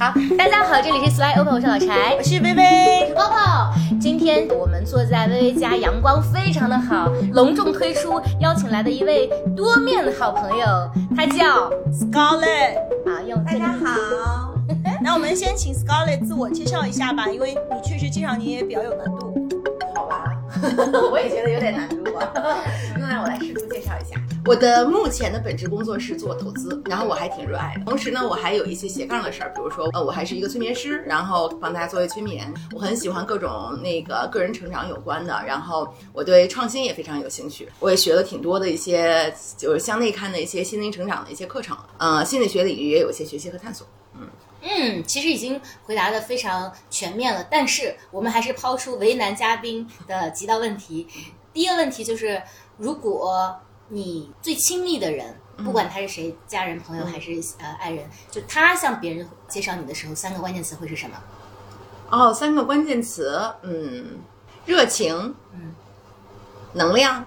好，大家好，这里是 Sly Open， 我是老柴， 我是薇薇， 我是泡泡。今天我们坐在薇薇家，阳光非常的好，隆重推出邀请来的一位多面的好朋友，他叫 Scarlett 啊， 大家好。那我们先请 Scarlett 自我介绍一下吧，因为你确实介绍你也比较有难度。 好吧，我也觉得有点难度啊。那我来试图介绍一下，我的目前的本职工作是做投资，然后我还挺热爱的。同时呢，我还有一些斜杠的事儿，比如说我还是一个催眠师，然后帮大家做催眠。我很喜欢各种个人成长有关的，然后我对创新也非常有兴趣。我也学了挺多的一些就是向内看的一些心灵成长的一些课程，心理学领域也有一些学习和探索。 其实已经回答的非常全面了，但是我们还是抛出为难嘉宾的几道问题。第一个问题就是，如果你最亲密的人，不管他是谁，家人、朋友还是爱人，就他向别人介绍你的时候，3个关键词会是什么 ？3个关键词，热情，能量，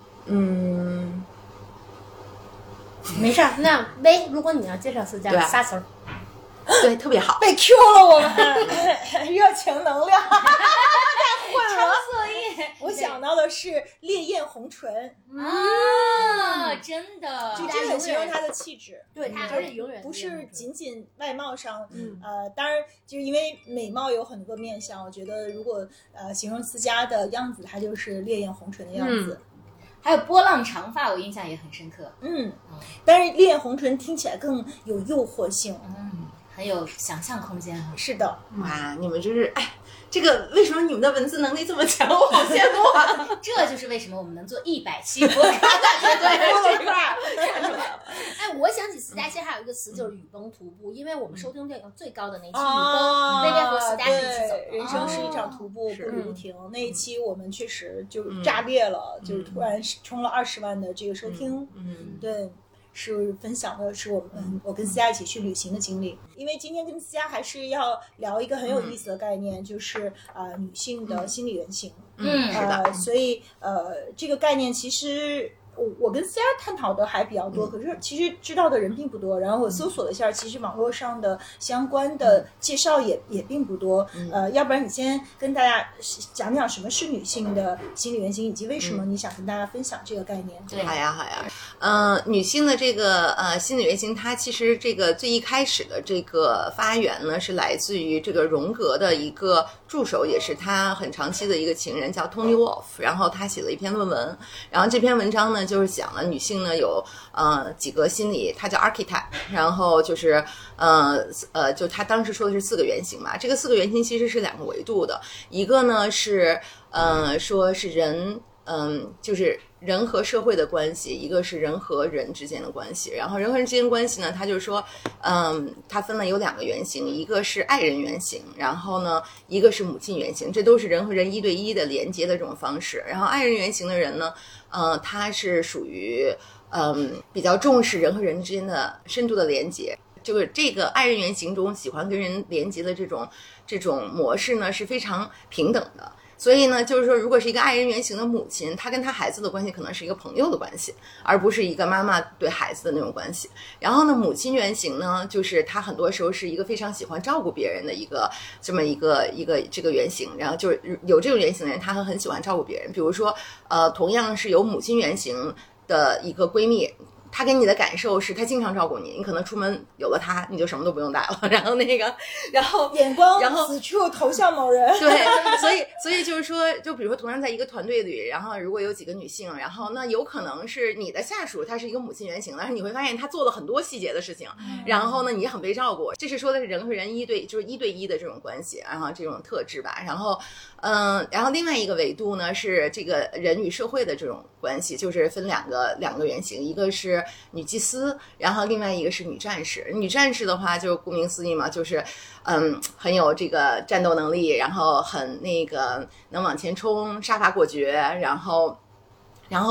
没事。那薇，如果你要介绍是这样仨词儿。 对，特别好。 被 Q 了我们，热情能量，太混了。我想到的是烈焰红唇啊，真的， 就这很形容他的气质。 对，他而且永远不是仅仅外貌上，当然就是因为美貌有很多个面向，我觉得如果形容思佳的样子，它就是烈焰红唇的样子。 还有波浪长发，我印象也很深刻。 但是烈焰红唇听起来更有诱惑性。 很有想象空间。 是的。 哇，你们就是这个为什么你们的文字能力这么强？我好羡慕啊！ 这就是为什么我们能做100期播客。对， 这块看出来了。我想起思佳，其实还有一个词就是雨崩徒步，因为我们收听量最高的那期雨崩，薇薇和思佳一起走。 人生是一场徒步，步履不停。那一期我们确实就炸裂了，就是突然冲了20万的这个收听。对。是分享的是我跟思佳一起去旅行的经历，因为今天跟思佳还是要聊一个很有意思的概念，就是女性的心理原型。 是的。 所以这个概念其实我跟思佳探讨的还比较多，可是其实知道的人并不多。然后我搜索了一下，其实网络上的相关的介绍也并不多。要不然你先跟大家讲讲什么是女性的心理原型，以及为什么你想跟大家分享这个概念。 对， 好呀。女性的这个心理原型，它其实这个最一开始的这个发源呢，是来自于这个荣格的一个助手，也是他很长期的一个情人，叫 Tony Wolff。然后他写了一篇论文，然后这篇文章呢就是讲了女性呢有几个心理，它叫 archetype， 然后就是就他当时说的是4个原型嘛。这个4个原型其实是2个维度的，一个呢是说是人。就是人和社会的关系，一个是人和人之间的关系。然后人和人之间的关系呢，他就是说，他分了有2个原型，一个是爱人原型，然后呢，一个是母亲原型，这都是人和人1对1的连接的这种方式。然后爱人原型的人呢，他是属于比较重视人和人之间的深度的连接。就是这个爱人原型中喜欢跟人连接的这种模式呢，是非常平等的。所以呢，就是说，如果是一个爱人原型的母亲，她跟她孩子的关系可能是一个朋友的关系，而不是一个妈妈对孩子的那种关系。然后呢，母亲原型呢，就是她很多时候是一个非常喜欢照顾别人的这么一个这个原型。然后就是有这种原型的人，她很喜欢照顾别人。比如说，同样是有母亲原型的一个闺蜜。他给你的感受是他经常照顾你，你可能出门有了他，你就什么都不用带了。然后眼光此处投向某人。 对，所以就是说，就比如说同样在一个团队里，然后如果有几个女性，然后那有可能是你的下属，她是一个母亲原型，但是你会发现她做了很多细节的事情，然后呢，你很被照顾。这是说的是人和人1对1的这种关系，然后这种特质吧。然后另外一个维度呢是这个人与社会的这种关系，就是分两个原型，一个是女祭司，然后另外一个是女战士。女战士的话就顾名思义嘛，就是很有这个战斗能力，然后很能往前冲，杀伐果决，然后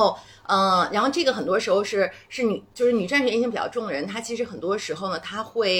这个很多时候是女战士原型比较重的人，她其实很多时候呢，她会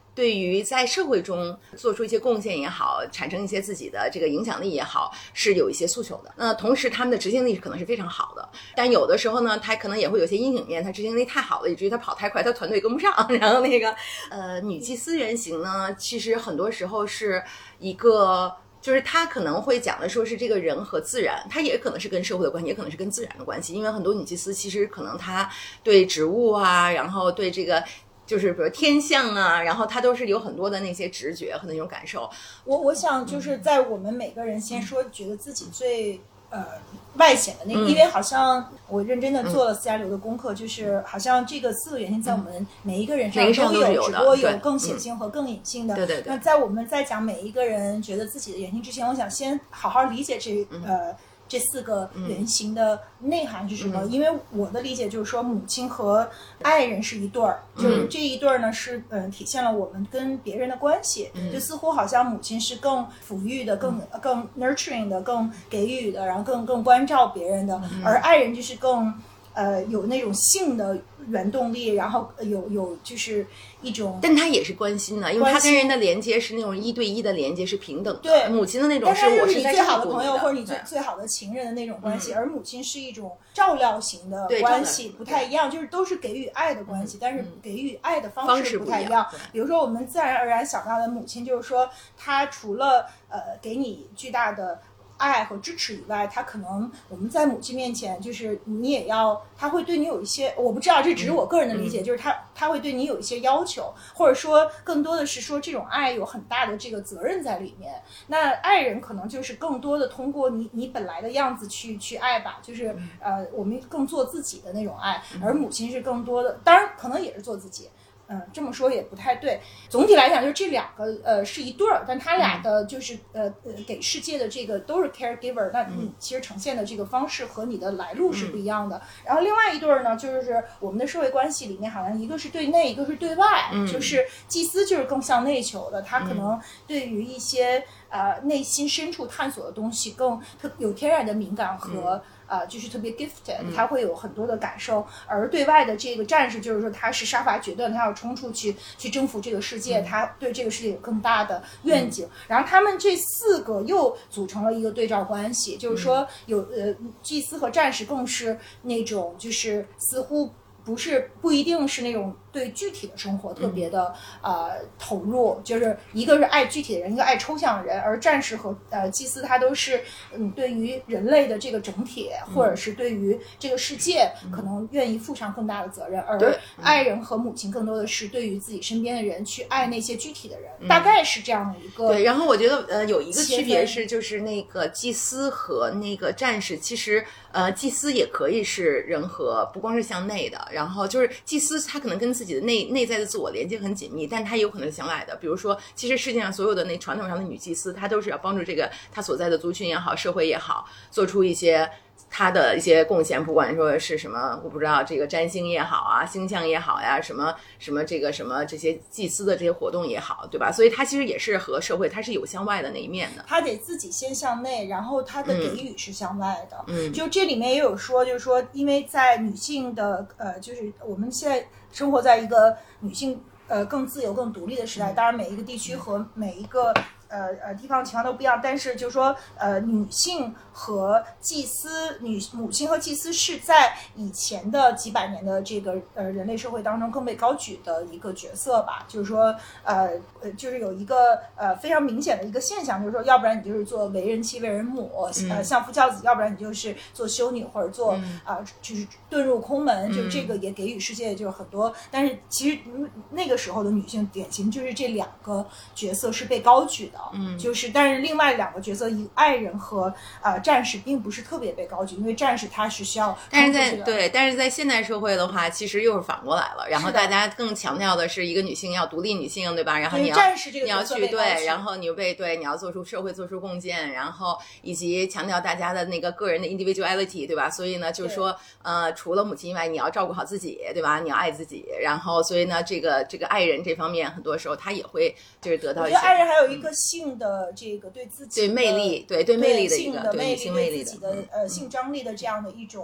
对于在社会中做出一些贡献也好，产生一些自己的这个影响力也好，是有一些诉求的。那同时他们的执行力可能是非常好的，但有的时候呢，他可能也会有些阴影面，他执行力太好了，以至于他跑太快，他团队跟不上。然后那个女祭司原型呢，其实很多时候是一个。就是他可能会讲的说是这个人和自然，他也可能是跟社会的关系，也可能是跟自然的关系，因为很多女祭司其实可能他对植物啊，然后对这个就是比如天象啊，然后他都是有很多的那些直觉和那种感受。 我想就是在我们每个人先说觉得自己最外显的那个，因为好像我认真的做了斯嘉流的功课，就是好像这个4个原型在我们每一个人上都有，只不过有更显性和更隐性的。 对。 那在我们在讲每一个人觉得自己的原型之前，我想先好好理解这4个原型的内涵是什么？因为我的理解就是说，母亲和爱人是一对儿，就是这一对儿呢是体现了我们跟别人的关系，就似乎好像母亲是更抚育的、更 nurturing 的、更给予的，然后更关照别人的，而爱人就是更有那种性的原动力，然后有就是一种， 但他也是关心的，因为他跟人的连接是那种1对1的连接，是平等的。 对， 母亲的那种是我是在你最好的朋友的或者你最好的情人的那种关系，而母亲是一种照料型的关系，不太一样，就是都是给予爱的关系，但是给予爱的方式不太一样。比如说我们自然而然想到的母亲，就是说她除了给你巨大的爱和支持以外，他可能我们在母亲面前，就是你也要，他会对你有一些，我不知道，这只是我个人的理解，就是他会对你有一些要求，或者说更多的是说这种爱有很大的这个责任在里面。那爱人可能就是更多的通过你本来的样子去爱吧，就是我们更做自己的那种爱，而母亲是更多的，当然可能也是做自己。这么说也不太对。总体来讲，就是这2个是一对儿，但他俩的就是给世界的这个都是 caregiver， 那你其实呈现的这个方式和你的来路是不一样的。然后另外一对儿呢，就是我们的社会关系里面，好像一个是对内，一个是对外，就是祭司就是更向内求的，他可能对于一些内心深处探索的东西更有天然的敏感和。就是特别 gifted， 他会有很多的感受，而对外的这个战士就是说他是杀伐决断，他要冲出去征服这个世界，他对这个世界有更大的愿景。然后他们这4个又组成了一个对照关系，就是说有祭司和战士更是那种就是似乎不一定是那种对具体的生活特别的投入，就是一个是爱具体的人，一个爱抽象的人，而战士和祭司他都是对于人类的这个整体，或者是对于这个世界可能愿意负上更大的责任，而爱人和母亲更多的是对于自己身边的人去爱那些具体的人，大概是这样的一个。 对，然后我觉得有一个区别是，就是那个祭司和那个战士，其实祭司也可以是人和，不光是向内的。然后就是祭司，他可能跟自己的内在的自我连接很紧密，但他有可能是向外的。比如说，其实世界上所有的那传统上的女祭司，她都是要帮助这个她所在的族群也好，社会也好，做出一些他的一些贡献，不管说是什么，我不知道这个占星也好啊，星象也好呀，什么这个什么这些祭司的这些活动也好，对吧？所以他其实也是和社会，他是有向外的那一面的。 他得自己先向内，然后他的给予是向外的。就这里面也有说，就是说，因为在女性的就是我们现在生活在一个女性更自由、更独立的时代，当然每一个地区和每一个地方情况都不一样，但是就是说女性和祭司，母亲和祭司是在以前的几百年的这个人类社会当中更被高举的一个角色吧。就是说就是有一个非常明显的一个现象，就是说要不然你就是做为人妻为人母，相夫教子，要不然你就是做修女或者做就是遁入空门，就这个也给予世界就是很多。但是其实那个时候的女性典型就是这2个角色是被高举的。就是但是另外2个角色，爱人和战士并不是特别被高举，因为战士他是需要， 但是在现代社会的话，其实又是反过来了，然后大家更强调的是一个女性要独立女性，对吧？然后你要去对，然后你要做出社会做出贡献，然后以及强调大家的那个个人的 individuality， 对吧？所以呢，就是说除了母亲以外，你要照顾好自己，对吧？你要爱自己，然后所以呢，这个爱人这方面，很多时候他也会就是得到一些。 我觉得爱人还有一个性的这个对自己对魅力，对魅力的一个对女性魅力的自己的性张力的这样的一种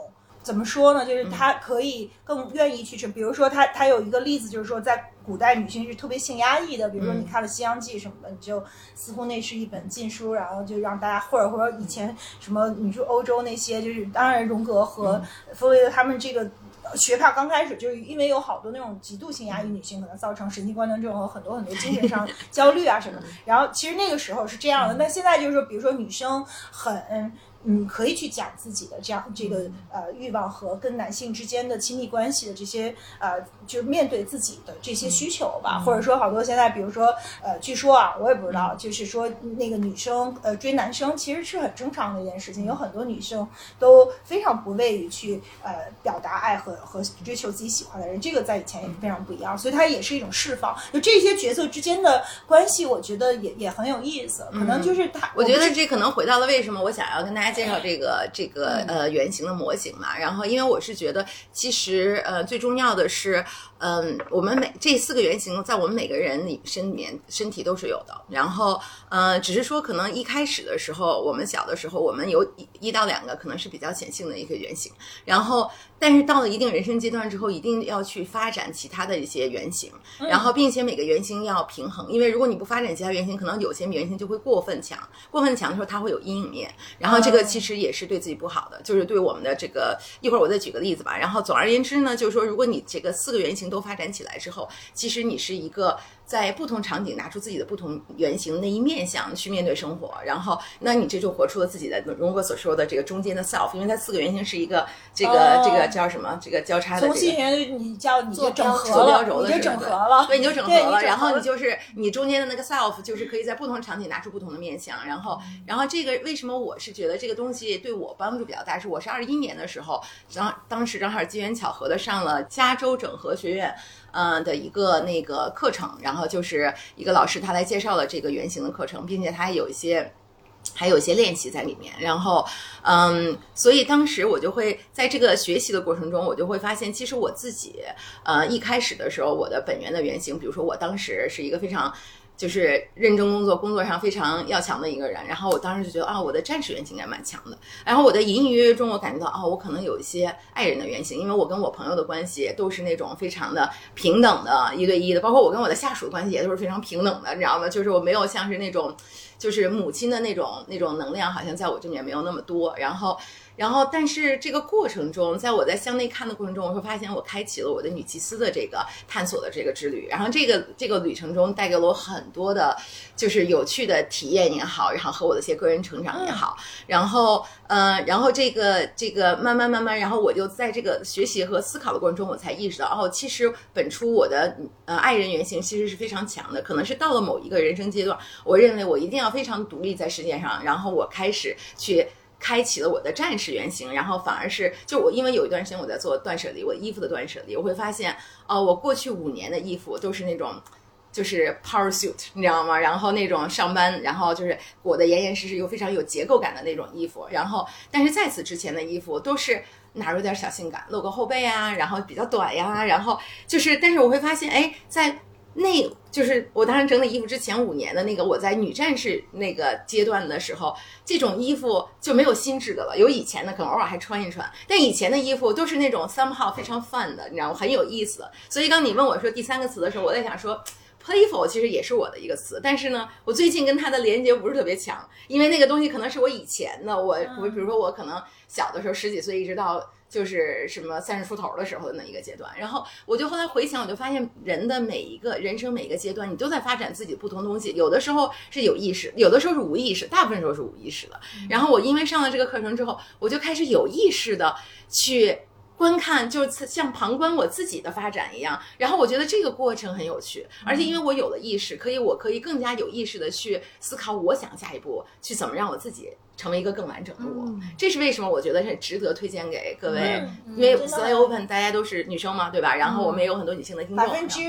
怎么说呢？就是他可以更愿意去比如说他有一个例子，就是说在古代女性是特别性压抑的，比如说你看了《西洋记》什么的，你就似乎那是一本禁书，然后就让大家或者以前什么你说欧洲那些，就是当然荣格和弗洛伊德他们这个学派刚开始就是因为有好多那种极度性压抑女性，可能造成神经官能症和很多精神上焦虑啊什么的。然后其实那个时候是这样的，那现在就是说，比如说女生可以去讲自己的这个欲望和跟男性之间的亲密关系的这些就是面对自己的这些需求吧，或者说好多现在比如说据说啊，我也不知道，就是说那个女生追男生其实是很正常的一件事情，有很多女生都非常不畏于去表达爱和追求自己喜欢的人，这个在以前也非常不一样，所以它也是一种释放。就这些角色之间的关系，我觉得也很有意思，可能就是我觉得这可能回到了为什么我想要跟大家介绍这个原型的模型嘛。然后因为我是觉得其实最重要的是我们这4个原型在我们每个人身体都是有的，然后只是说可能一开始的时候，我们小的时候我们有1到2个可能是比较显性的一个原型，然后但是到了一定人生阶段之后，一定要去发展其他的一些原型，然后并且每个原型要平衡，因为如果你不发展其他原型，可能有些原型就会过分强的时候它会有阴影面，然后这个其实也是对自己不好的，就是对我们的这个一会儿我再举个例子吧。然后总而言之呢，就是说如果你这个4个原型都发展起来之后，其实你是一个在不同场景拿出自己的不同原型那一面向去面对生活，然后那你这就活出了自己的荣格所说的这个中间的 self， 因为它4个原型是一个这个叫什么，这个交叉的、这个、 从新人你就整合做标了， 轴的， 你就整合了， 对，你就整合了，然后你就是你中间的那个 self 就是可以在不同场景拿出不同的面向，然后这个为什么我是觉得这个东西对我帮助比较大，是我是21年的时候当时正好机缘巧合的上了加州整合学院的一个那个课程，然后就是一个老师他来介绍了这个原型的课程，并且他还有一些练习在里面，然后所以当时我就会在这个学习的过程中，我就会发现其实我自己一开始的时候我的本源的原型，比如说我当时是一个非常就是认真工作上非常要强的一个人，然后我当时就觉得我的战士原型应该蛮强的，然后我的隐隐约约中我感觉到我可能有一些爱人的原型，因为我跟我朋友的关系都是那种非常的平等的1对1的，包括我跟我的下属的关系也都是非常平等的，你知道吗？就是我没有像是那种就是母亲的那种能量好像在我这边没有那么多，然后但是这个过程中，在我在向内看的过程中，我会发现我开启了我的女祭司的这个探索的这个之旅，然后这个旅程中带给了我很多的就是有趣的体验也好，然后和我的一些个人成长也好，然后这个慢慢，然后我就在这个学习和思考的过程中，我才意识到其实本初我的爱人原型其实是非常强的，可能是到了某一个人生阶段，我认为我一定要非常独立在世界上，然后我开始去开启了我的战士原型，然后反而是就我因为有一段时间我在做断舍离，我衣服的断舍离，我会发现我过去5年的衣服都是那种就是 power suit 你知道吗，然后那种上班然后就是裹得严严实实又非常有结构感的那种衣服，然后但是在此之前的衣服都是哪有点小性感，露个后背啊，然后比较短呀，然后就是但是我会发现在就是我当时整理衣服之前5年的那个我在女战士那个阶段的时候，这种衣服就没有新制的了，有以前的可能偶尔还穿一穿，但以前的衣服都是那种 somehow 非常 fun 的，你知道吗，很有意思的。所以刚你问我说第3个词的时候，我在想说playful 其实也是我的一个词，但是呢我最近跟它的连接不是特别强，因为那个东西可能是我以前的我比如说我可能小的时候10几岁一直到就是什么30出头的时候的那一个阶段，然后我就后来回想，我就发现人的人生每一个阶段你都在发展自己不同东西，有的时候是有意识，有的时候是无意识，大部分时候是无意识的。然后我因为上了这个课程之后，我就开始有意识的去观看，就是像旁观我自己的发展一样，然后我觉得这个过程很有趣，而且因为我有了意识，我可以更加有意识的去思考我想下一步去怎么让我自己成为一个更完整的我，这是为什么我觉得是值得推荐给各位，因为 Slay Open 大家都是女生嘛，对吧？然后我们也有很多女性的听众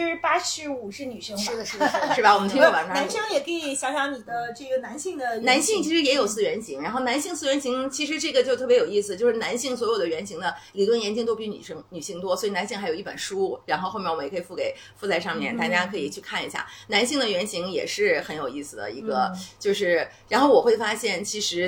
，85%是女生吧？ 是的， 是吧？我们听众晚上男生也可以想想你的这个男性的男性其实也有4原型，然后男性4原型其实这个就特别有意思，就是男性所有的原型的理论研究都比女性多，所以男性还有一本书，然后后面我们也可以附在上面，大家可以去看一下。男性的原型也是很有意思的一个，就是然后我会发现其实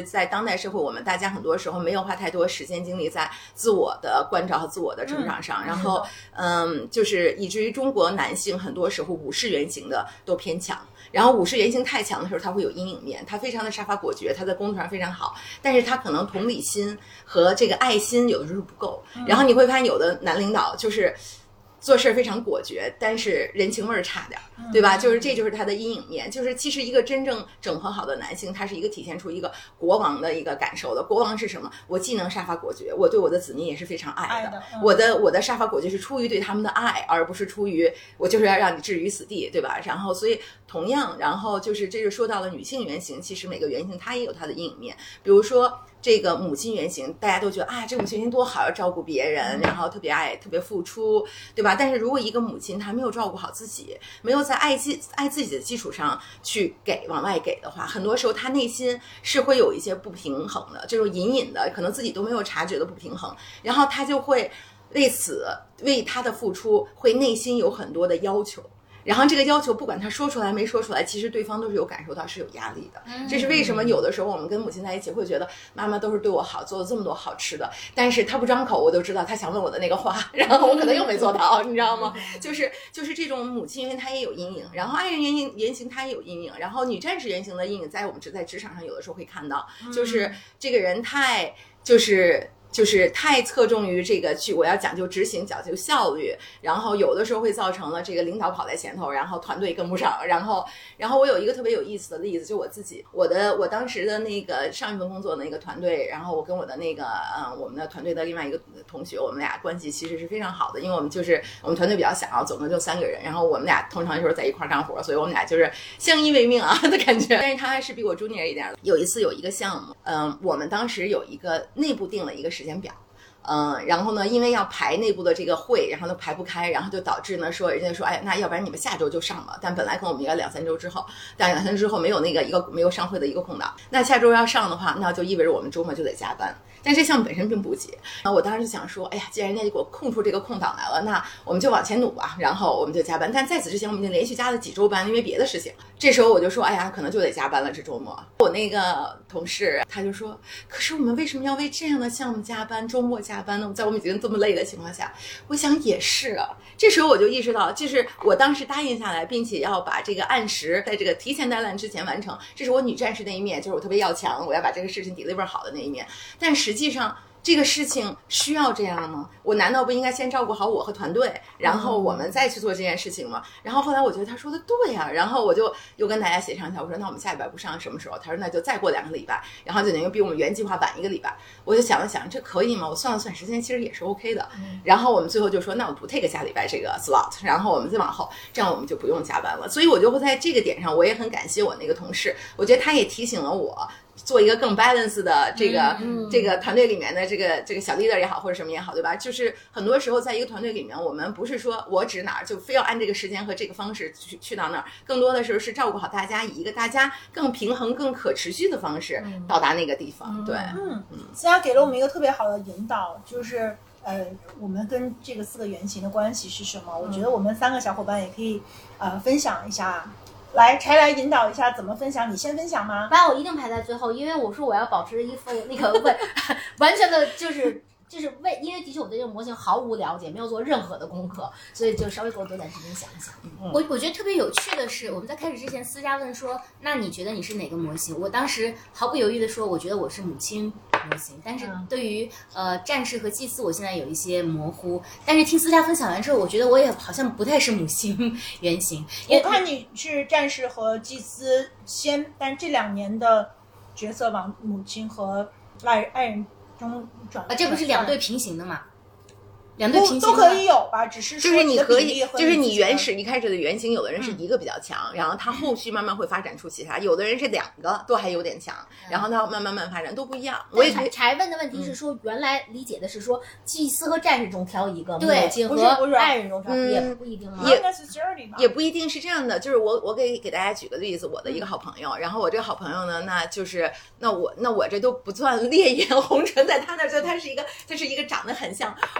在当代社会，我们大家很多时候没有花太多时间精力在自我的关照和自我的成长上，然后就是以至于中国男性很多时候武士原型的都偏强。然后武士原型太强的时候，他会有阴影面，他非常的杀伐果决，他在工作上非常好，但是他可能同理心和这个爱心有的时候不够。然后你会发现有的男领导就是做事非常果决，但是人情味儿差点，对吧？就是这就是他的阴影面。就是其实一个真正整合好的男性，他是一个体现出一个国王的一个感受的。国王是什么？我既能杀伐果决，我对我的子民也是非常爱的。我的杀伐果决是出于对他们的爱，而不是出于我就是要让你置于死地，对吧？然后所以同样，然后就是这就说到了女性原型，其实每个原型它也有它的阴影面。比如说这个母亲原型，大家都觉得啊，这个母亲原型多好，要照顾别人，然后特别爱，特别付出，对吧？但是如果一个母亲她没有照顾好自己，没有在爱自己的基础上去往外给的话，很多时候她内心是会有一些不平衡的，这种隐隐的可能自己都没有察觉的不平衡，然后她就会为她的付出会内心有很多的要求。然后这个要求不管他说出来没说出来，其实对方都是有感受到是有压力的。这是为什么有的时候我们跟母亲在一起会觉得妈妈都是对我好，做了这么多好吃的，但是他不张口我都知道他想问我的那个话，然后我可能又没做到，你知道吗？就是这种母亲原型它也有阴影，然后爱人原型它也有阴影，然后女战士原型的阴影在我们在职场上有的时候会看到，就是这个人太就是太侧重于这个我要讲究执行，讲究效率，然后有的时候会造成了这个领导跑在前头，然后团队跟不上，然后我有一个特别有意思的例子，就我自己，我当时的那个上一份工作的那个团队，然后我跟我的那个我们的团队的另外一个同学，我们俩关系其实是非常好的，因为我们团队比较小，总共就3个人，然后我们俩通常就是在一块干活，所以我们俩就是相依为命啊的感觉。但是他还是比我 junior 一点的。有一次有一个项目，我们当时有一个内部定了一个时间表。然后呢，因为要排内部的这个会，然后都排不开，然后就导致呢说人家说，哎，那要不然你们下周就上吧。但本来跟我们应该2-3周之后，但2-3周之后没有没有上会的一个空档。那下周要上的话，那就意味着我们周末就得加班。但这项目本身并不急。我当时就想说，哎呀，既然人家就给我空出这个空档来了，那我们就往前努吧。然后我们就加班。但在此之前，我们已经连续加了几周班，因为别的事情。这时候我就说，哎呀，可能就得加班了，这周末。我那个同事他就说，可是我们为什么要为这样的项目加班，周末加班呢？在我们已经这么累的情况下，我想也是啊。这时候我就意识到，就是我当时答应下来，并且要把这个按时在这个提前deadline之前完成，这是我女战士那一面，就是我特别要强，我要把这个事情 deliver 好的那一面。但实际上这个事情需要这样吗？我难道不应该先照顾好我和团队，然后我们再去做这件事情吗？然后后来我觉得他说的对呀，然后我就又跟大家协商一下，我说那我们下礼拜不上什么时候？他说那就再过2个礼拜，然后就等于比我们原计划晚1个礼拜。我就想了想，这可以吗？我算了算时间，其实也是 OK 的。然后我们最后就说，那我不 take 下礼拜这个 slot， 然后我们再往后，这样我们就不用加班了。所以我就会在这个点上，我也很感谢我那个同事，我觉得他也提醒了我。做一个更 balance 的这个团队里面的这个小 leader 也好，或者什么也好，对吧？就是很多时候在一个团队里面，我们不是说我指哪儿就非要按这个时间和这个方式去到那儿，更多的时候是照顾好大家，以一个大家更平衡、更可持续的方式到达那个地方。对， 思佳给了我们一个特别好的引导，就是我们跟这个4个原型的关系是什么？我觉得我们3个小伙伴也可以分享一下。来，柴来引导一下怎么分享，你先分享吗？ 把我一定排在最后，因为我说我要保持一副那个完全的就是因为的确我对这个模型毫无了解，没有做任何的功课，所以就稍微给我多点时间想一想。 我觉得特别有趣的是，我们在开始之前，思佳问说，那你觉得你是哪个模型？我当时毫不犹豫的说，我觉得我是母亲模型。但是对于战士和祭司，我现在有一些模糊。但是听思佳分享完之后，我觉得我也好像不太是母亲原型。 我看你是战士和祭司先，但这2年的角色往母亲和爱人中转这不是2对平行的吗？2对平行都可以有吧，只是就是你可以，就是你一开始的原型，有的人是一个比较强，然后他后续慢慢会发展出其他，有的人是2个都还有点强，然后他慢慢发展都不一样。我也柴问的问题是说，原来理解的是说祭司和战士中挑一个， 对， 母亲和爱人中挑也不一定吗？ 也不一定是这样的。就是我给大家举个例子，我的一个好朋友，然后我这个好朋友呢，那就是那我这都不算烈焰红唇，在他那就他是一个长得很像莫文蔚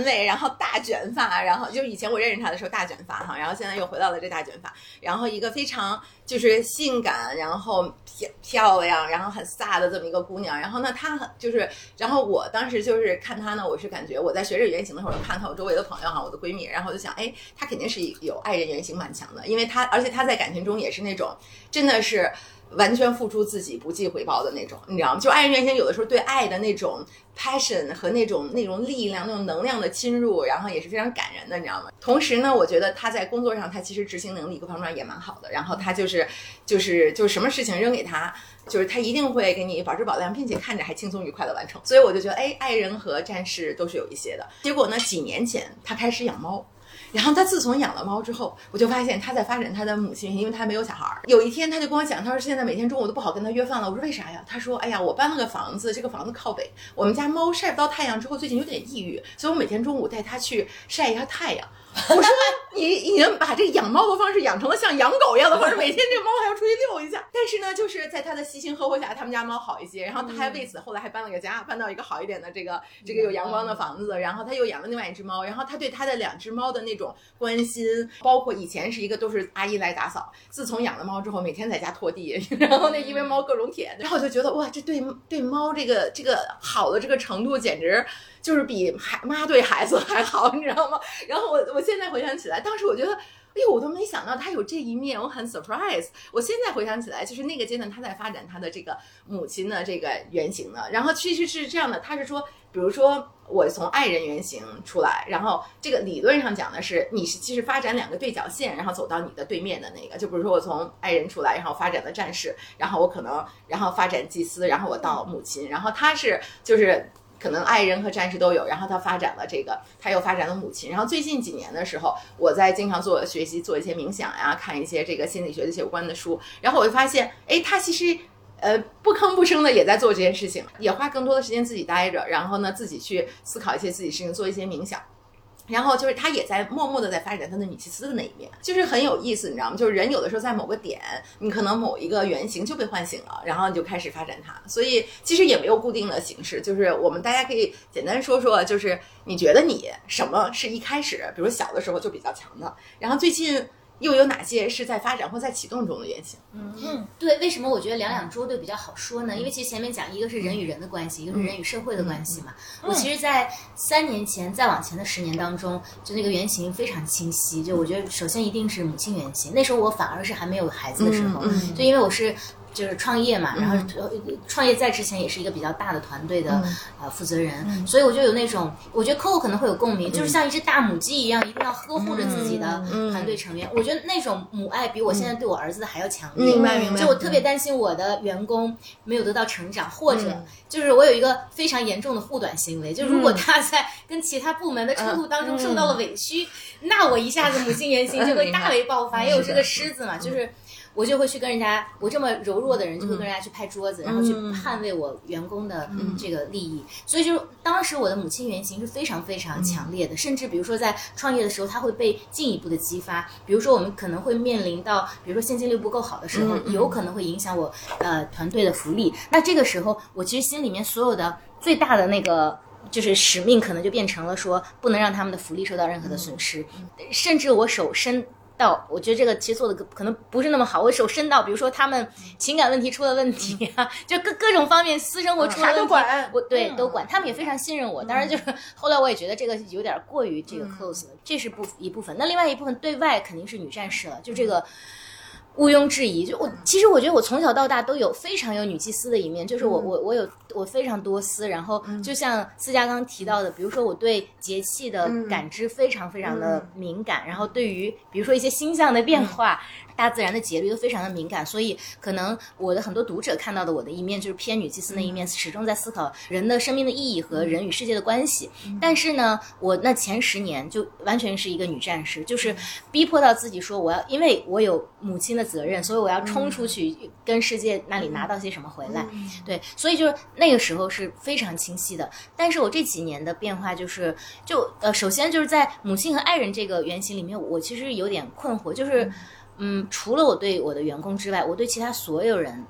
味，然后大卷发，然后就是以前我认识她的时候大卷发哈，然后现在又回到了这大卷发，然后一个非常就是性感，然后漂亮，然后很飒的这么一个姑娘。然后呢，她就是，然后我当时就是看她呢，我是感觉我在学这个原型的时候，看她我周围的朋友哈，我的闺蜜，然后我就想，哎，她肯定是有爱人原型蛮强的，因为她而且她在感情中也是那种真的是完全付出自己不计回报的那种，你知道吗？就爱人原型有的时候对爱的那种 passion 和那种力量、那种能量的侵入，然后也是非常感人的，你知道吗？同时呢，我觉得他在工作上他其实执行能力各方面也蛮好的，然后他就是什么事情扔给他，就是他一定会给你保质保量，并且看着还轻松愉快的完成。所以我就觉得，哎，爱人和战士都是有一些的。结果呢，几年前他开始养猫。然后他自从养了猫之后，我就发现他在发展他的母亲，因为他没有小孩。有一天他就跟我讲，他说现在每天中午都不好跟他约饭了。我说为啥呀？他说哎呀，我搬了个房子，这个房子靠北，我们家猫晒不到太阳之后最近有点抑郁，所以我每天中午带它去晒一下太阳。我说你把这个养猫的方式养成了像养狗一样的方式，每天这个猫还要出去遛一下。但是呢，就是在他的悉心呵护下，他们家猫好一些。然后他还为此后来还搬了个家，搬到一个好一点的这个有阳光的房子。然后他又养了另外一只猫，然后他对他的2只猫的那种关心，包括以前是一个都是阿姨来打扫，自从养了猫之后，每天在家拖地，然后那因为猫各种舔，然后我就觉得哇，这对猫这个好的这个程度简直就是比妈对孩子还好，你知道吗？然后我现在回想起来，当时我觉得，哎呦，我都没想到他有这一面，我很 surprise。我现在回想起来，就是那个阶段他在发展他的这个母亲的这个原型呢。然后其实是这样的，他是说，比如说我从爱人原型出来，然后这个理论上讲的是，你是其实发展2个对角线，然后走到你的对面的那个。就比如说我从爱人出来，然后发展的战士，然后我可能然后发展祭司，然后我到母亲，然后他是就是可能爱人和战士都有，然后他发展了这个，他又发展了母亲。然后最近几年的时候，我在经常学习做一些冥想呀，看一些这个心理学的一些有关的书，然后我就发现，哎，他其实不吭不声的也在做这件事情，也花更多的时间自己待着，然后呢自己去思考一些自己事情，做一些冥想。然后就是他也在默默的在发展他的女祭司的那一面，就是很有意思，你知道吗？就是人有的时候在某个点，你可能某一个原型就被唤醒了，然后你就开始发展它。所以其实也没有固定的形式，就是我们大家可以简单说说，就是你觉得你什么是一开始，比如小的时候就比较强的，然后最近又有哪些是在发展或在启动中的原型？ 对，为什么我觉得两周对比较好说呢？因为其实前面讲一个是人与人的关系，一个是人与社会的关系嘛。我其实，在3年前再往前的10年当中，就那个原型非常清晰。就我觉得，首先一定是母亲原型。那时候我反而是还没有孩子的时候，就因为我是。就是创业嘛，然后创业在之前也是一一个比较大的团队的负责人，所以我就有那种，我觉得客户可能会有共鸣，就是像一只大母鸡一样，一定要呵护着自己的团队成员。我觉得那种母爱比我现在对我儿子的还要强烈。 明白。 就我特别担心我的员工没有得到成长，或者就是我有一个非常严重的护短行为，就如果他在跟其他部门的冲突当中受到了委屈，那我一下子母性原型就会大为爆发，因为我是个狮子嘛，就是。我就会去跟人家，我这么柔弱的人就会跟人家去拍桌子，然后去捍卫我员工的这个利益。所以就当时我的母亲原型是非常非常强烈的，甚至比如说在创业的时候，它会被进一步的激发。比如说我们可能会面临到，比如说现金流不够好的时候，有可能会影响我团队的福利。那这个时候，我其实心里面所有的最大的那个。就是使命可能就变成了说，不能让他们的福利受到任何的损失，甚至我手伸到，我觉得这个其实做的可能不是那么好，我手伸到，比如说他们情感问题出了问题啊，就各种方面私生活出了问题， 都管， 我对都管，他们也非常信任我。当然就是后来我也觉得这个有点过于这个 close 了，这是一部分。那另外一部分对外肯定是女战士了，就这个。毋庸置疑，就其实我觉得我从小到大都有非常有女祭司的一面，就是我非常多思，然后就像思佳刚提到的，比如说我对节气的感知非常非常的敏感，然后对于比如说一些星象的变化。大自然的节律都非常的敏感，所以可能我的很多读者看到的我的一面就是偏女祭司那一面，始终在思考人的生命的意义和人与世界的关系。但是呢，我那前10年就完全是一个女战士，就是逼迫到自己说我要，因为我有母亲的责任，所以我要冲出去跟世界那里拿到些什么回来。对，所以就是那个时候是非常清晰的。但是我这几年的变化就是首先就是在母亲和爱人这个原型里面，我其实有点困惑，就是除了我对我的员工之外，我对其他所有人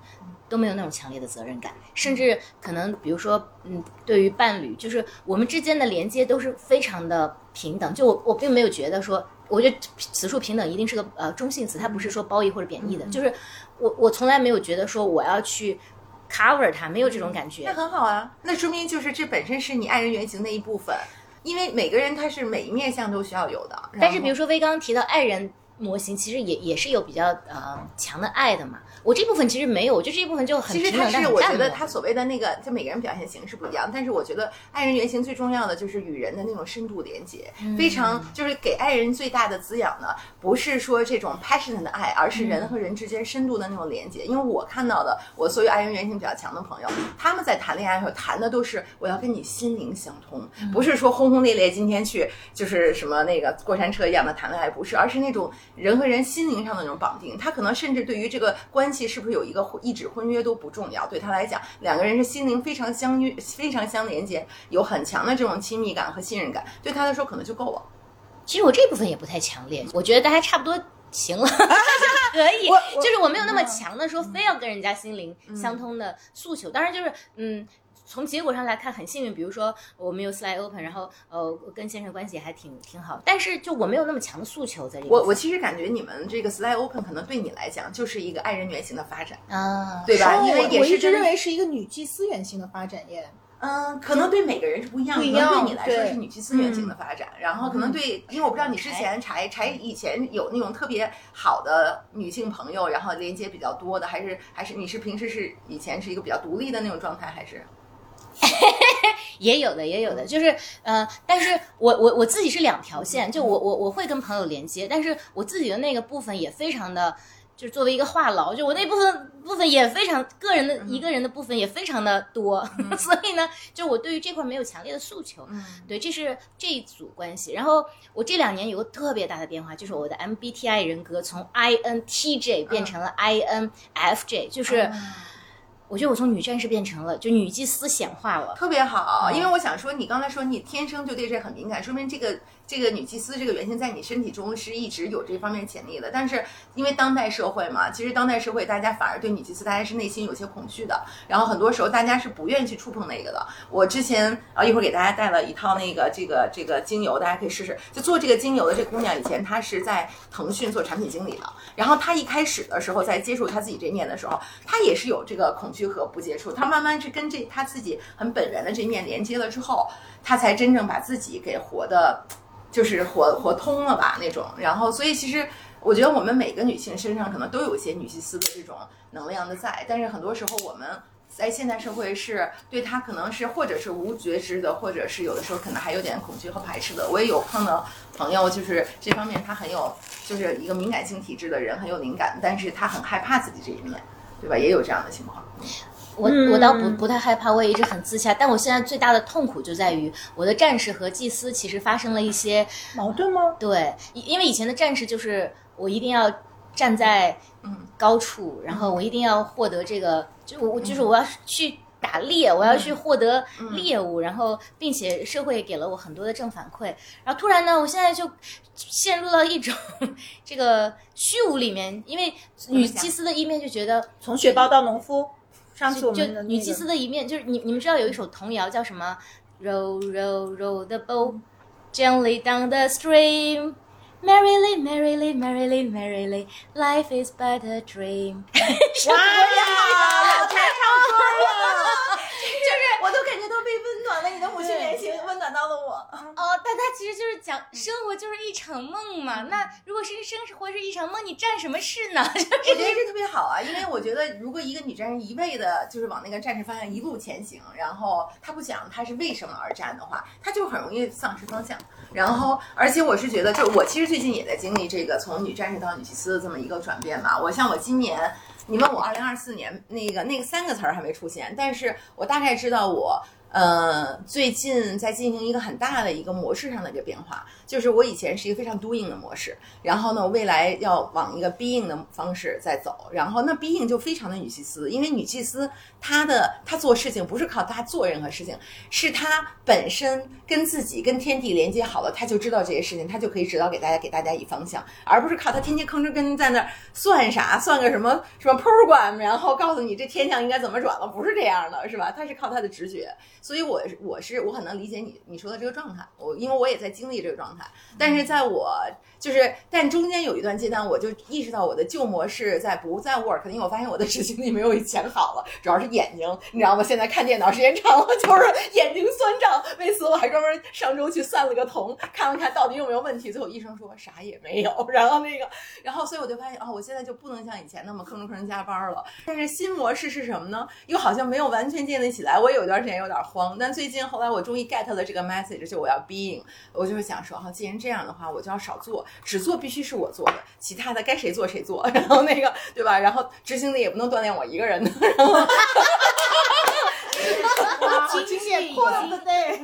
都没有那种强烈的责任感，甚至可能比如说，对于伴侣，就是我们之间的连接都是非常的平等。就我并没有觉得说，我觉得此处平等一定是个中性词，它不是说褒义或者贬义的。就是我从来没有觉得说我要去 cover 它，没有这种感觉。 那很好啊，那说明就是这本身是你爱人原型的一部分，因为每个人他是每一面相都需要有的。 但是比如说薇刚刚提到爱人模型，其实也是有比较强的爱的嘛。我这部分其实没有，我觉得这一部分就很其平等， 实他是我觉得但很淡漠他所谓的那个，就每个人表现形式不一样，但是我觉得爱人原型最重要的就是与人的那种深度连接，非常就是给爱人最大的滋养呢，不是说这种 passionate 的爱，而是人和人之间深度的那种连接。因为我看到的，我所有爱人原型比较强的朋友，他们在谈恋爱的时候谈的都是我要跟你心灵相通，不是说轰轰烈烈今天去就是什么那个过山车一样的谈恋爱，不是，而是那种人和人心灵上的那种绑定。他可能甚至对于这个关系是不是有一个一纸婚约都不重要，对他来讲，两个人是心灵非常相连接，有很强的这种亲密感和信任感，对他来说可能就够了。 其实我这部分也不太强烈，我觉得大家差不多行了，可以，就是我没有那么强的说非要跟人家心灵相通的诉求。当然就是从结果上来看很幸运，比如说我们有 slide open， 然后跟先生关系还挺好，但是就我没有那么强的诉求在这里。 我其实感觉你们这个 slide open 可能对你来讲就是一个爱人原型的发展啊， 对吧？因为也是我一直认为是一个女祭司原型的发展耶。 可能对每个人是不一样的，可能对你来说是女祭司原型的发展，然后可能对，因为我不知道你之前柴以前有那种特别好的女性朋友，然后连接比较多的，还是你是平时是以前是一个比较独立的那种状态，还是？ 也有的，就是但是我自己是两条线，就我会跟朋友连接，但是我自己的那个部分也非常的，就是作为一个话痨，就我那部分也非常个人的一个人的部分也非常的多，所以呢，就我对于这块没有强烈的诉求，对，这是这一组关系。然后我这2年有个特别大的变化，就是我的 MBTI 人格从 INTJ 变成了 INFJ，就是。我觉得我从女战士变成了就女祭司显化了， 特别好。因为我想说，你刚才说你天生就对这很敏感，说明这个女祭司这个原型在你身体中是一直有这方面潜力的。但是因为当代社会嘛，其实当代社会大家反而对女祭司大家是内心有些恐惧的，然后很多时候大家是不愿意去触碰那个的。我之前一会儿给大家带了一套那个这个精油，大家可以试试。就做这个精油的这姑娘以前她是在腾讯做产品经理的，然后她一开始的时候在接触她自己这面的时候，她也是有这个恐惧和不接触，她慢慢是跟她自己很本源的这面连接了之后，她才真正把自己给活的就是活通了吧那种。然后所以其实我觉得我们每个女性身上可能都有一些女祭司的这种能量的在，但是很多时候我们在现代社会是对她可能是或者是无觉知的，或者是有的时候可能还有点恐惧和排斥的。我也有碰到朋友，就是这方面他很有就是一个敏感性体质的人，很有灵感，但是他很害怕自己这一面，对吧？也有这样的情况。 我倒不太害怕，我也一直很自洽。但我现在最大的痛苦就在于我的战士和祭司其实发生了一些矛盾吗？ 对，因为以前的战士就是我一定要站在高处，然后我一定要获得这个，就是我要去打猎，我要去获得猎物，然后并且社会给了我很多的正反馈，然后突然呢，我现在就陷入到一种这个虚无里面，因为女祭司的一面就觉得从雪豹到农夫。上次我们的女祭司的一面，就是你们知道有一首童谣叫什么 ？Row row row the boat gently down the stream, merrily merrily merrily merrily, life is but a dream。 哇呀，老太唱歌了， 就是我都感觉到被温暖了，你的母性原型温暖到了我。 但它其实就是讲生活就是一场梦嘛。那如果是生活是一场梦，你战什么事呢？我觉得这特别好啊，因为我觉得如果一个女战士一味的就是往那个战士方向一路前行，然后她不讲她是为什么而战的话，她就很容易丧失方向。然后而且我是觉得，就我其实最近也在经历这个从女战士到女祭司的这么一个转变嘛。我今年你问我2024年那个3个词儿还没出现，但是我大概知道我最近在进行一个很大的一个模式上的一个变化，就是我以前是一个非常 doing 的模式，然后呢，未来要往一个 being 的方式在走，然后那 being 就非常的女祭司，因为女祭司她做事情不是靠她做任何事情，是她本身跟自己跟天地连接好了，她就知道这些事情，她就可以指导给大家以方向，而不是靠她天天吭哧跟在那儿算啥，算个什么 program， 然后告诉你这天象应该怎么转了，不是这样的，是吧？她是靠她的直觉。所以我很能理解你说的这个状态，因为我也在经历这个状态，但是在但中间有一段阶段，我就意识到我的旧模式不再 work， 因为我发现我的执行力没有以前好了，主要是眼睛，你知道吗？现在看电脑时间长了，就是眼睛酸胀，为此我还专门上周去散了个瞳，看了看到底有没有问题，最后医生说啥也没有，然后所以我就发现我现在就不能像以前那么吭哧加班了。但是新模式是什么呢？又好像没有完全建立起来，我有一段时间有点慌，但最近后来我终于 get 了这个 message， 就我要 being， 我就是想说既然这样的话，我就要少做，只做必须是我做的，其他的该谁做谁做，然后对吧？然后执行力也不能锻炼我一个人的，然后经验破了的对。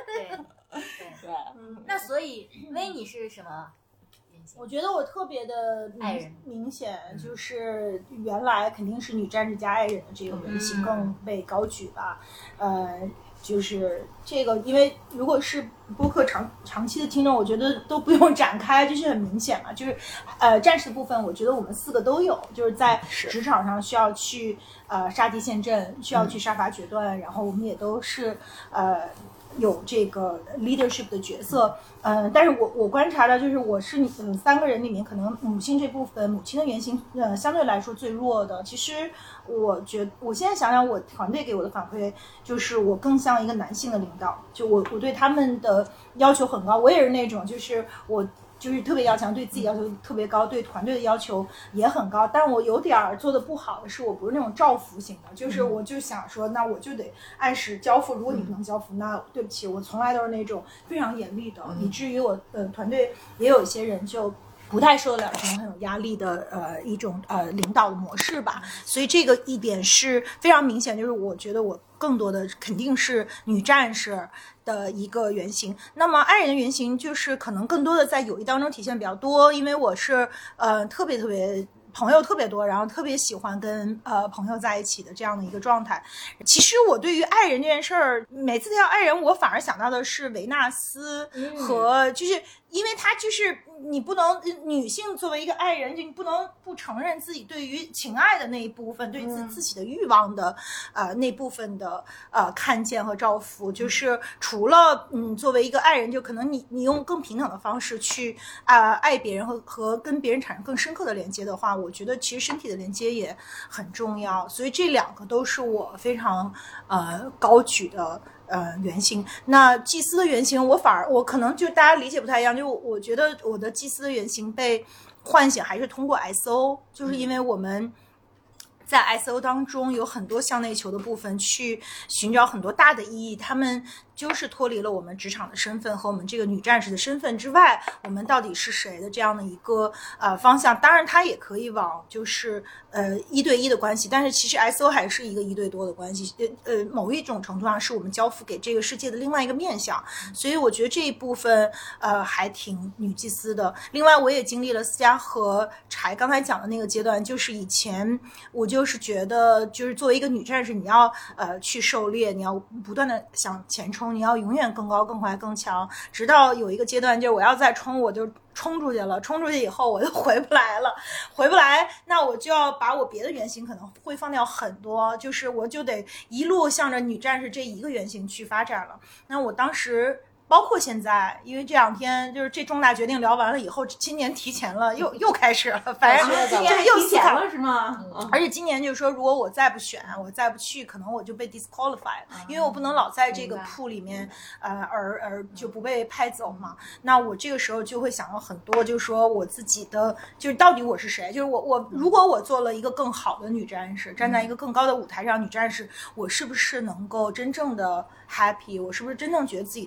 那所以薇你是什么？ 我觉得我特别的明显，就是原来肯定是女战士加爱人的这个原型更被高举吧。就是这个，因为如果是播客长期的听众，我觉得都不用展开，就是很明显嘛。就是战士的部分，我觉得我们4个都有，就是在职场上需要去杀敌陷阵，需要去杀伐决断，然后我们也都是有这个 leadership 的角色。但是我观察到，就是我是3个人里面，可能母亲这部分，母亲的原型相对来说最弱的。其实我现在想想，我团队给我的反馈就是我更像一个男性的领导，就我对他们的要求很高，我也是那种就是就是特别要强，对自己要求特别高，对团队的要求也很高。但我有点做的不好的是，我不是那种照服型的，就是我就想说，那我就得按时交付，如果你不能交付，那对不起，我从来都是那种非常严厉的，以至于我团队也有一些人就不太受得了这种很有压力的一种领导的模式吧。所以这个一点是非常明显，就是我觉得我更多的肯定是女战士的一个原型。那么爱人的原型就是可能更多的在友谊当中体现比较多，因为我是特别朋友特别多，然后特别喜欢跟朋友在一起的这样的一个状态。其实我对于爱人这件事儿，每次提到爱人，我反而想到的是维纳斯和就是因为他就是你不能女性作为一个爱人，就你不能不承认自己对于情爱的那一部分，对自己的欲望的那部分的看见和照拂。就是除了作为一个爱人，就可能你用更平等的方式去爱别人和跟别人产生更深刻的连接的话，我觉得其实身体的连接也很重要。所以这2个都是我非常高举的原型。那祭司的原型我可能就大家理解不太一样，就我觉得我的祭司的原型被唤醒还是通过 SO， 就是因为我们在 SO 当中有很多向内求的部分，去寻找很多大的意义，他们就是脱离了我们职场的身份和我们这个女战士的身份之外，我们到底是谁的这样的一个方向。当然它也可以往就是1对1的关系，但是其实 SO 还是一个1对多的关系，某一种程度上是我们交付给这个世界的另外一个面向。所以我觉得这一部分还挺女祭司的。另外我也经历了思佳和柴刚才讲的那个阶段，就是以前我就是觉得就是作为一个女战士，你要去狩猎，你要不断的向前冲，你要永远更高更快更强，直到有一个阶段就是我要再冲，我就冲出去了，冲出去以后我就回不来了，回不来那我就要把我别的原型可能会放掉很多，就是我就得一路向着女战士这一个原型去发展了。那我当时包括现在，因为这2天就是这重大决定聊完了以后，今年提前了，又开始了，反正今年又提前了是吗？ 而且今年就是说，如果我再不选，我再不去，可能我就被 disqualify 了，因为我不能老在这个pool里面，而就不被拍走嘛。那我这个时候就会想到很多，就是说我自己的，就是到底我是谁？就是我如果我做了一个更好的女战士，站在一个更高的舞台上，女战士，我是不是能够真正的 happy？ 我是不是真正觉得自己特别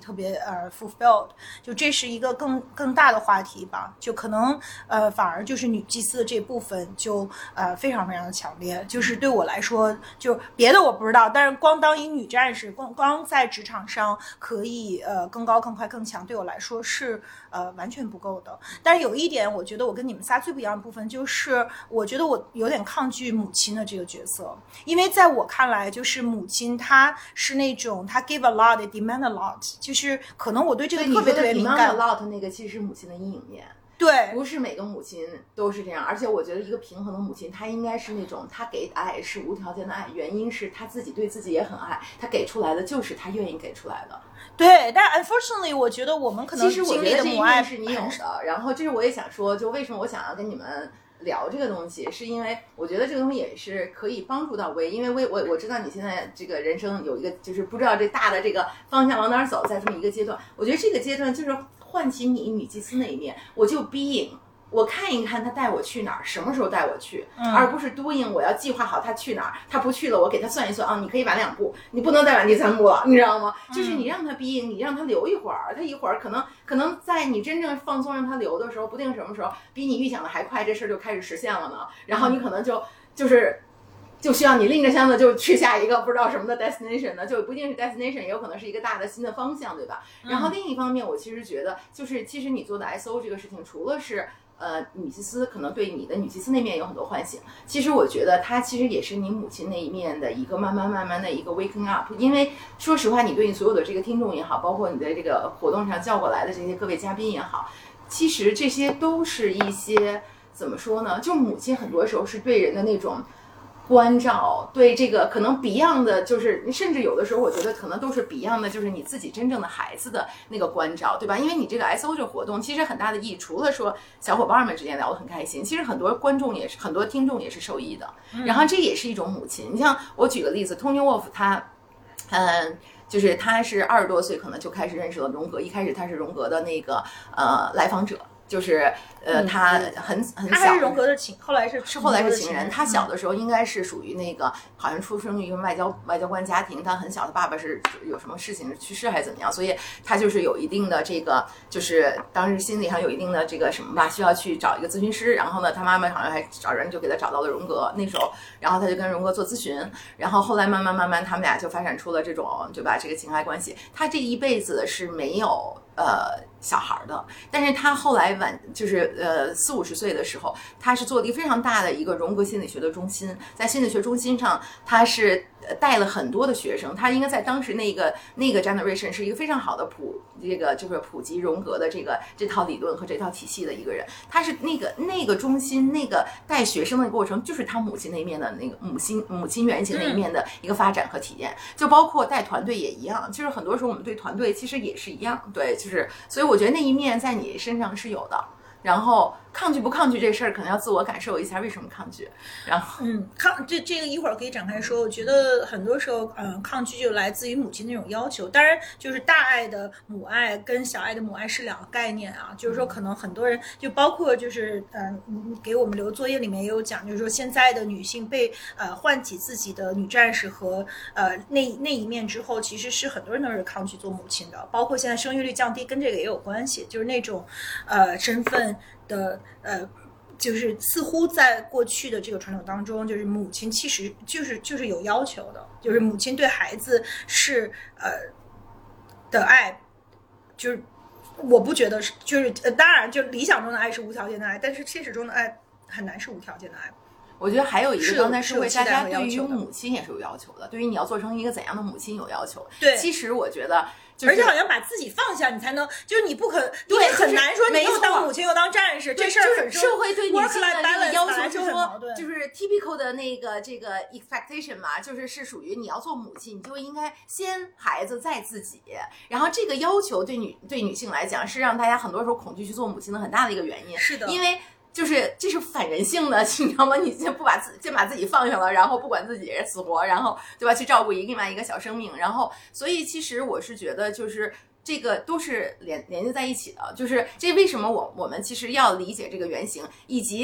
fulfilled， 就这是一个更大的话题吧，就可能反而就是女祭司的这部分就非常非常的强烈，就是对我来说，就别的我不知道，但是光当一女战士，光在职场上可以更高更快更强，对我来说是完全不够的。但是有一点我觉得我跟你们仨最不一样的部分，就是我觉得我有点抗拒母亲的这个角色，因为在我看来，就是母亲她是那种她 give a lot demand a lot， 就是可能我对这个特别特别敏感。 demand a lot 那个其实是母亲的阴影面。 对， 不是每个母亲都是这样，而且我觉得一个平衡的母亲，她应该是那种她给爱是无条件的爱，原因是她自己对自己也很爱，她给出来的就是她愿意给出来的。 对，但 unfortunately 我觉得我们可能经历的母爱是你有的，然后这是我也想说，就为什么我想要跟你们聊这个东西，是因为我觉得这个东西也是可以帮助到薇，因为我知道你现在这个人生有一个就是不知道这大的这个方向往哪走，在这么一个阶段，我觉得这个阶段就是唤起你女祭司那一面，我就 being， 我看一看他带我去哪儿，什么时候带我去，而不是 doing， 我要计划好他去哪儿，他不去了，我给他算一算啊，你可以晚2步，你不能再晚第3步了，你知道吗？就是你让他 being， 你让他留一会儿，他一会儿可能在你真正放松让他留的时候，不定什么时候比你预想的还快，这事儿就开始实现了呢。然后你可能就需要你拎着箱子就去下一个不知道什么的 destination 呢，就不一定是 destination， 也有可能是一个大的新的方向，对吧？然后另一方面，我其实觉得就是其实你做的 SO 这个事情，除了是女祭司可能对你的女祭司那面有很多唤醒，其实我觉得它其实也是你母亲那一面的一个慢慢的一个 waking up。因为说实话，你对你所有的这个听众也好，包括你的这个活动上叫过来的这些各位嘉宾也好，其实这些都是一些怎么说呢？就母亲很多时候是对人的那种关照，对这个可能 Beyond 的，就是甚至有的时候我觉得可能都是 Beyond 的，就是你自己真正的孩子的那个关照，对吧？因为你这个 SO 这活动其实很大的意义，除了说小伙伴们之间聊得很开心，其实很多观众也是，很多听众也是受益的。然后这也是一种母亲。你像我举个例子 ，Tony Wolff 他，就是他是20多岁可能就开始认识了荣格，一开始他是荣格的那个来访者。就是他很小， 他还是荣格的情，后来是情人。他小的时候应该是属于那个好像出生于一个外交官家庭，他很小的爸爸是有什么事情去世还是怎么样，所以他就是有一定的这个，就是当时心理上有一定的这个什么吧，需要去找一个咨询师。然后呢，他妈妈好像还找人就给他找到了荣格那时候，然后他就跟荣格做咨询，然后后来慢慢他们俩就发展出了这种对吧这个情爱关系。他这一辈子是没有小孩的，但是他后来就是40-50岁的时候，他是做了一个非常大的一个荣格心理学的中心，在心理学中心上，他是带了很多的学生，他应该在当时那个 generation 是一个非常好的普及荣格的这套理论和这套体系的一个人。他是那个中心那个带学生的过程，就是他母亲那一面的那个母亲原型那一面的一个发展和体验，就包括带团队也一样，就是很多时候我们对团队其实也是一样，对，就是所以我觉得那一面在你身上是有的。然后抗拒不抗拒这事儿，可能要自我感受一下为什么抗拒。然后， 这个一会儿可以展开说。我觉得很多时候，抗拒就来自于母亲那种要求。当然，就是大爱的母爱跟小爱的母爱是两个概念啊。就是说，可能很多人就包括就是给我们留作业里面也有讲，就是说现在的女性被唤起自己的女战士和那一面之后，其实是很多人都是抗拒做母亲的。包括现在生育率降低，跟这个也有关系。就是那种身份的就是似乎在过去的这个传统当中，就是母亲其实就是有要求的，就是母亲对孩子是的爱，就是我不觉得是就是当然就理想中的爱是无条件的爱，但是现实中的爱很难是无条件的爱。 我觉得还有一个，刚才是大家对于母亲也是有要求的，对于你要做成一个怎样的母亲有要求。 对， 其实我觉得。 而且好像把自己放下，你才能，就是你不可，对，很难说你又当母亲又当战士，这事儿很社会对女性的这个要求， 就是说， 就是 typical 的这个 expectation 嘛，就是属于你要做母亲，你就应该先孩子再自己。然后这个要求对女性来讲，是让大家很多时候恐惧去做母亲的很大的一个原因。 是的， 因为。就是这是反人性的，你知道吗？你先把自己放下了，然后不管自己死活，然后对吧？去照顾另外一个小生命，然后所以其实我是觉得就是这个都是连接在一起的，就是这为什么我们其实要理解这个原型，以及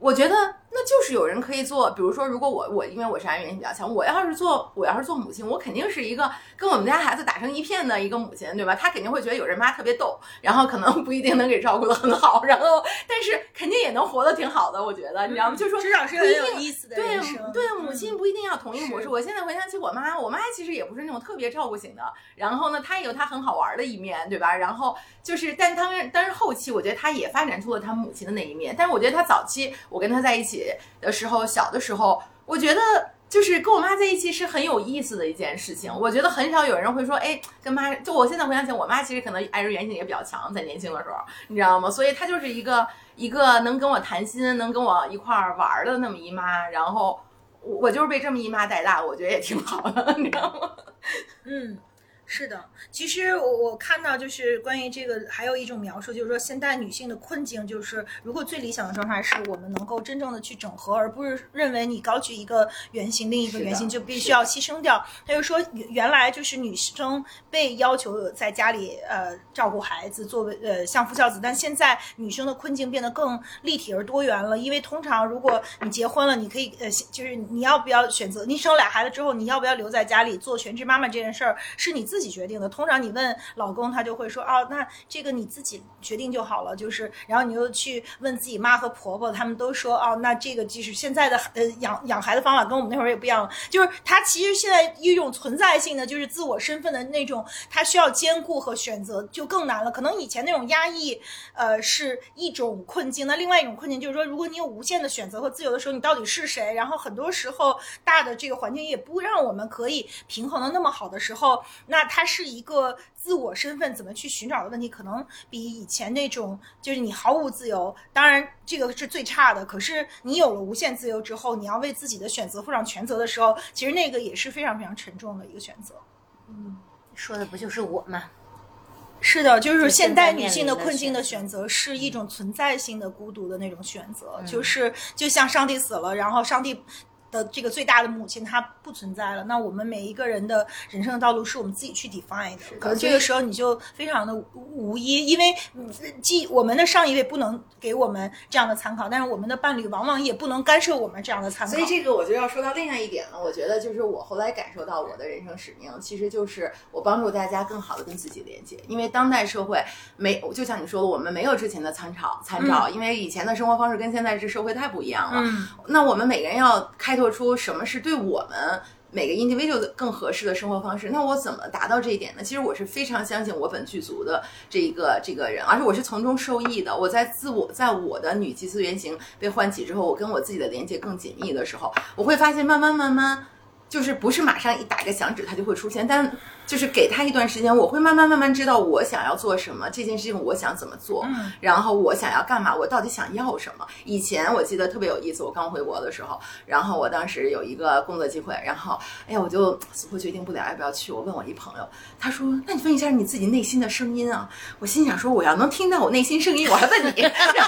我觉得那就是有人可以做，比如说，如果我因为我是爱人缘比较强，我要是做母亲，我肯定是一个跟我们家孩子打成一片的一个母亲，对吧？他肯定会觉得有人妈特别逗，然后可能不一定能给照顾得很好，然后但是肯定也能活得挺好的，我觉得，你知道吗？就是说至少是很有意思的人生。 对，母亲不一定要同一模式。我现在回想起我妈其实也不是那种特别照顾型的，然后呢，她也有她很好玩的一面，对吧？然后就是，但是后期我觉得她也发展出了她母亲的那一面，但是我觉得她早期我跟她在一起的时候，小的时候，我觉得就是跟我妈在一起是很有意思的一件事情。我觉得很少有人会说，哎，跟妈，就我现在回想起我妈其实可能爱人缘性也比较强，在年轻的时候，你知道吗？所以她就是一个能跟我谈心，能跟我一块儿玩的那么一妈，然后我就是被这么一妈带大，我觉得也挺好的，你知道吗？ 是的，其实我看到就是关于这个还有一种描述，就是说现代女性的困境，就是如果最理想的状态是我们能够真正的去整合，而不是认为你高举一个原型，另一个原型就必须要牺牲掉。他就说原来就是女生被要求在家里照顾孩子，作为相夫教子，但现在女生的困境变得更立体而多元了。因为通常如果你结婚了，你可以就是你要不要选择，你生俩孩子之后你要不要留在家里做全职妈妈这件事儿是你自己决定的。通常你问老公，他就会说那这个你自己决定就好了，就是然后你又去问自己妈和婆婆，他们都说那这个就是现在的养孩子方法跟我们那会儿也不一样了，就是他其实现在一种存在性的就是自我身份的那种，他需要兼顾和选择就更难了。可能以前那种压抑是一种困境，那另外一种困境就是说，如果你有无限的选择和自由的时候，你到底是谁？然后很多时候大的这个环境也不让我们可以平衡的那么好的时候，那它是一个自我身份怎么去寻找的问题，可能比以前那种就是你毫无自由，当然这个是最差的，可是你有了无限自由之后，你要为自己的选择负上全责的时候，其实那个也是非常非常沉重的一个选择。 说的不就是我吗？ 是的，就是现代女性的困境的选择是一种存在性的孤独的那种选择，就像上帝死了，然后上帝的这个最大的母亲她不存在了，那我们每一个人的人生的道路是我们自己去 define 的。可能这个时候你就非常的无依，因为我们的上一辈不能给我们这样的参考，但是我们的伴侣往往也不能干涉我们这样的参考。 所以这个我就要说到另外一点了，我觉得就是我后来感受到我的人生使命，其实就是我帮助大家更好的跟自己连接。因为当代社会就像你说的，我们没有之前的参照，因为以前的生活方式跟现在这社会太不一样了。那我们每个人要开拓出什么是对我们每个 individual 更合适的生活方式。那我怎么达到这一点呢？其实我是非常相信我本剧组的这个人，而且我是从中受益的。我在我的女祭司原型被唤起之后，我跟我自己的连接更紧密的时候，我会发现慢慢就是不是马上一打个响指它就会出现，但就是给他一段时间，我会慢慢知道我想要做什么，这件事情我想怎么做，然后我想要干嘛，我到底想要什么。以前我记得特别有意思，我刚回国的时候，然后我当时有一个工作机会，然后我就死活决定不了要不要去。我问我一朋友，他说那你问一下你自己内心的声音啊。我心想说我要能听到我内心声音我还问你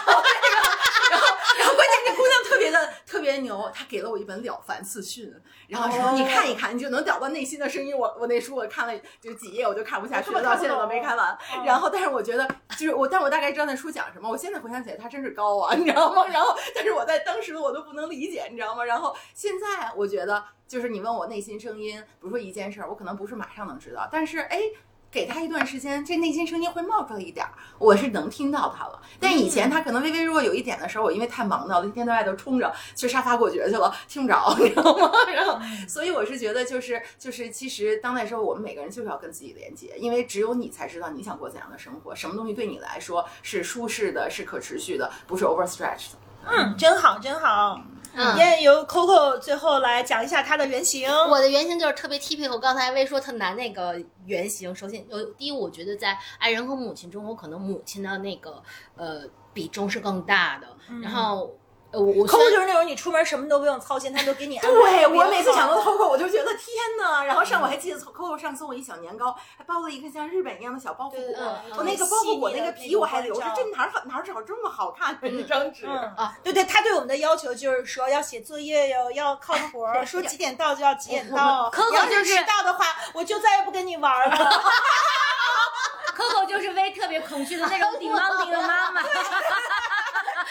然后关键这姑娘特别牛，她给了我一本《了凡四训》，然后说你看一看，你就能找到内心的声音。我那书我看了就几页我就看不下去了，到现在都没看完。然后但是我觉得就是但我大概知道那书讲什么。我现在回想起来它真是高啊，你知道吗？然后但是我在当时我都不能理解，你知道吗？然后现在我觉得就是你问我内心声音，比如说一件事我可能不是马上能知道，但是给他一段时间，这内心声音会冒出来一点，我是能听到他了。但以前他可能微微如果有一点的时候，我因为太忙了，一天到晚都冲着去沙发过绝去了，听不着，你知道吗？然后，所以我是觉得就是其实当代社会我们每个人就是要跟自己连接，因为只有你才知道你想过怎样的生活，什么东西对你来说是舒适的，是可持续的，不是 overstretched 的。 真好，真好。由 Coco 最后来讲一下她的原型。 我的原型就是特别 typical， 刚才薇说特难那个原型。首先，第一，我觉得在爱人和母亲中，我可能母亲的那个比重是更大的。然后我 Coco 就是那种你出门什么都不用操心，他都给你安排。 对，我每次想到 Coco 我就觉得天哪。然后我还记得 Coco 上送我一小年糕，还包了一个像日本一样的小包袱果。我那个包袱果那个皮我还留着，这哪找这么好看的一张纸啊？对，他对我们的要求就是说要写作业要靠谱，说几点到就要几点到。 Coco 就是迟到的话，我就再也不跟你玩了。 Coco 就是薇特别恐惧的那种demanding的妈妈。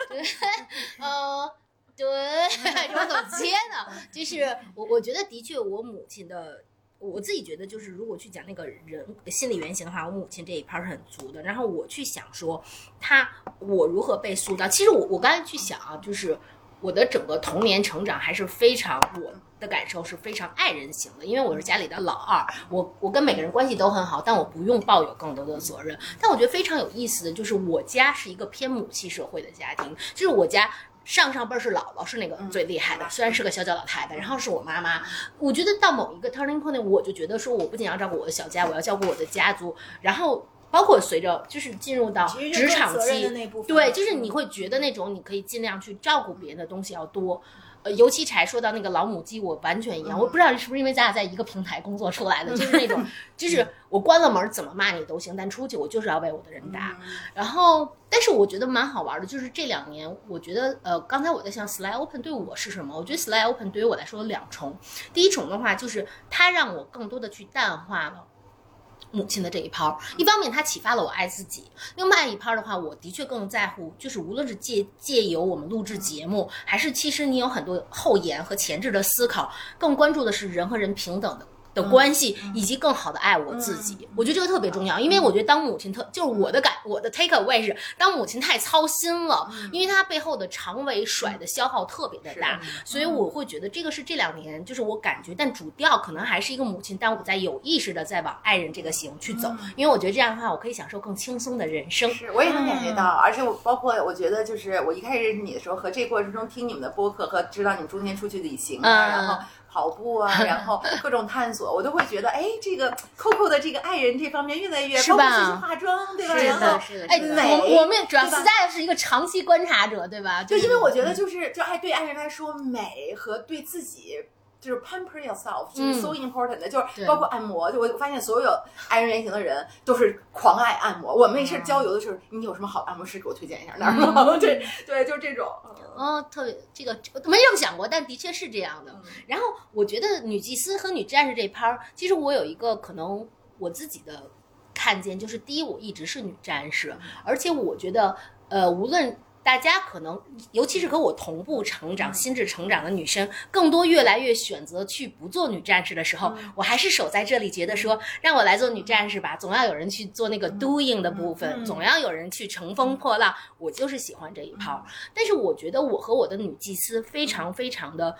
对，我怎么接呢？就是我觉得的确，我母亲的。我自己觉得，就是如果去讲那个人心理原型的话，我母亲这一趴是很足的。然后我去想说，我如何被塑造。其实我刚才去想啊，就是我的整个童年成长还是非常，我的感受是非常爱人型的，因为我是家里的老二，我跟每个人关系都很好，但我不用抱有更多的责任。但我觉得非常有意思的就是，我家是一个偏母系社会的家庭，就是我家。上辈是姥姥，是那个最厉害的，虽然是个小脚老太太，然后是我妈妈。我觉得到某一个 turning point， 我就觉得说，我不仅要照顾我的小家，我要照顾我的家族，然后包括随着就是进入到职场期，对，就是你会觉得那种你可以尽量去照顾别人的东西要多。尤其才说到那个老母鸡，我完全一样。我不知道是不是因为咱俩在一个平台工作出来的，就是那种，就是我关了门怎么骂你都行，但出去我就是要为我的人打。然后，但是我觉得蛮好玩的，就是这2年，我觉得刚才我在想 Slide Open 对我是什么？我觉得 Slide Open 对于我来说有2重。第一重的话，就是它让我更多的去淡化了母亲的这一抛，一方面它启发了我爱自己，另外一抛的话，我的确更在乎，就是无论是借由我们录制节目，还是其实你有很多后延和前置的思考，更关注的是人和人平等的关系，以及更好的爱我自己。我觉得这个特别重要，因为我觉得当母亲就是我的 take away 是，当母亲太操心了，因为她背后的长尾甩的消耗特别的大，所以我会觉得这个是这2年就是我感觉，但主调可能还是一个母亲，但我在有意识的在往爱人这个行去走，因为我觉得这样的话，我可以享受更轻松的人生。 是，我也能感觉到，而且包括我觉得就是我一开始认识你的时候，和这过程中听你们的播客和知道你们中间出去旅行啊，然后跑步啊，然后各种探索，我都会觉得，哎，这个 Coco 的这个爱人这方面越来越，包括自己化妆，对吧？ 是的， 是的， 哎，我们主要是在是一个长期观察者，对吧？ 就因为我觉得对爱人来说，美和对自己。就是 pamper yourself， 就是 so important 的，就是包括按摩。就我发现所有爱人原型的人都是狂爱按摩。我没事郊游的时候，你有什么好按摩师给我推荐一下？哪儿好？对，就是这种。 特别这个没这么想过，但的确是这样的。然后我觉得女祭司和女战士这趴，其实我有一个可能我自己的看见，就是第一，我一直是女战士，而且我觉得无论。大家可能，尤其是和我同步成长、心智成长的女生，更多越来越选择去不做女战士的时候，我还是守在这里，觉得说让我来做女战士吧，总要有人去做那个 doing 的部分，总要有人去乘风破浪，我就是喜欢这一泡。但是我觉得我和我的女祭司非常非常的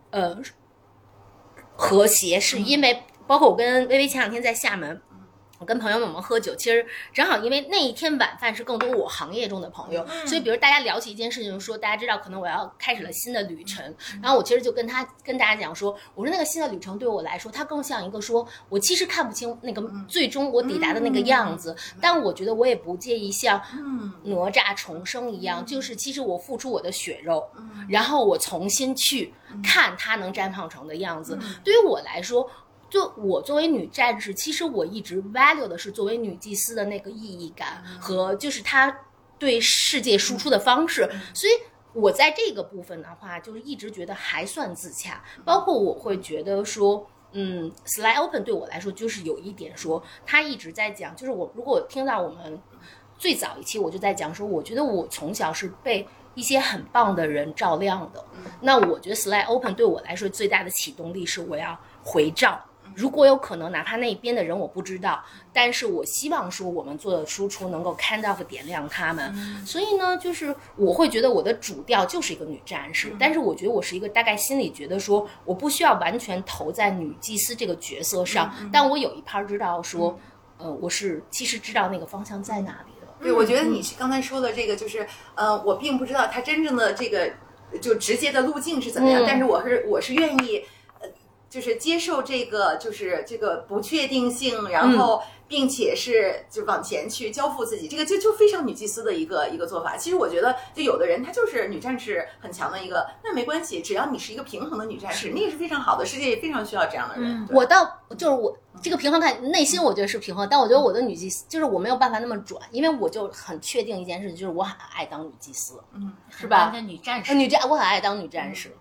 和谐，是因为包括我跟微微前2天在厦门。我跟朋友们喝酒，其实正好因为那一天晚饭是更多我行业中的朋友，所以比如大家聊起一件事情，说大家知道可能我要开始了新的旅程，然后我其实就跟大家讲说，我说那个新的旅程对我来说，它更像一个说我其实看不清那个最终我抵达的那个样子，但我觉得我也不介意像哪吒重生一样，就是其实我付出我的血肉，然后我重新去看它能绽放成的样子。对于我来说。就我作为女战士，其实我一直 value 的是作为女祭司的那个意义感和就是她对世界输出的方式，所以我在这个部分的话，就是一直觉得还算自洽。包括我会觉得说Slide Open 对我来说就是有一点说，他一直在讲，就是如果我听到我们最早一期我就在讲说，我觉得我从小是被一些很棒的人照亮的，那我觉得 Slide Open 对我来说最大的启动力是我要回照。如果有可能，哪怕那边的人我不知道，但是我希望说我们做的输出能够 kind of 点亮他们。所以呢，就是我会觉得我的主调就是一个女战士，但是我觉得我是一个大概心里觉得说我不需要完全投在女祭司这个角色上，但我有一趴知道说，我是其实知道那个方向在哪里的。 对，我觉得你刚才说的这个就是，我并不知道他真正的这个就直接的路径是怎么样，但是我是愿意。就是接受这个，就是这个不确定性，然后并且是就往前去交付自己，这个就非常女祭司的一个做法。其实我觉得，就有的人她就是女战士很强的一个，那没关系，只要你是一个平衡的女战士，你也是非常好的，世界也非常需要这样的人。 我倒就是我这个平衡感，内心我觉得是平衡，但我觉得我的女祭司就是我没有办法那么转，因为我就很确定一件事情，就是我很爱当女祭司，是吧？ 女战士， 我很爱当女战士。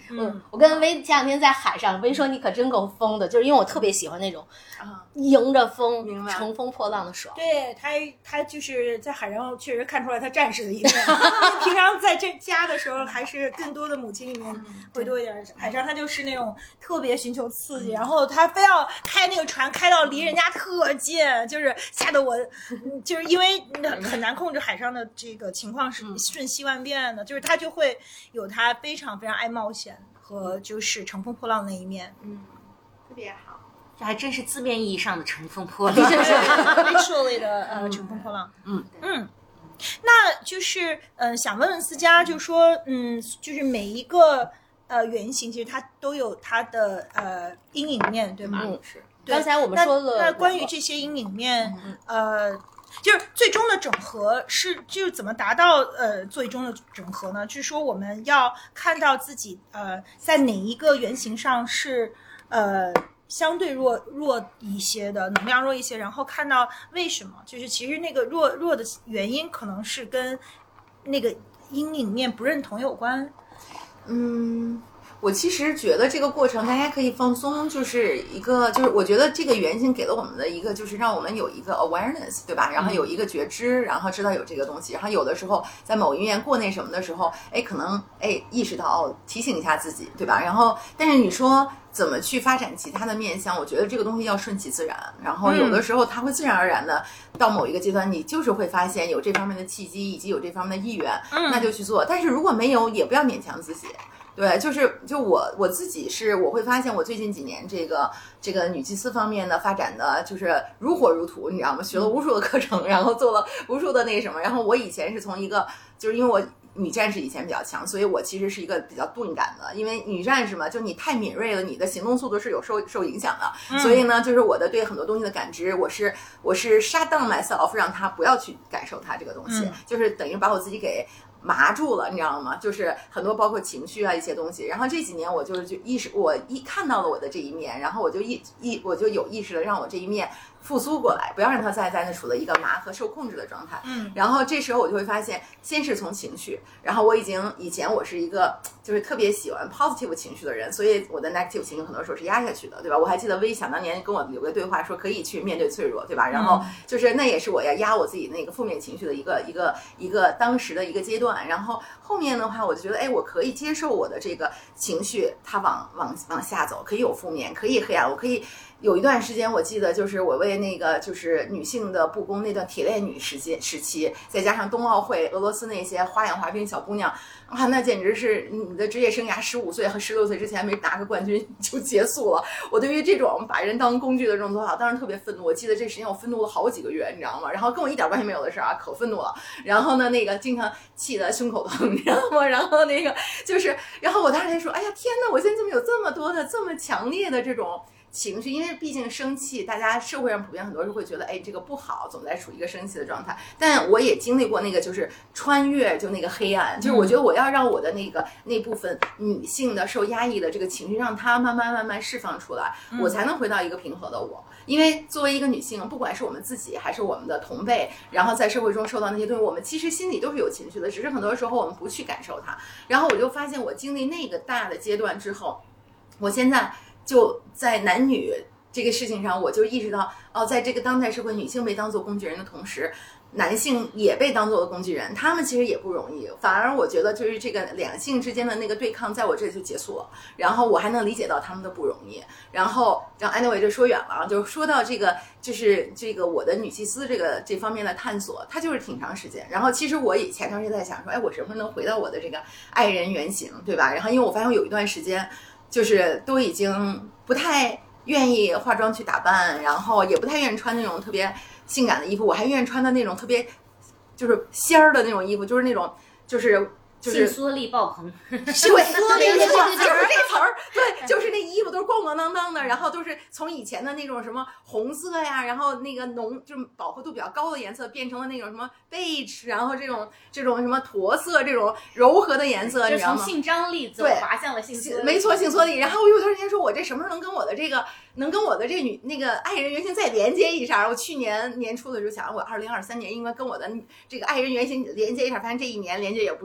我跟薇前两天在海上，薇说你可真够疯的，就是因为我特别喜欢那种迎着风乘风破浪的爽。 对他就是在海上确实看出来他战士的一面，平常在这家的时候还是更多的母亲里面会多一点，海上他就是那种特别寻求刺激，然后他非要开那个船开到离人家特近，就是吓得我就是因为很难控制海上的这个情况是瞬息万变的，就是他就会有他非常非常爱冒险和就是乘风破浪那一面， 特别好。 这还真是字面意义上的乘风破浪 ，literally 的乘风破浪。那就是想问问思佳，就说就是每一个原型其实它都有它的阴影面，对吗？ 是。 刚才我们说了， 那关于这些阴影面，就是最终的整合就是怎么达到最终的整合呢？就是说我们要看到自己在哪一个原型上是相对弱一些的，能量弱一些，然后看到为什么，就是其实那个弱的原因可能是跟那个阴影面不认同有关。 我其实觉得这个过程大家可以放松，就是我觉得这个原型给了我们的一个就是让我们有一个 awareness， 对吧？然后有一个觉知，然后知道有这个东西，然后有的时候在某一面过那什么的时候，可能意识到提醒一下自己，对吧？然后但是你说怎么去发展其他的面向，我觉得这个东西要顺其自然，然后有的时候它会自然而然的到某一个阶段，你就是会发现有这方面的契机以及有这方面的意愿，那就去做。但是如果没有，也不要勉强自己。对，就我自己我会发现我最近几年这个女祭司方面的发展的就是如火如荼，你知道吗？学了无数的课程，然后做了无数的那什么，然后我以前是从一个就是因为我女战士以前比较强，所以我其实是一个比较钝感的，因为女战士嘛，就你太敏锐了，你的行动速度是有受影响的，所以呢，就是我的对很多东西的感知，我是shut down myself， 让她不要去感受它这个东西，就是等于把我自己给麻住了，你知道吗？就是很多包括情绪啊一些东西。然后这几年我就我看到了我的这一面，然后我就有意识的让我这一面复苏过来，不要让它在那处的一个麻和受控制的状态。然后这时候我就会发现，先是从情绪，然后以前我是一个就是特别喜欢 positive 情绪的人，所以我的 negative 情绪很多时候是压下去的，对吧？我还记得薇想当年跟我有个对话，说可以去面对脆弱，对吧？然后就是那也是我要压我自己那个负面情绪的一个当时的一个阶段。然后后面的话，我就觉得，我可以接受我的这个情绪，它往下走，可以有负面，可以黑暗，我可以。有一段时间，我记得就是我为那个就是女性的不公那段铁链女时期，再加上冬奥会俄罗斯那些花样滑冰小姑娘，那简直是你的职业生涯15岁和16岁之前没拿个冠军就结束了。我对于这种把人当工具的这种做法，当时特别愤怒。我记得这时间我愤怒了好几个月，你知道吗？然后跟我一点关系没有的事可愤怒了。然后呢，那个经常气得胸口疼，你知道吗？然后那个就是，然后我当时就说，哎呀天哪，我现在怎么有这么多的这么强烈的这种情绪，因为毕竟生气，大家社会上普遍很多人会觉得，这个不好，总在处于一个生气的状态。但我也经历过那个，就是穿越，就那个黑暗，就是我觉得我要让我的那部分女性的受压抑的这个情绪，让它慢慢释放出来，我才能回到一个平和的我。因为作为一个女性，不管是我们自己还是我们的同辈，然后在社会中受到那些东西，我们其实心里都是有情绪的，只是很多时候我们不去感受它。然后我就发现，我经历那个大的阶段之后，我现在就在男女这个事情上，我就意识到，在这个当代社会，女性被当作工具人的同时，男性也被当作了工具人，他们其实也不容易。反而我觉得就是这个两性之间的那个对抗，在我这里就结束了。然后我还能理解到他们的不容易。然后让 anyway 这说远了，就说到这个，就是这个我的女祭司这方面的探索，它就是挺长时间。然后其实我以前段时间在想说，我什么时候能回到我的这个爱人原型，对吧？然后因为我发现我有一段时间就是都已经不太愿意化妆去打扮，然后也不太愿意穿那种特别性感的衣服，我还愿意穿的那种特别就是仙儿的那种衣服，就是那种就是性缩力爆棚， 是我缩力，就是这个词儿，对，就是那衣服都是光光当当的，然后都是从以前的那种什么红色呀，然后那个就是饱和度比较高的颜色，变成了那种什么 beige， 然后这种什么驼色，这种柔和的颜色， 就是从性张力走滑向了性缩力， 没错，性缩力。然后我有段时间说，我这什么时候能跟我的这个那个爱人原型再连接一下？我去年年初的时候想，我2023年应该跟我的这个爱人原型连接一下，发现这一年连接也不多。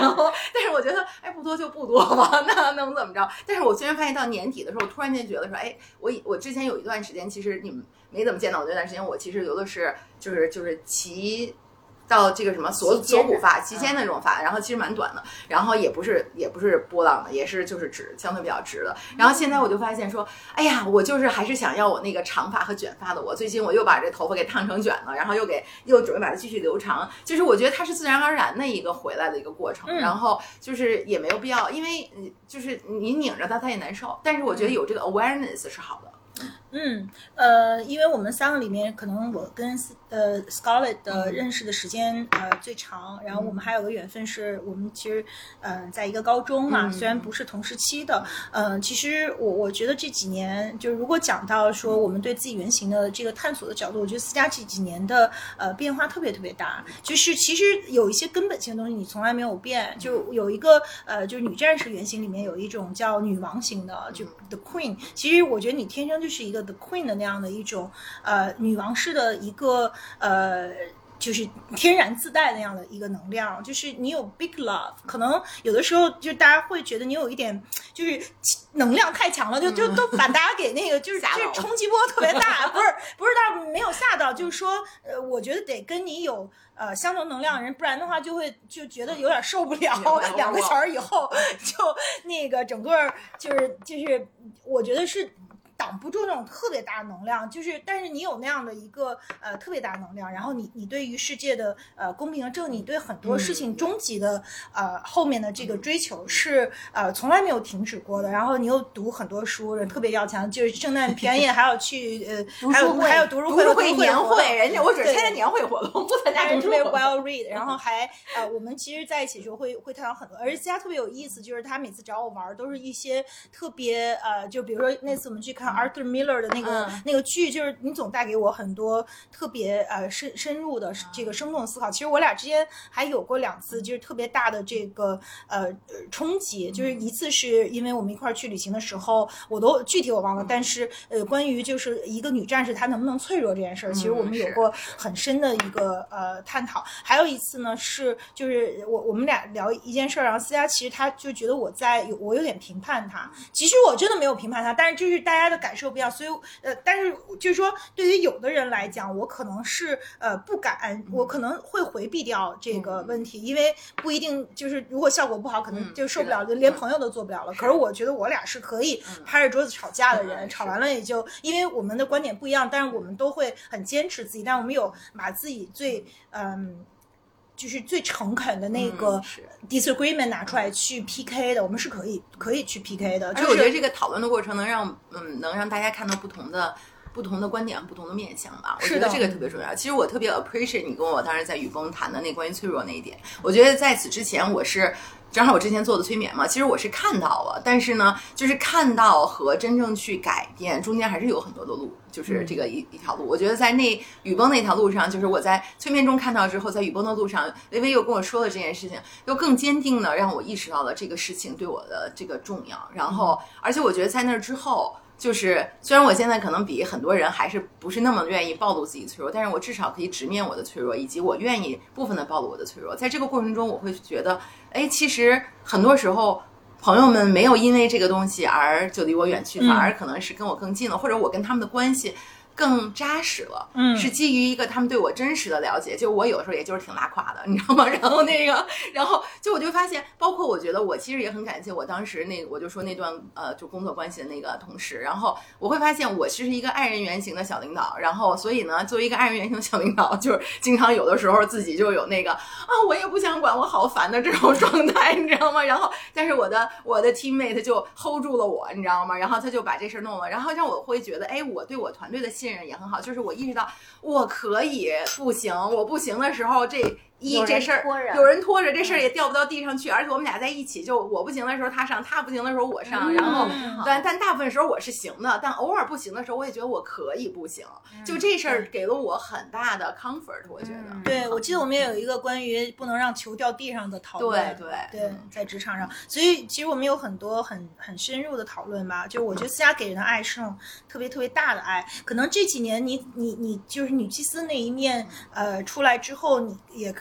然后但是我觉得哎不多就不多吧，那能怎么着？但是我虽然发现到年底的时候，我突然间觉得说，哎，我之前有一段时间，其实你们没怎么见到我这段时间，我其实留的是就是齐到这个什么锁骨发齐肩的那种发，然后其实蛮短的，然后也不是波浪的，也是就是直，相对比较直的。然后现在我就发现说，哎呀，我就是还是想要我那个长发和卷发的。我最近我又把这头发给烫成卷了，然后又准备把它继续留长。就是我觉得它是自然而然的一个回来的一个过程，然后就是也没有必要，因为就是你拧着它也难受，但是我觉得有这个 awareness 是好的。 因为我们3个里面，可能我跟Scarlett 的认识的时间最长，然后我们还有个缘分是我们其实在一个高中嘛，虽然不是同时期的，其实我觉得这几年就如果讲到说我们对自己原型的这个探索的角度，我觉得思佳这几年的变化特别特别大，就是其实有一些根本性的东西你从来没有变，就有一个就是女战士原型里面有一种叫女王型的，就 The Queen， 其实我觉得你天生就是一个 The Queen 的那样的一种女王式的一个就是天然自带那样的一个能量，就是你有 big love， 可能有的时候就大家会觉得你有一点就是能量太强了，就都把大家给那个就是冲击波特别大，不是大家没有吓到，就是说我觉得得跟你有相同能量的人，不然的话就觉得有点受不了，2个小时以后就那个整个就是我觉得是挡不住那种特别大的能量，就是但是你有那样的一个特别大的能量，然后你对于世界的公平和正义，对很多事情终极的后面的这个追求是从来没有停止过的。然后你又读很多书，人特别要强，就是圣诞平安夜还要去还有读书会年会，人家我只参加年会活动，不参加读书会。 特别 well read， 然后还我们其实在一起的时候会探讨很多，而且他特别有意思，就是他每次找我玩都是一些特别就比如说那次我们去看Arthur Miller 的那个剧，就是你总带给我很多特别深入的这个生动思考。其实我俩之间还有过2次就是特别大的这个冲击，就是一次是因为我们一块儿去旅行的时候，我都具体我忘了，但是关于就是一个女战士她能不能脆弱这件事儿，其实我们有过很深的一个探讨。还有一次呢是就是我们俩聊一件事儿，然后思佳其实她就觉得我有点评判她，其实我真的没有评判她，但是就是大家的感受不一样，所以但是就是说对于有的人来讲，我可能是不敢，我可能会回避掉这个问题，因为不一定就是如果效果不好，可能就受不了，就连朋友都做不了了。可是我觉得我俩是可以拍着桌子吵架的人，吵完了也就因为我们的观点不一样，但是我们都会很坚持自己，但我们有把自己最就是最诚恳的那个 disagreement 拿出来去 PK 的，我们是可以去 PK 的。 而且我觉得这个讨论的过程能让大家看到不同的观点、不同的面向吧，我觉得这个特别重要。其实我特别 appreciate 你跟我当时在雨崩谈的那关于脆弱那一点。我觉得在此之前正好我之前做的催眠嘛，其实我是看到了，但是呢，就是看到和真正去改变中间还是有很多的路，就是这个一条路。我觉得在雨崩那条路上，就是我在催眠中看到之后，在雨崩的路上，微微又跟我说了这件事情，又更坚定的让我意识到了这个事情对我的这个重要。然后，而且我觉得在那之后。就是虽然我现在可能比很多人还是不是那么愿意暴露自己脆弱，但是我至少可以直面我的脆弱，以及我愿意部分的暴露我的脆弱。在这个过程中，我会觉得，哎，其实很多时候朋友们没有因为这个东西而就离我远去，反而可能是跟我更近了，或者我跟他们的关系更扎实了，是基于一个他们对我真实的了解。就我有的时候也就是挺拉胯的，你知道吗？然后就我就发现，包括我觉得我其实也很感谢我当时我就说那段就工作关系的那个同事，然后我会发现我其实一个爱人原型的小领导，然后所以呢，作为一个爱人原型的小领导，就是经常有的时候自己就有那个我也不想管，我好烦的这种状态，你知道吗？然后但是我的 teammate 就 hold 住了我，你知道吗？然后他就把这事弄了，然后让我会觉得，哎，我对我团队的信任也很好，就是我意识到我可以不行，我不行的时候，这事儿有人拖着，这事儿也掉不到地上去，而且我们俩在一起，就我不行的时候他上，他不行的时候我上，然后但大部分时候我是行的，但偶尔不行的时候，我也觉得我可以不行，就这事儿给了我很大的 comfort， 我觉得。 对，我记得我们也有一个关于不能让球掉地上的讨论，对，在职场上，所以其实我们有很多很深入的讨论吧。就我觉得思佳给人的爱是那种特别特别大的爱，可能这几年你就是女祭司那一面出来之后，你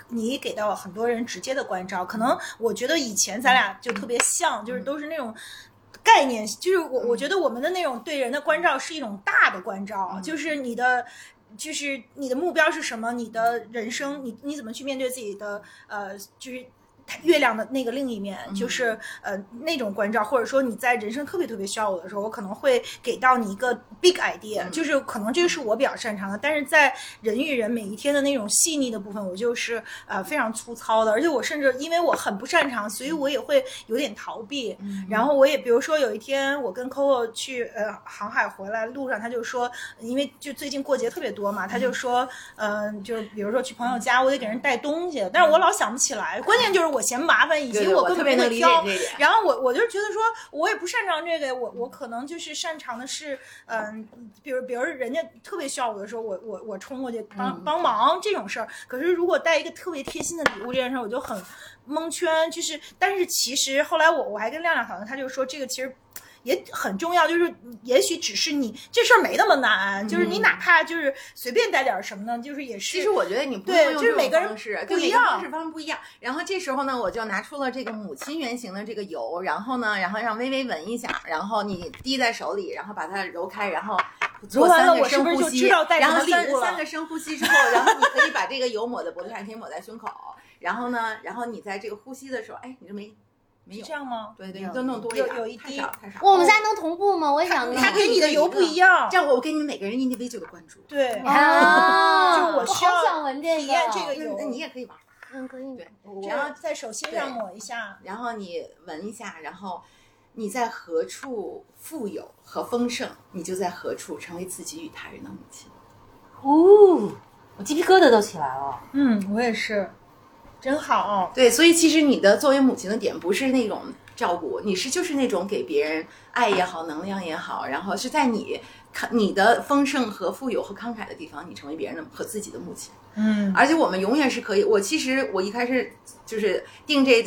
你给到很多人直接的关照。可能我觉得以前咱俩就特别像，就是都是那种概念，就是我觉得我们的那种对人的关照是一种大的关照，就是你的目标是什么，你的人生你怎么去面对自己的就是月亮的那个另一面，就是那种关照，或者说你在人生特别特别需要我的时候，我可能会给到你一个 big idea，就是可能这个是我比较擅长的，但是在人与人每一天的那种细腻的部分，我就是非常粗糙的，而且我甚至因为我很不擅长，所以我也会有点逃避。然后我也比如说有一天我跟 Coco 去航海回来路上，他就说，因为就最近过节特别多嘛，他就说就比如说去朋友家，我得给人带东西，但是我老想不起来，关键就是我嫌麻烦，以及我根本不会挑。然后我就觉得说，我也不擅长这个，我可能就是擅长的是，比如人家特别需要我的时候，我冲过去帮忙这种事儿。可是如果带一个特别贴心的礼物这件事儿，我就很蒙圈。就是，但是其实后来我还跟亮亮讨论，他就说这个其实也很重要，就是也许只是你这事儿没那么难，就是你哪怕就是随便带点什么呢，就是也是。 其实我觉得你不用用这种方式， 不一样， 方式方式不一样。然后这时候呢，我就拿出了这个母亲原型的这个油，然后让微微闻一下，然后你滴在手里，然后把它揉开，然后做3个深呼吸，然后三个深呼吸之后，然后你可以把这个油抹在脖子上，可以抹在胸口，然后你在这个呼吸的时候，哎，你就没有这样吗？ 对，你就弄多一点， 有一滴， 太少。 我们仨能同步吗？我也想。 他给你的油不一样， 这样我给你们每个人individual的关注。 对， 就我好想闻这个， 体验这个油， 那你也可以玩。 可以。 对， 然后在手心上抹一下， 然后你闻一下，然后你在何处富有和丰盛，你就在何处成为自己与他人的母亲。 我鸡皮疙瘩都起来了。 我也是。真好， 对，所以其实你的作为母亲的点不是那种照顾，你就是那种给别人爱也好，能量也好，然后是在你的丰盛和富有和慷慨的地方，你成为别人的和自己的母亲。而且我们永远是可以。我一开始就是定这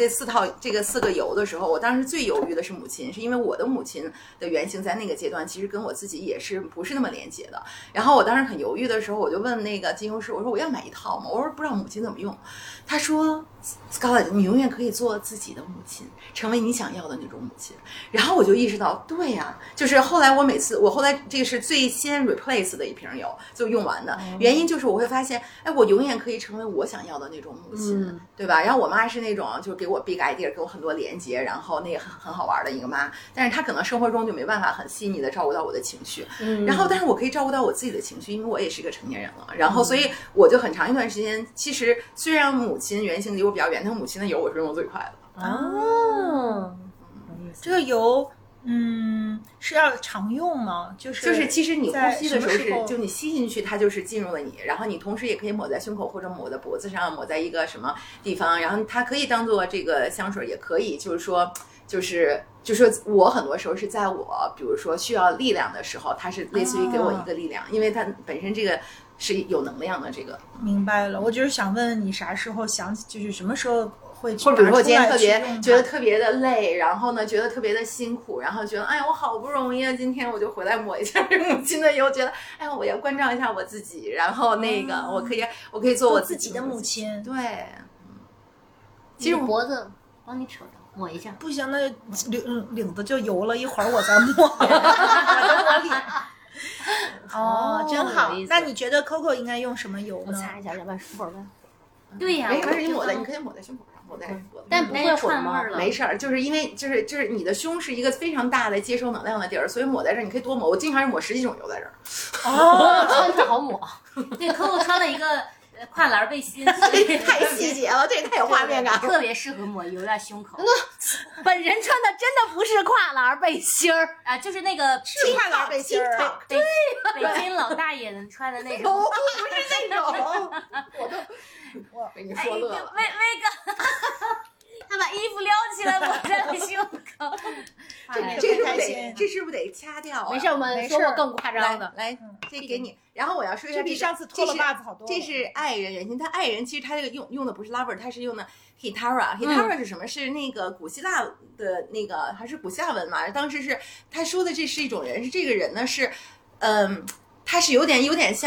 4个油的时候，我当时最犹豫的是母亲，是因为我的母亲的原型在那个阶段其实跟我自己也是不是那么连接的。然后我当时很犹豫的时候，我就问那个金融师，我说我要买一套吗？我说不知道母亲怎么用。他说 Scarlett， 你永远可以做自己的母亲，成为你想要的那种母亲。然后我就意识到，对呀，就是后来我后来这个是最先 replace 的一瓶油就用完的，原因就是我会发现，哎，我永远可以成为我想要的那种母亲，对吧？然后我妈是那种就是给我 big idea， 给我很多连接，然后那个很好玩的一个妈，但是她可能生活中就没办法很细腻的照顾到我的情绪，然后但是我可以照顾到我自己的情绪，因为我也是一个成年人了，然后所以我就很长一段时间，其实虽然母亲原型离我比较远，但母亲的油我是用的最快的。 这个油是要常用吗？就是其实你呼吸的时候就你吸进去，它就是进入了你，然后你同时也可以抹在胸口或者抹在脖子上，抹在一个什么地方，然后它可以当做这个香水，也可以就是说我很多时候是在我比如说需要力量的时候，它是类似于给我一个力量，因为它本身这个是有能量的。这个明白了，我就是想问你啥时候想起，就是什么时候会去， 或者比如说今天觉得特别的累，然后呢觉得特别的辛苦，然后觉得哎呀我好不容易啊，今天我就回来抹一下母亲的油，觉得哎呀我要关照一下我自己，然后那个我可以做我自己的母亲。 对， 其实脖子帮你扯着抹一下， 不行，那领子就油了，一会儿我再抹，我再抹脸。真好。那你觉得 Coco 应该用什么油呢？ 我擦一下，要不然顺口问。 对呀， 没事，你可以抹在胸口上，抹在脖子， 但不会混味儿了。 没事儿，就是因为就是你的胸是一个非常大的接收能量的地儿，所以抹在这儿你可以多抹。我经常是抹10几种油在这儿。 穿特好抹。 对，Coco 穿了一个跨栏背心， 太细节了，这也太有画面感了， 特别适合抹油在胸口。 本人穿的真的不是跨栏背心儿啊，就是那个是跨栏背心儿， 对，北京老大爷穿的那种， 不是那种，我被你说乐了。 威哥，他把衣服撩起来抹在了胸口。 这是不是得掐掉？ 没事，我们说过更夸张的。 来，这给你。然后我要说一下， 这比上次脱了袜子好多。 这是爱人原型，他爱人其实他这个用的不是 lover， 他是用的 Hitara。Hitara 是什么？是那个古希腊的那个，还是古希腊文嘛？当时是他说的，这是一种人，是这个人呢是，他是有点像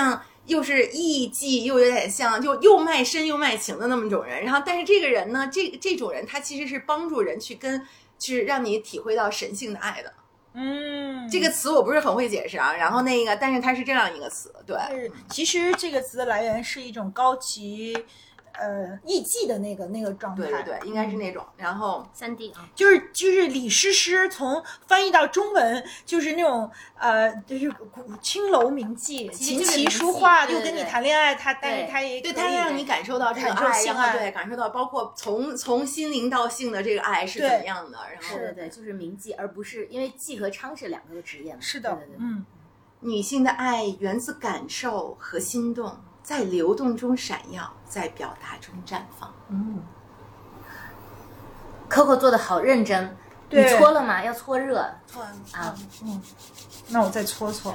又是艺妓，又有点像又卖身又卖情的那么一种人。然后，但是这个人呢，这种人他其实是帮助人去让你体会到神性的爱的。这个词我不是很会解释啊。然后但是它是这样一个词，对。 其实这个词的来源是一种高级艺妓的那个状态， 对，应该是那种。然后 3D 啊， 就是李师师从翻译到中文就是那种就是青楼名妓，琴棋书画又跟你谈恋爱，但是他也对他让你感受到这个爱，然后对感受到包括从心灵到性的这个爱是怎么样的。然后对，就是名妓，而不是因为妓和娼是两个职业嘛。 是的， 对， 女性的爱源自感受和心动，在流动中闪耀，在表达中绽放。 Coco 做的好认真，你搓了吗？要搓热。 搓完啊， 那我再搓搓。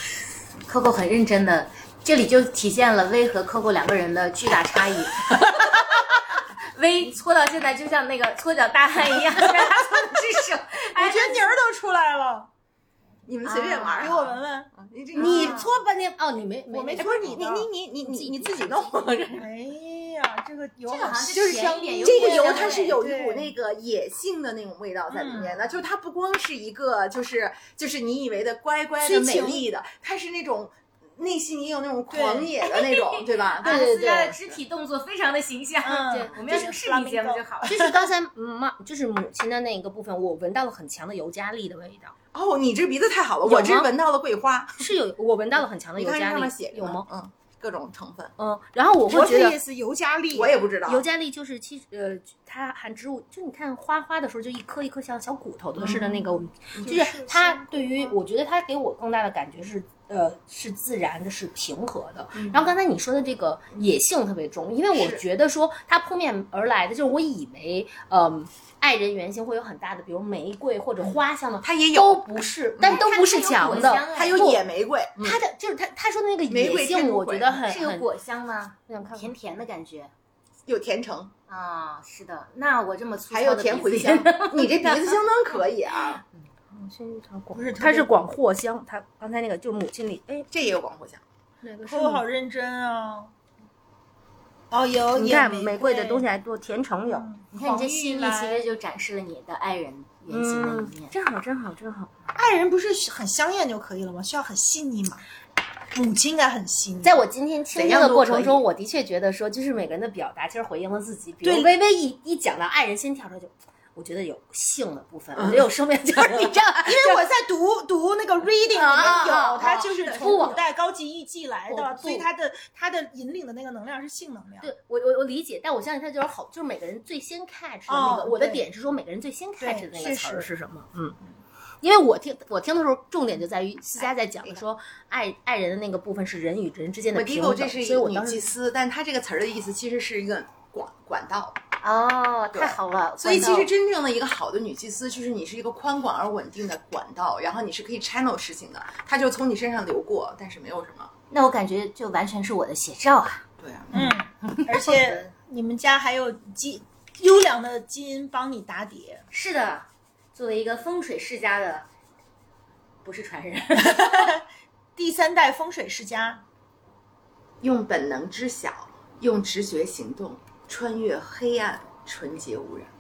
Coco 很认真的，这里就体现了薇和 Coco 两个人的巨大差异。薇搓到现在就像那个搓脚大汉一样，让他搓的是手， 我觉得泥儿都出来了。 你们随便玩， 给我闻闻。 你搓半天哦，你没， 我没搓不是你自己弄。 哎呀，这个油好像就是香点， 这个油它是有一股那个野性的那种味道在里面的，就是它不光是一个就是你以为的乖乖的美丽的，它是那种内心也有那种狂野的那种，对吧？ 对，他的肢体动作非常的形象。 对， 我们要是个视频节目就好了。 就是刚才就是母亲的那个部分，我闻到了很强的尤加利的味道。 哦，你这鼻子太好了，我这闻到了桂花， 我闻到了很强的尤加利，有吗？ 各种成分。 然后我会觉得尤加利， 我也不知道。 尤加利就是它含植物，就你看花的时候就一颗一颗像小骨头的似的那个，就是它对于我觉得它给我更大的感觉是自然的，是平和的。然后刚才你说的这个野性特别重，因为我觉得说它扑面而来的就是我以为爱人原型会有很大的，比如玫瑰或者花香的， 它也有， 都不是，但都不是强的， 它有野玫瑰。 它的就是他说的那个野性，我觉得是有果香吗？甜甜的感觉， 有甜橙啊，是的。那我这么粗糙的还有甜茴香，你这鼻子相当可以啊。 不是，它是广藿香，它刚才那个就是母亲里，哎， 这也有广藿香。 那个是好认真啊。有， 你看玫瑰的东西还多，甜橙有。 你看你这细腻，其实就展示了你的爱人原型的一面。 真好。 爱人不是很香艳就可以了吗？需要很细腻嘛。母亲应该很细腻。 在我今天倾听的过程中，我的确觉得说，就是每个人的表达其实回应了自己。比如微微一讲到爱人，先跳出来就。我觉得有性的部分，我觉得有生命就是你知道， 因为我在读那个 reading 里面有，它就是从古代高级艺妓来的，所以它的引领的那个能量是性能量。 对，我理解，但我相信它就是好，就是每个人最先 catch 的那个。我的点是说，每个人最先 catch 的那个词儿是什么？因为我听的时候，重点就在于思佳在讲的说，爱人的那个部分是人与人之间的平等， 这是一个女祭司，但它这个词儿的意思其实是一个管道。 哦，太好了！ 所以其实真正的一个好的女祭司，就是你是一个宽广而稳定的管道，然后你是可以 channel 事情的，它就从你身上流过，但是没有什么。 那我感觉就完全是我的写照啊！ 对啊， 而且你们家还有优良的基因帮你打底。 是的，作为一个风水世家的，不是传人， 第3代风水世家， 用本能知晓，用直觉行动。穿越黑暗，纯洁无染。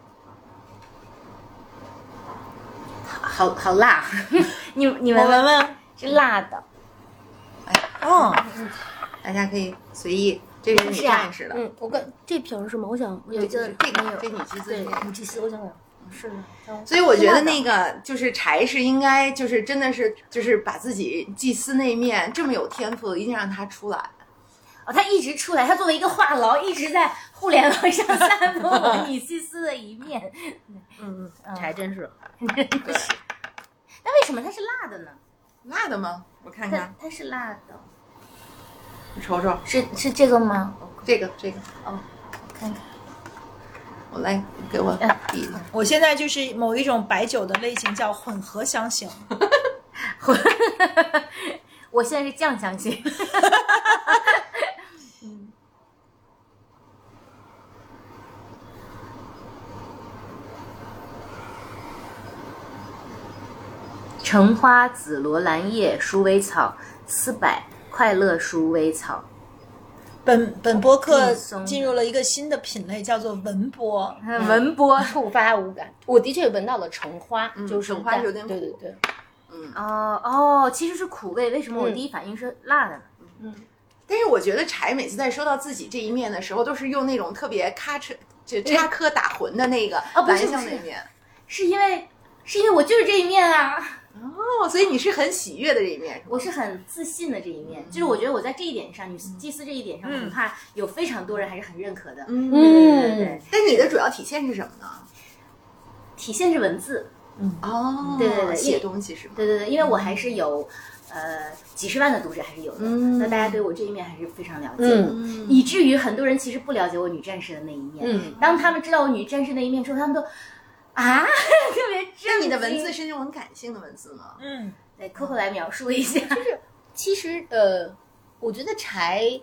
好辣！你们闻闻， 是辣的。 大家可以随意。这是女战士的。 我跟这瓶是吗？我想有这女祭司， 对女祭司，我想想。是的， 所以我觉得那个就是柴是应该就是真的是就是把自己祭司那面这么有天赋的，一定让他出来。 他一直出来，他作为一个话痨，一直在互联网上散播我女祭司的一面。 柴真是。 那为什么它是辣的呢？ 辣的吗？我看看， 它是辣的。 你瞅瞅， 是这个吗？ 这个。 哦，看看。 我来给我比一下。 我现在就是某一种白酒的类型叫混合香型。 我现在是酱香型。橙花、紫罗兰叶、鼠尾草、丝柏、 快乐鼠尾草。 本播客劲松进入了一个新的品类，叫做文播。 文波触发无感，我的确闻到了橙花，就是橙花有点苦对对对， 其实是苦味，为什么我第一反应是辣的呢？ 但是我觉得柴每次在说到自己这一面的时候，都是用那种特别插科打诨的那个玩笑那一面。 是因为我就是这一面啊。 哦，所以你是很喜悦的这一面， 我是很自信的这一面，就是我觉得我在这一点上，女祭司这一点上，恐怕有非常多人还是很认可的。对。 但你的主要体现是什么呢？ 体现是文字。对， 写东西是吗？ 对，因为我还是有几十万的读者还是有的，那大家对我这一面还是非常了解的，以至于很多人其实不了解我女战士的那一面。当他们知道我女战士那一面之后，他们都特别震惊。 那你的文字是那种很感性的文字吗？ 对，Coco 来描述一下。 其实我觉得柴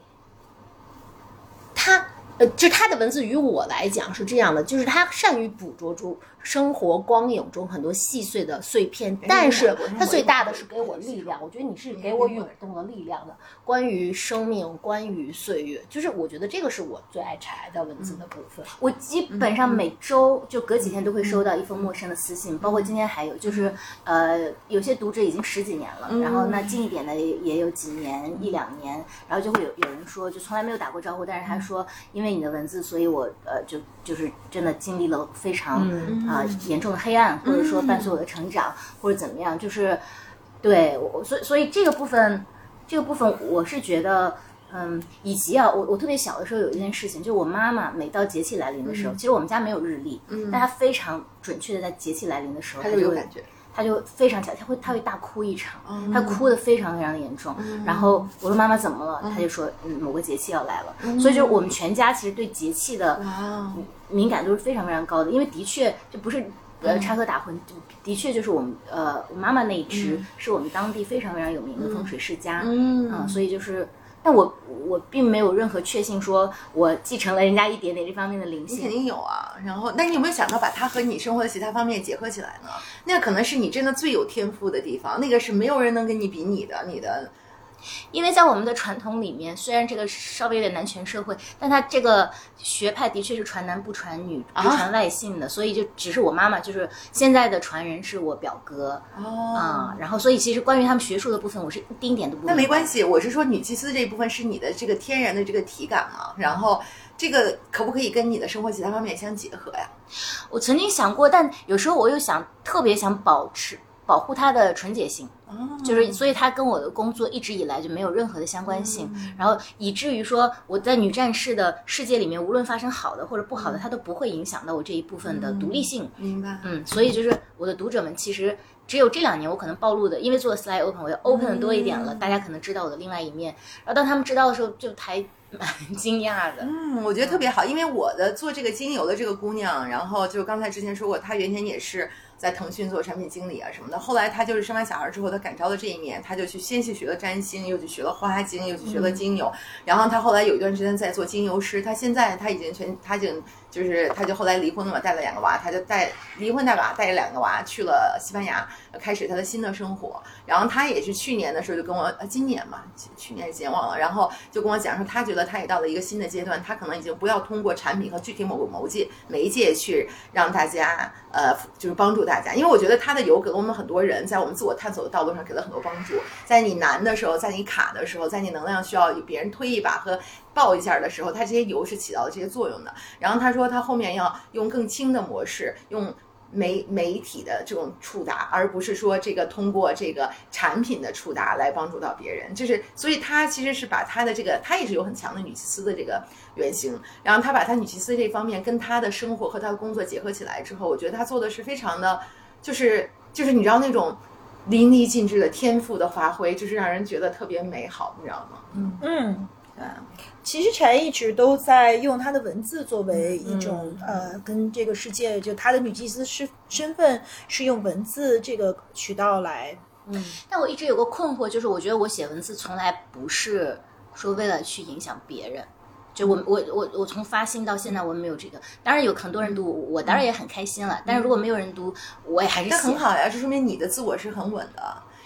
他就他的文字于我来讲是这样的，就是他善于捕捉住生活光影中很多细碎的碎片，但是他最大的是给我力量。我觉得你是给我涌动的力量的，关于生命，关于岁月，就是我觉得这个是我最爱柴的文字的部分。 我基本上每周就隔几天都会收到一封陌生的私信，包括今天还有，就是有些读者已经10几年了，然后那近一点的也有几年1-2年，然后就会有人说就从来没有打过招呼，但是他说因为你的文字，所以我就是真的经历了非常严重的黑暗，或者说伴随我的成长，或者怎么样，就是对我所以这个部分我是觉得。以及我特别小的时候有一件事情，就是我妈妈每到节气来临的时候，其实我们家没有日历，但她非常准确的在节气来临的时候， 她就有感觉， 她就非常强，她会大哭一场，她哭得非常非常的严重。然后我说妈妈怎么了？她就说某个节气要来了。所以就我们全家其实对节气的敏感度是非常非常高的，因为的确就不是插科打诨，的确就是我们我妈妈那一支是我们当地非常非常有名的风水世家，所以就是。但我并没有任何确信说我继承了人家一点点这方面的灵性。 你肯定有啊，然后那你有没有想到把它和你生活的其他方面结合起来呢？那可能是你真的最有天赋的地方，那个是没有人能跟你比你的。 因为在我们的传统里面，虽然这个稍微有点男权社会，但它这个学派的确是传男不传女不传外姓的，所以就只是我妈妈，就是现在的传人是我表哥然后所以其实关于他们学术的部分，我是一丁点都不明白。 那没关系，我是说女祭司这一部分是你的这个天然的这个体感嘛，然后这个可不可以跟你的生活其他方面相结合呀？ 我曾经想过，但有时候我又特别想保护它的纯洁性，就是所以它跟我的工作一直以来就没有任何的相关性，然后以至于说我在女战士的世界里面，无论发生好的或者不好的，它都不会影响到我这一部分的独立性。 明白。 所以就是我的读者们其实只有这2年我可能暴露的，因为做 slide open 我要 open 的多一点了，大家可能知道我的另外一面，然后当他们知道的时候就还蛮惊讶的。 我觉得特别好，因为我的做这个精油的这个姑娘，然后就刚才之前说过，她原先也是在腾讯做产品经理啊什么的，后来她就是生完小孩之后，她感召了这一面，她就先去学了占星，又去学了花精，又去学了精油，然后她后来有一段时间在做精油师，她现在她已经她就后来离婚了嘛，带了2个娃，她就离婚带娃，带着2个娃去了西班牙，开始她的新的生活。然后她也是去年的时候就跟我，今年嘛，去年是今年忘了，然后就跟我讲说，她觉得她也到了一个新的阶段，她可能已经不要通过产品和具体某个媒介去让大家就是帮助大家，因为我觉得她的油给了我们很多人在我们自我探索的道路上给了很多帮助，在你难的时候，在你卡的时候，在你能量需要别人推一把和抱一下的时候，它这些油是起到了这些作用的。然后他说他后面要用更轻的模式，用媒体的这种触达，而不是说这个通过这个产品的触达来帮助到别人，就是所以他其实是把他的这个，他也是有很强的女祭司的这个原型，然后他把他女祭司这方面跟他的生活和他的工作结合起来之后，我觉得他做的是非常的，就是你知道那种淋漓尽致的天赋的发挥，就是让人觉得特别美好，你知道吗？ 其实柴一直都在用他的文字作为一种跟这个世界，就他的女祭司身份是用文字这个渠道来。 但我一直有个困惑，就是我觉得我写文字从来不是说为了去影响别人。就我从发心到现在我没有这个，当然有很多人读，我当然也很开心了。但是如果没有人读，我也还是写。 那很好呀，这说明你的自我是很稳的。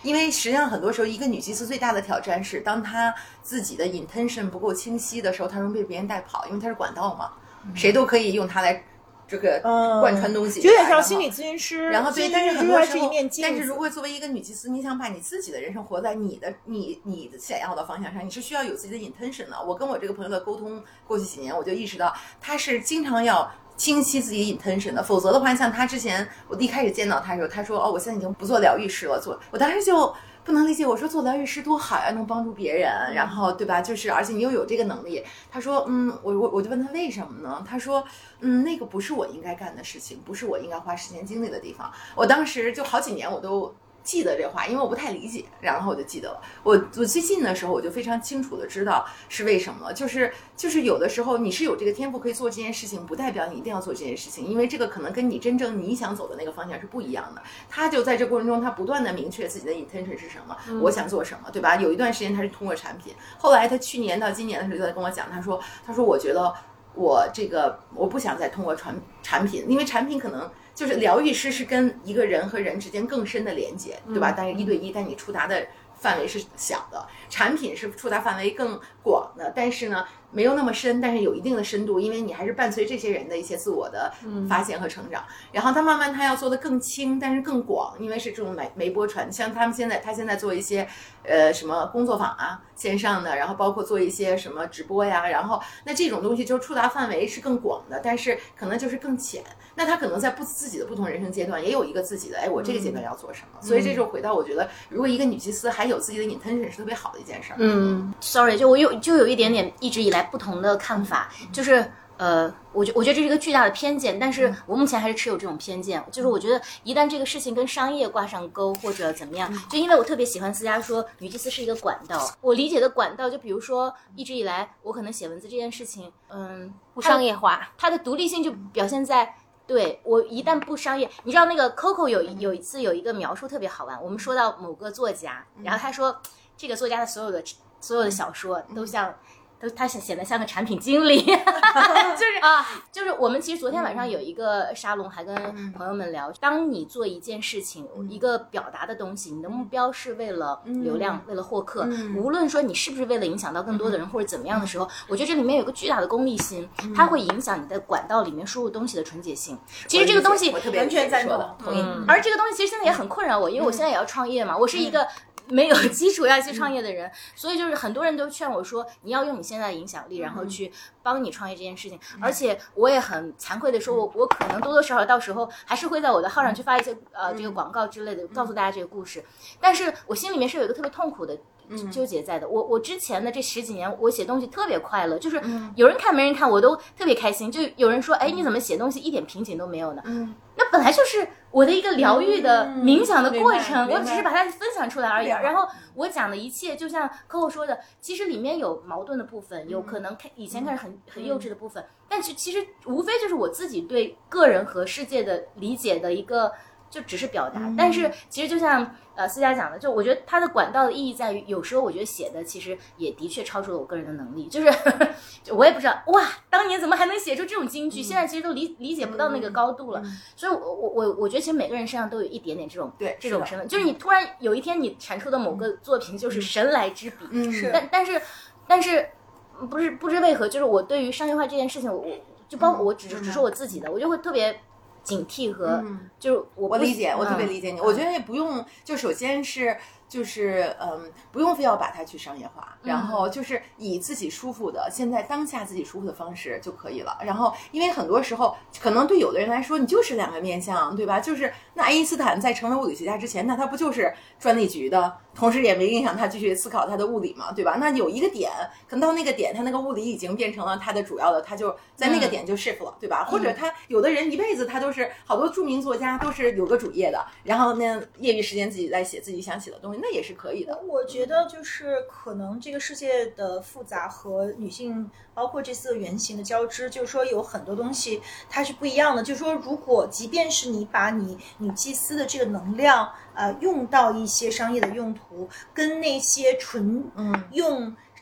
因为实际上很多时候一个女祭司最大的挑战是，当她自己的 intention 不够清晰的时候，她容易被别人带跑，因为她是管道嘛，谁都可以用它来这个贯穿东西， 有点像心理咨询师。 然后对，但是很多时候，但是如果果作为一个女祭司，你想把你自己的人生活在你的想要的方向上，你是需要有自己的 intention 的。我跟我这个朋友的沟通，过去几年我就意识到，他是经常要清晰自己 intention 的，否则的话，像他之前我一开始见到他的时候，他说我现在已经不做疗愈师了，我当时就不能理解，我说做疗愈师多好呀，能帮助别人，然后对吧？就是而且你又有这个能力。他说我就问他为什么呢？他说那个不是我应该干的事情，不是我应该花时间精力的地方。我当时就好几年我都记得这话，因为我不太理解，然后我就记得了。我最近的时候我就非常清楚的知道是为什么了，就是有的时候你是有这个天赋可以做这件事情，不代表你一定要做这件事情，因为这个可能跟你真正你想走的那个方向是不一样的。他就在这过程中，他不断的明确自己的 intention 是什么，我想做什么，对吧？有一段时间他是通过产品，后来他去年到今年的时候就在跟我讲，他说我觉得我不想再通过产品，因为产品可能就是疗愈师是跟一个人和人之间更深的连接，对吧？但是1对1，但你触达的范围是小的，产品是触达范围更广的，但是呢没有那么深，但是有一定的深度，因为你还是伴随这些人的一些自我的发现和成长。然后他慢慢他要做的更轻，但是更广，因为是这种媒播传，像他现在做一些什么工作坊啊，线上的，然后包括做一些什么直播呀，然后那这种东西就触达范围是更广的，但是可能就是更浅。那他可能在自己的不同人生阶段也有一个自己的，我这个阶段要做什么。所以这就回到我觉得，如果一个女祭司还有自己的 intention 是特别好的一件事儿。 sorry， 就我有一点点一直以来不同的看法，就是我觉得这是一个巨大的偏见，但是我目前还是持有这种偏见，就是我觉得一旦这个事情跟商业挂上钩或者怎么样，就因为我特别喜欢思佳说女祭司是一个管道，我理解的管道，就比如说一直以来我可能写文字这件事情， 不商业化， 它的独立性就表现在。对，我一旦不商业，你知道那个 Coco 有一次有一个描述特别好玩，我们说到某个作家，然后他说这个作家的所有的小说他显得像个产品经理，就是我们其实昨天晚上有一个沙龙，还跟朋友们聊，当你做一件事情，一个表达的东西，你的目标是为了流量，为了获客，无论说你是不是为了影响到更多的人或者怎么样的时候，我觉得这里面有个巨大的功利心，它会影响你的管道里面输入东西的纯洁性。其实这个东西完全赞同， 同意。 而这个东西其实现在也很困扰我，因为我现在也要创业嘛，我是一个没有基础要去创业的人，所以就是很多人都劝我说你要用你现在的影响力，然后去帮你创业这件事情。而且我也很惭愧的说，我可能多多少少到时候还是会在我的号上去发一些这个广告之类的，告诉大家这个故事。但是我心里面是有一个特别痛苦的纠结在的。我之前的这10几年，我写东西特别快乐，就是有人看没人看我都特别开心。就有人说，哎，你怎么写东西一点瓶颈都没有呢？那本来就是我的一个疗愈的冥想的过程，我只是把它分享出来而已。然后我讲的一切，就像Coco说的，其实里面有矛盾的部分，有可能以前看始很幼稚的部分，但是其实无非就是我自己对个人和世界的理解的一个。就只是表达，但是其实就像思佳讲的，就我觉得它的管道的意义在于，有时候我觉得写的其实也的确超出了我个人的能力，就是我也不知道哇，当年怎么还能写出这种金句，现在其实都理解不到那个高度了，所以我觉得其实每个人身上都有一点点这种这种身份，就是你突然有一天你产出的某个作品就是神来之笔，但是不知为何，就是我对于商业化这件事情，我就包括我只说我自己的，我就会特别。警惕和就是我理解，我特别理解你。我觉得也不用，就首先是不用非要把它去商业化，然后就是以自己舒服的，现在当下自己舒服的方式就可以了。然后因为很多时候可能对有的人来说，你就是两个面向，对吧？就是那爱因斯坦在成为物理学家之前，那他不就是转内局的，同时也没影响他继续思考他的物理嘛，对吧？那有一个点，可能到那个点，他那个物理已经变成了他的主要的，他就在那个点就 shift 了，对吧？或者他有的人一辈子他都是好多著名作家都是有个主业的，然后呢业余时间自己在写自己想写的东西，那也是可以的。 我觉得就是可能这个世界的复杂和女性包括这4个原型的交织，就是说有很多东西它是不一样的，就是说如果即便是你把你女祭司的这个能量用到一些商业的用途，跟那些纯用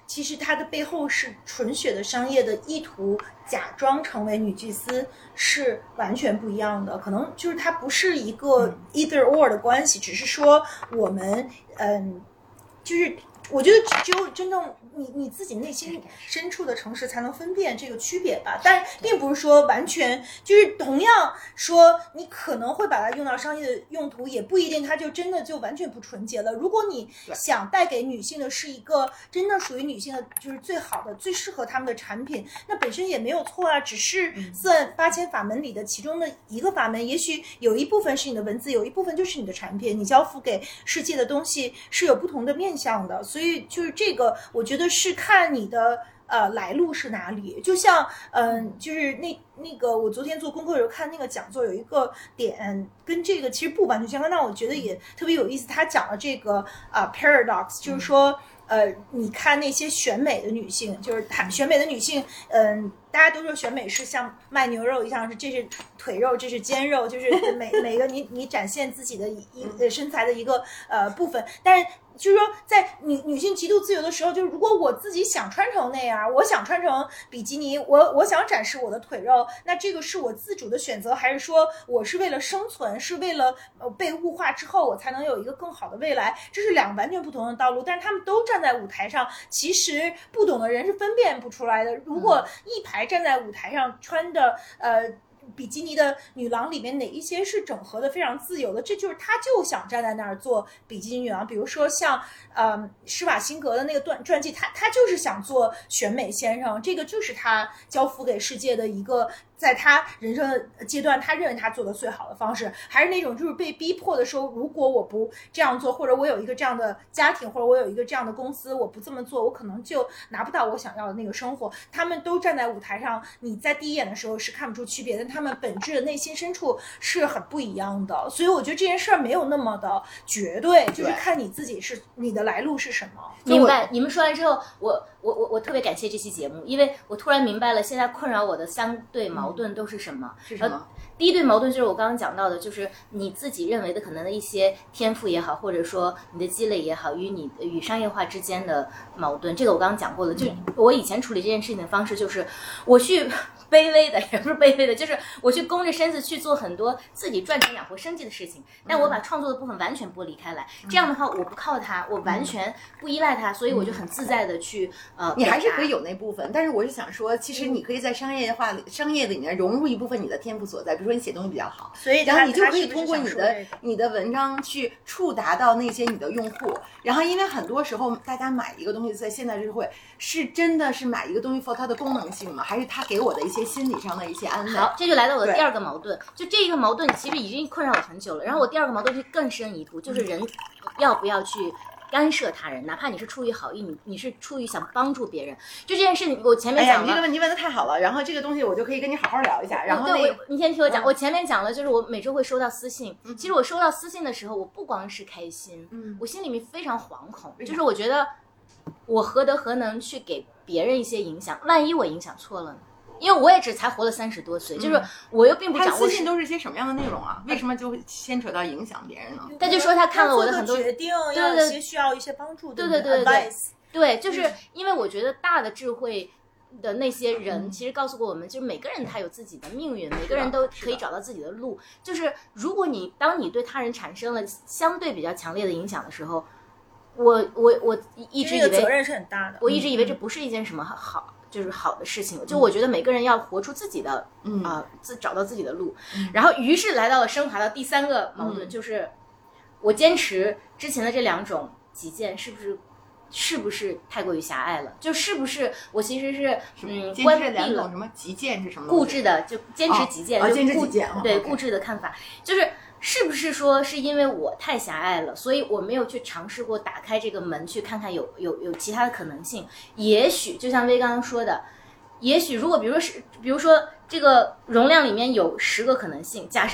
其实它的背后是纯血的商业的意图，假装成为女祭司是完全不一样的。可能就是它不是一个 either or 的关系，只是说我们就是我觉得只有真正你自己内心深处的诚实才能分辨这个区别吧。但并不是说完全就是同样说你可能会把它用到商业的用途，也不一定它就真的就完全不纯洁了。如果你想带给女性的是一个真正属于女性的就是最好的最适合她们的产品，那本身也没有错啊，只是算8000法门里的其中的一个法门，也许有一部分是你的文字，有一部分就是你的产品，你交付给世界的东西是有不同的面向的。所以就是这个我觉得是看你的来路是哪里。就像就是那个我昨天做功课的时候看那个讲座，有一个点跟这个其实不完全相关，但我觉得也特别有意思。他讲了这个paradox， 就是说你看那些选美的女性，就是选美的女性，大家都说选美是像卖牛肉一样，这是腿肉，这是肩肉，就是每个你展现自己的身材的一个部分。但是就是说在女性极度自由的时候，就是如果我自己想穿成那样，我想穿成比基尼，我想展示我的腿肉，那这个是我自主的选择，还是说我是为了生存，是为了被物化之后我才能有一个更好的未来？这是两个完全不同的道路，但是他们都站在舞台上，其实不懂的人是分辨不出来的。如果一排站在舞台上穿的比基尼的女郎里面哪一些是整合的非常自由的，这就是她就想站在那儿做比基尼女郎。比如说像施瓦辛格的那个传记，他就是想做选美先生，这个就是他交付给世界的一个在他人生的阶段他认为他做的最好的方式。还是那种就是被逼迫的时候，如果我不这样做，或者我有一个这样的家庭，或者我有一个这样的公司，我不这么做，我可能就拿不到我想要的那个生活。他们都站在舞台上，你在第一眼的时候是看不出区别，但他们本质的内心深处是很不一样的。所以我觉得这件事儿没有那么的绝对，就是看你自己是你的来路是什么。 明白。你们说完之后，我特别感谢这期节目，因为我突然明白了现在困扰我的相对矛盾都是什么。 是什么？ 第一对矛盾就是我刚刚讲到的，就是你自己认为的可能的一些天赋也好，或者说你的积累也好，与商业化之间的矛盾。这个我刚刚讲过了，就我以前处理这件事情的方式就是我去卑微的，也不是卑微的，就是我去弓着身子去做很多自己赚钱养活生计的事情，但我把创作的部分完全剥离开来。这样的话，我不靠它，我完全不依赖它，所以我就很自在的去你还是可以有那部分，但是我是想说，其实你可以在商业里面融入一部分你的天赋所在，比如说你写东西比较好， 所以然后你就可以通过你的文章去触达到那些你的用户。然后因为很多时候大家买一个东西，在现代社会是真的是买一个东西 for 它的功能性吗？还是它给我的一些心理上的一些安慰？ 好，这就来到我的第二个矛盾，就这个矛盾其实已经困扰我很久了。然后我第二个矛盾是更深一步，就是人要不要去干涉他人，哪怕你是出于好意，你是出于想帮助别人。就这件事情，我前面讲了， 你这个问题问得太好了。然后这个东西我就可以跟你好好聊一下。然后你先听我讲，我前面讲了，就是我每周会收到私信。其实我收到私信的时候，我不光是开心，我心里面非常惶恐，就是我觉得我何德何能去给别人一些影响？万一我影响错了呢？因为我也才活了30多岁，就是我又并不掌握。 他私信都是些什么样的内容啊？为什么就会牵扯到影响别人呢？ 他就说他看了我的很多决定，要有些需要一些帮助的 advice。 对，就是因为我觉得大的智慧的那些人，其实告诉过我们，就是每个人他有自己的命运，每个人都可以找到自己的路。就是如果当你对他人产生了相对比较强烈的影响的时候，我一直以为责任是很大的。 我一直以为这不是一件什么就是好的事情。就我觉得每个人要活出自己的找到自己的路。然后于是来到了升华到第三个矛盾，就是我坚持之前的这两种己见是不是太过于狭隘了？就是不是我其实是关闭了什么极见是什么固执的，就坚持己见， 坚持己见， 对固执的看法，是不是说是因为我太狭隘了，所以我没有去尝试过打开这个门去看看有其他的可能性？也许就像薇刚刚说的，也许如果比如说这个容量里面有10个可能性，假设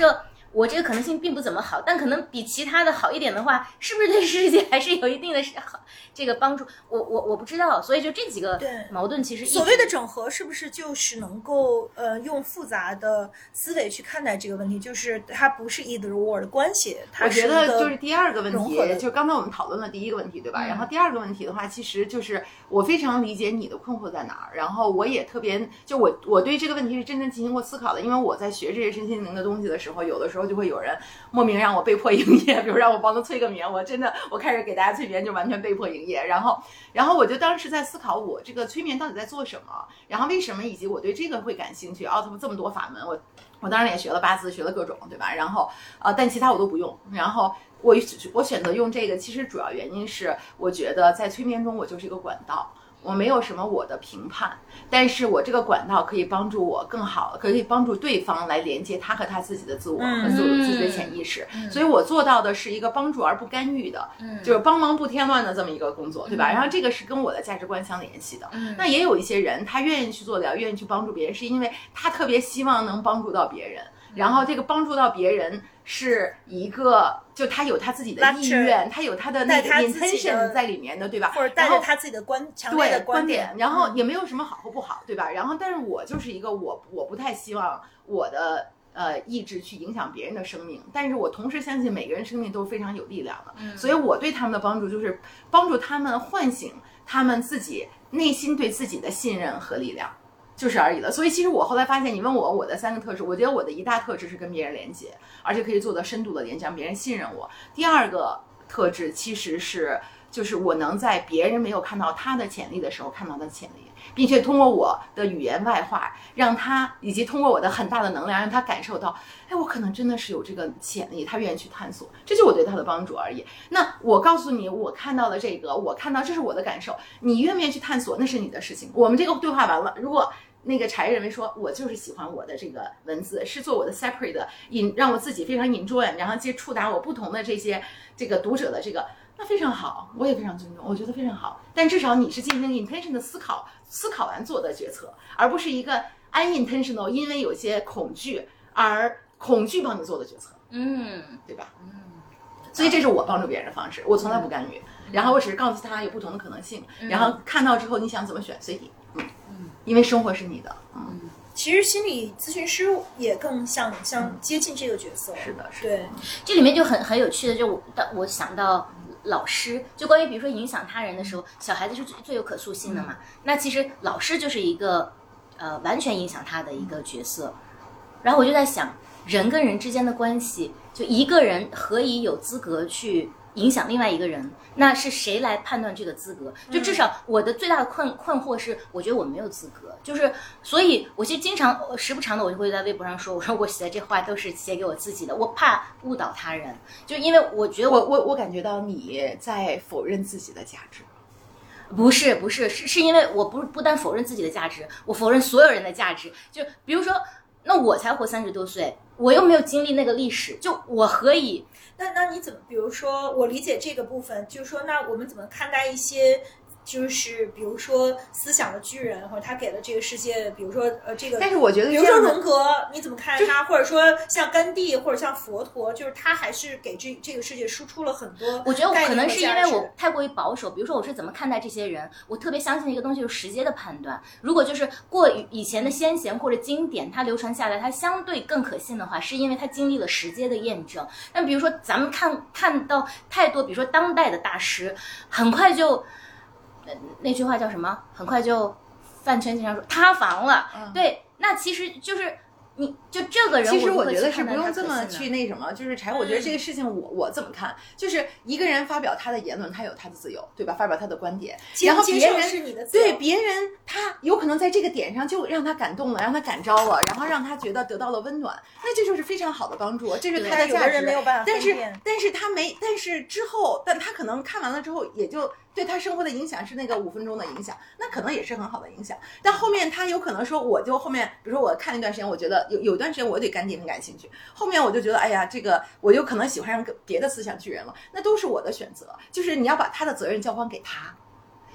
我这个可能性并不怎么好，但可能比其他的好一点的话，是不是对世界还是有一定的这个帮助？我不知道，所以就这几个矛盾其实所谓的整合是不是就是能够用复杂的思维去看待这个问题，就是它不是 either or 的关系，它是我觉得就是第二个问题， 的就刚才我们讨论了第一个问题，对吧？然后第二个问题的话，其实就是我非常理解你的困惑在哪儿，然后我也特别就我对这个问题是真正进行过思考的，因为我在学这些身心灵的东西的时候，有的时候就会有人莫名让我被迫营业，比如让我帮他催个眠，我开始给大家催眠就完全被迫营业，然后我就当时在思考我这个催眠到底在做什么，然后为什么，以及我对这个会感兴趣，这么多法门，我当然也学了八字，学了各种，对吧？然后但其他我都不用，然后我选择用这个，其实主要原因是我觉得在催眠中我就是一个管道。我没有什么我的评判，但是我这个管道可以帮助我更好，可以帮助对方来连接他和他自己的自我和自己的潜意识，所以我做到的是一个帮助而不干预的，就是帮忙不添乱的这么一个工作，对吧？然后这个是跟我的价值观相联系的。那也有一些人他愿意去做疗，愿意去帮助别人，是因为他特别希望能帮助到别人，然后这个帮助到别人是一个，就他有他自己的意愿，他有他的那个 intention 在里面的，对吧？ 或者带着他自己的强烈的观点， 然后也没有什么好和不好，对吧？然后但是我就是一个我不太希望我的意志去影响别人的生命，但是我同时相信每个人生命都是非常有力量的，所以我对他们的帮助就是帮助他们唤醒他们自己内心对自己的信任和力量。就是而已了。所以其实我后来发现，你问我的3个特质，我觉得我的一大特质是跟别人连接，而且可以做到深度的连接，让别人信任我。第二个特质其实是就是我能在别人没有看到他的潜力的时候看到他的潜力，并且通过我的语言外化让他，以及通过我的很大的能量让他感受到，哎，我可能真的是有这个潜力，他愿意去探索，这就是我对他的帮助而已。那我告诉你，我看到了这个，我看到这是我的感受，你愿不愿意去探索那是你的事情。我们这个对话完了，如果那个柴认为说我就是喜欢我的这个文字是做我的 separate 让我自己非常 enjoy， 然后去触达我不同的这个读者的这个，那非常好，我也非常尊重，我觉得非常好。但至少你是进行 intention 的思考完做的决策，而不是一个 unintentional 因为有些恐惧而恐惧帮你做的决策，对吧？所以这是我帮助别人的方式，我从来不干预，然后我只是告诉他有不同的可能性，然后看到之后你想怎么选随你，因为生活是你的， 其实心理咨询师也更像接近这个角色， 是的， 对， 这里面就很有趣的，就我想到老师，就关于比如说影响他人的时候，小孩子是最有可塑性的嘛，那其实老师就是一个完全影响他的一个角色，然后我就在想，人跟人之间的关系，就一个人何以有资格去影响另外一个人，那是谁来判断这个资格？就至少我的最大的困惑是，我觉得我没有资格，就是所以我其实经常时不常的我就会在微博上说，我说我写的这话都是写给我自己的，我怕误导他人，就因为我觉得我感觉到你在否认自己的价值。 不是，是因为我不单否认自己的价值，我否认所有人的价值。就比如说，那我才活30多岁，我又没有经历那个历史，就我何以？ 那你怎么？比如说，我理解这个部分，就是说，那我们怎么看待一些？就是比如说思想的巨人，或者他给了这个世界，比如说这个， 但是我觉得， 比如说荣格，你怎么看他？或者说像甘地，或者像佛陀，就是他还是给这个世界输出了很多。 我觉得可能是因为我太过于保守。比如说我是怎么看待这些人，我特别相信一个东西，就是时间的判断。如果就是过以前的先贤或者经典，它流传下来，它相对更可信的话，是因为它经历了时间的验证。但比如说咱们看到太多，比如说当代的大师，很快就。那句话叫什么？很快就饭圈经常说塌房了。对，那其实就是你就这个人， 其实我觉得是不用这么去那什么，就是柴，我觉得这个事情我怎么看，就是一个人发表他的言论，他有他的自由，对吧？发表他的观点，然后别人是你的自由， 对别人他有可能在这个点上就让他感动了，让他感召了，然后让他觉得得到了温暖，那这就是非常好的帮助，这是他的价值。 没有办法但是他没，但是之后，但他可能看完了之后也就。对他生活的影响是那个5分钟的影响，那可能也是很好的影响。但后面他有可能说，我就后面，比如说我看那段时间，我觉得有一段时间我对甘地很感兴趣，后面我就觉得，哎呀，这个我就可能喜欢上别的思想巨人了，那都是我的选择。就是你要把他的责任交还给他，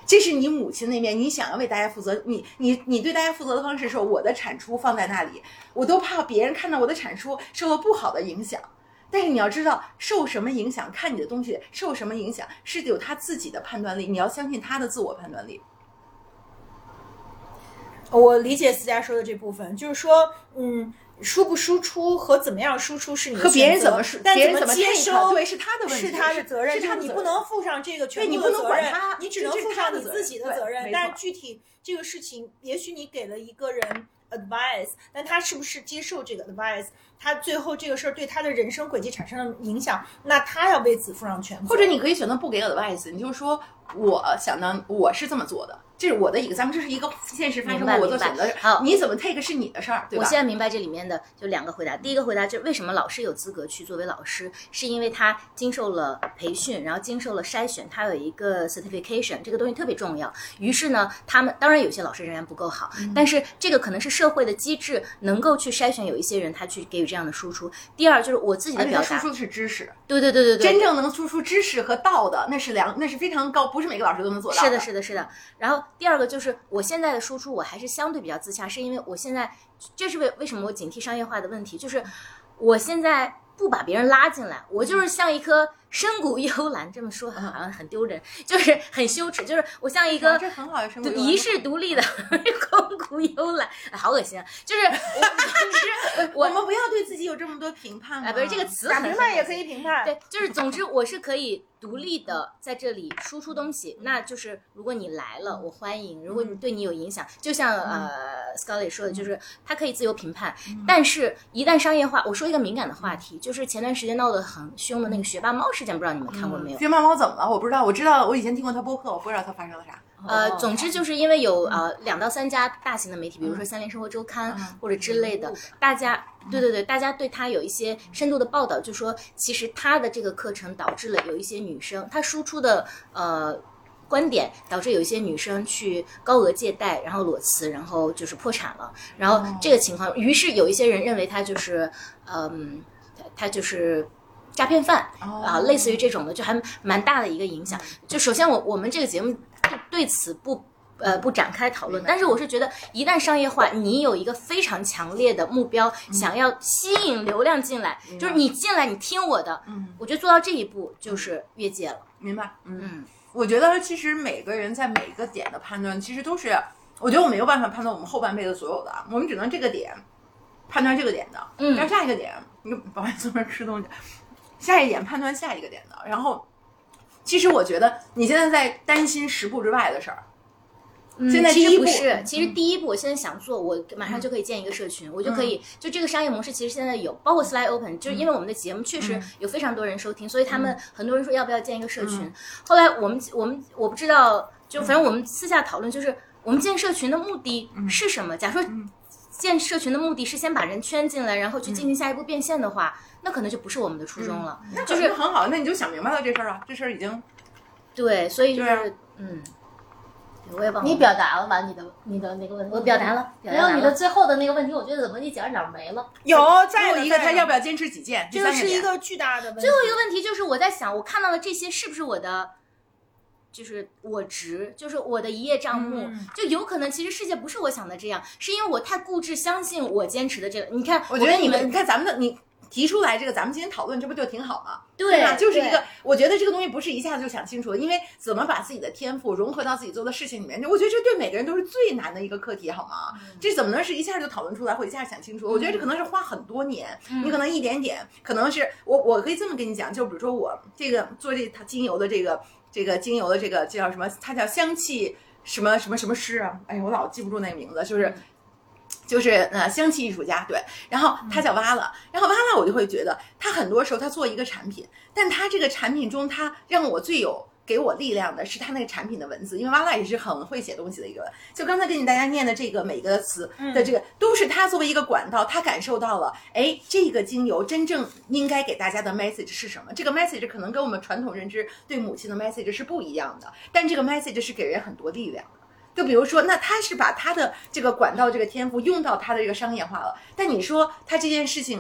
这是你母亲那面，你想要为大家负责，你对大家负责的方式是我的产出放在那里，我都怕别人看到我的产出受到不好的影响。但是你要知道，受什么影响，看你的东西受什么影响，是有他自己的判断力，你要相信他的自我判断力。 我理解思佳说的这部分，就是说，输不输出和怎么样输出是你的和别人怎么但别人怎么接收， 对，是他的问题， 是他的责任，就是你不能负上这个全部的责任，你只能负上你自己的责任。但是具体这个事情，也许你给了一个人 advice， 但他是不是接受这个 advice， 他最后这个事儿对他的人生轨迹产生了影响，那他要为此负上全责。 或者你可以选择不给 advice， 你就说我是这么做的。这是我的一个，咱们这是一个现实发生的，我做选择。 好， 你怎么 take 是你的事儿，对吧？ 我现在明白这里面的就2个回答。第一个回答就是为什么老师有资格去作为老师，是因为他经受了培训，然后经受了筛选，他有一个 certification， 这个东西特别重要。于是呢，他们当然有些老师仍然不够好，但是这个可能是社会的机制能够去筛选有一些人，他去给予这样的输出。第二就是我自己的表达， 输出的是知识， 对， 真正能输出知识和道的，那是非常高，不是每个老师都能做到的。 是的。然后第二个就是我现在的输出我还是相对比较自洽，是因为我现在这是为什么我警惕商业化的问题，就是我现在不把别人拉进来，我就是像一颗深谷幽兰，这么说好像很丢人，就是很羞耻，就是我像一个遗世独立的空谷幽兰，好恶心啊！就是我们不要对自己有这么多评判嘛。 不是这个词， 评判也可以评判。 对，就是总之我是可以独立的在这里输出东西，那就是如果你来了，我欢迎；如果你对你有影响，就像Scully 说的，就是他可以自由评判，但是一旦商业化，我说一个敏感的话题，就是前段时间闹得很凶的那个学霸猫事件，不知道你们看过没有？ 学霸猫怎么了？我不知道，我知道我以前听过他播客，我不知道他发生了啥。 总之就是因为有2到3家大型的媒体，比如说《三联生活周刊》或者之类的，大家大家对他有一些深度的报道，就说其实他的这个课程导致了有一些女生，他输出的观点导致有一些女生去高额借贷，然后裸辞，然后就是破产了，然后这个情况，于是有一些人认为他就是他就是诈骗犯类似于这种的，就还蛮大的一个影响。就首先我们这个节目对此不展开讨论，但是我是觉得一旦商业化，你有一个非常强烈的目标，想要吸引流量进来，就是你进来你听我的，我觉得做到这一步就是越界了。 明白？我觉得其实每个人在每个点的判断，其实都是，我觉得我没有办法判断我们后半辈子所有的，我们只能这个点判断这个点的，但是下一个点，你不好意思，在吃东西。下一点判断下一个点的，然后，其实我觉得你现在在担心10步之外的事儿。现在第一步其实第一步，我现在想做，我马上就可以建一个社群，我就可以就这个商业模式，其实现在有，包括 Slide Open，就是因为我们的节目确实有非常多人收听，所以他们很多人说要不要建一个社群。后来我们我不知道，就反正我们私下讨论，就是我们建社群的目的是什么？假如说建社群的目的是先把人圈进来，然后去进行下一步变现的话，那可能就不是我们的初衷了。 那就是很好，那你就想明白了这事儿啊，这事儿已经对，所以就是我也忘了。 你表达了吧？你的那个问题， 我表达了。 然后你的最后的那个问题，我觉得怎么你讲哪儿没了？ 再有一个他要不要坚持己见， 这个是一个巨大的问题。 最后一个问题就是我在想，我看到的这些是不是我的？就是我值，就是我的一叶障目，就有可能其实世界不是我想的这样，是因为我太固执，相信我坚持的这个。你看， 我觉得你看咱们的你提出来这个，咱们今天讨论，这不就挺好吗？ 对吧？就是一个，我觉得这个东西不是一下子就想清楚的，因为怎么把自己的天赋融合到自己做的事情里面，我觉得这对每个人都是最难的一个课题，好吗？这怎么能是一下就讨论出来，或一下想清楚？我觉得这可能是花很多年，你可能一点点，可能是我可以这么跟你讲，就比如说我这个做这精油的这个精油的这个叫什么？它叫香气什么什么什么师啊？哎呀，我老记不住那个名字，就是香气艺术家，对，然后他叫瓦拉，然后瓦拉我就会觉得他很多时候他做一个产品，但他这个产品中他让我最有给我力量的是他那个产品的文字，因为瓦拉也是很会写东西的一个，就刚才跟大家念的这个每个词的这个都是他作为一个管道，他感受到了，哎，这个精油真正应该给大家的 message 是什么？这个 message 可能跟我们传统认知对母亲的 message 是不一样的，但这个 message 是给人很多力量的。就比如说，那他是把他的这个管道这个天赋用到他的这个商业化了，但你说他这件事情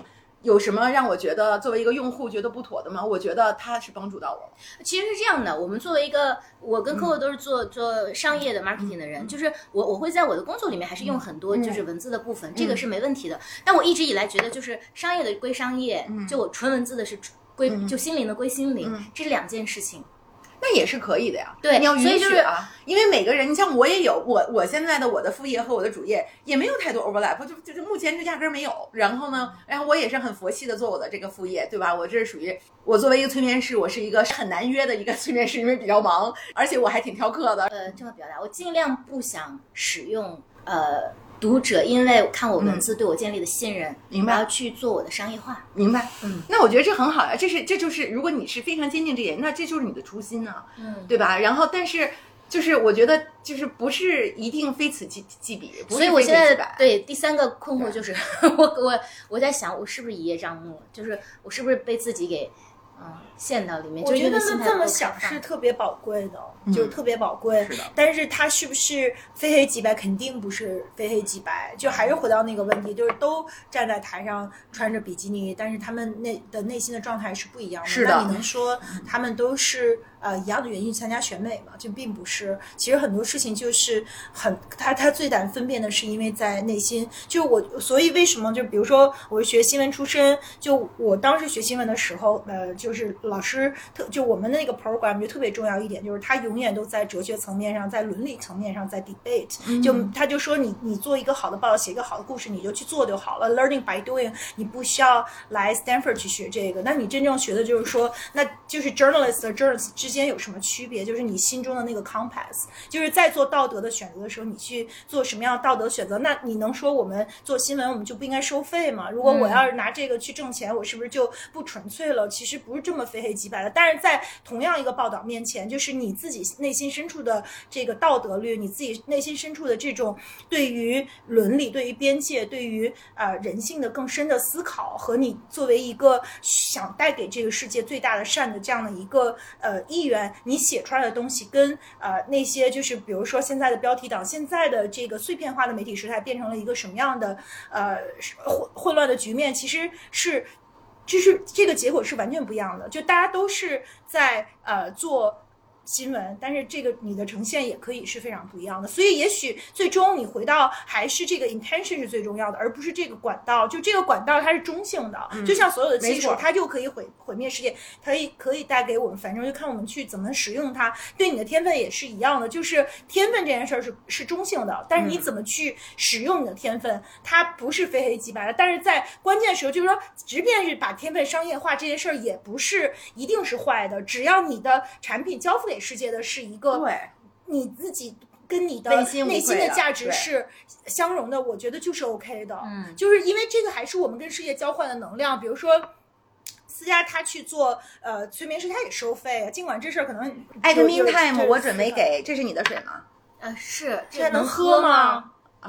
有什么让我觉得作为一个用户觉得不妥的吗？我觉得它是帮助到我了。 其实是这样的，我们作为一个，我跟客户都是做商业的 marketing 的人，就是我会在我的工作里面还是用很多就是文字的部分，这个是没问题的。但我一直以来觉得，就是商业的归商业，就我纯文字的是归就心灵的归心灵，这是两件事情。 那也是可以的呀， 对， 你要允所以就是许啊，因为每个人，你像我也有我现在的我的副业和我的主业也没有太多 overlap， 就是目前就压根儿没有。然后呢，我也是很佛系的做我的这个副业，对吧？我这是属于我作为一个催眠师，我是一个很难约的一个催眠师，因为比较忙，而且我还挺挑课的。 这么表达，我尽量不想使用读者因为看我文字对我建立的信任， 明白， 然后去做我的商业化。 明白，那我觉得这很好呀，这就是如果你是非常坚定这点，那这就是你的初心啊，对吧？然后但是就是我觉得就是不是一定非此即彼， 所以我现在对第三个困惑就是我在想我是不是一叶障目，就是我是不是被自己给陷到里面。 我觉得这么想是特别宝贵的，就是特别宝贵。 是的， 但是它是不是非黑即白？肯定不是非黑即白。就还是回到那个问题，就是都站在台上穿着比基尼，但是他们内心的状态是不一样的。 是的， 那你能说他们都是一样的原因参加选美吗？这并不是。其实很多事情就是他最难分辨的是因为在内心。就所以为什么就比如说我是学新闻出身，就我当时学新闻的时候，就是老师就我们的那个 program 就特别重要一点，就是他永远都在哲学层面上，在伦理层面上，在 debate。他就说你做一个好的报道，写一个好的故事，你就去做就好了。Learning by doing， 你不需要来 Stanford 去学这个。那你真正学的就是说，那就是 journalist 和 journalist 之间有什么区别？就是你心中的那个 compass， 就是在做道德的选择的时候，你去做什么样的道德选择？那你能说我们做新闻我们就不应该收费吗？如果我要是拿这个去挣钱，我是不是就不纯粹了？其实不是这么非黑即白的。但是在同样一个报道面前，就是你自己内心深处的这个道德律，你自己内心深处的这种对于伦理、对于边界、对于人性的更深的思考，和你作为一个想带给这个世界最大的善的这样的一个意愿，你写出来的东西跟那些就是比如说现在的标题党，现在的这个碎片化的媒体时代变成了一个什么样的混乱的局面，其实是就是这个结果是完全不一样的。就大家都是在做新闻，但是这个你的呈现也可以是非常不一样的。所以也许最终你回到还是这个 intention 是最重要的，而不是这个管道。就这个管道它是中性的，就像所有的技术，它就可以毁灭世界，可以带给我们，反正就看我们去怎么使用它。对你的天分也是一样的，就是天分这件事是中性的，但是你怎么去使用你的天分，它不是非黑即白的。但是在关键时候，就是说，即便是把天分商业化这件事儿，也不是一定是坏的，只要你的产品交付给世界的是一个你自己跟你的内心的价值是相容的，我觉得就是 OK 的。就是因为这个还是我们跟世界交换的能量。比如说思佳他去做催眠师，他也收费，尽管这事儿可能艾特 meantime 我准备给，这是你的水吗？ 是， 这能喝吗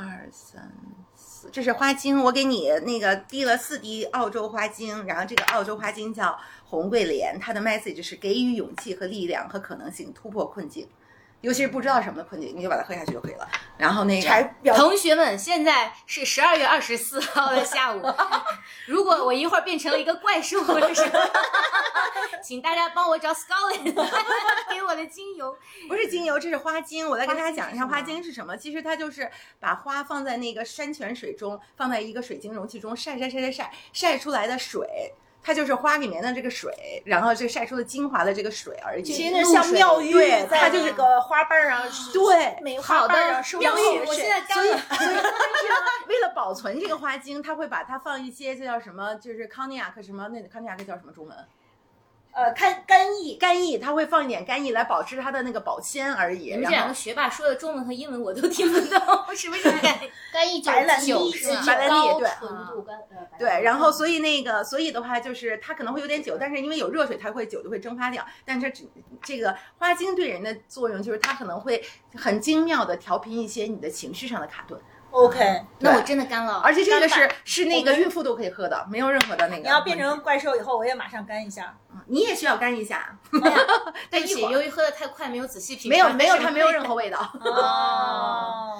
？2、3、4，这是花精，我给你那个滴了4滴澳洲花精，然后这个澳洲花精叫红桂莲，它的 message 是给予勇气和力量和可能性，突破困境。尤其是不知道什么的困境，你就把它喝下去就可以了。然后那个同学们，现在是12月24号的下午，如果我一会儿变成了一个怪兽或者什么，请大家帮我找 Scarlett 给我的精油。 不是精油，这是花精。我来跟大家讲一下花精是什么。其实它就是把花放在那个山泉水中，放在一个水晶容器中晒出来的水。它就是花里面的这个水，然后这晒出了精华的这个水而已。 其实像妙玉，在这个花瓣上， 对， 每花瓣上收妙玉。我现在所以为了保存这个花精，它会把它放一些，这叫什么？就是康尼亚克什么？那康尼亚克叫什么中文？干邑，它会放一点干邑来保持它的那个保鲜而已。 你们这两个学霸说的中文和英文我都听不懂，是不是？干邑白兰地是吧？ 白兰地对， 纯度对，然后所以的话就是它可能会有点久，但是因为有热水，它会酒就会蒸发掉。但是这个花精对人的作用就是它可能会很精妙的调频一些你的情绪上的卡顿。 OK， 那我真的干了， 而且这个是那个孕妇都可以喝的，没有任何的那个。 你要变成怪兽以后，我也马上干一下。 你也需要干一下。 对不起，由于喝的太快，没有仔细品尝。 没有，它没有任何味道。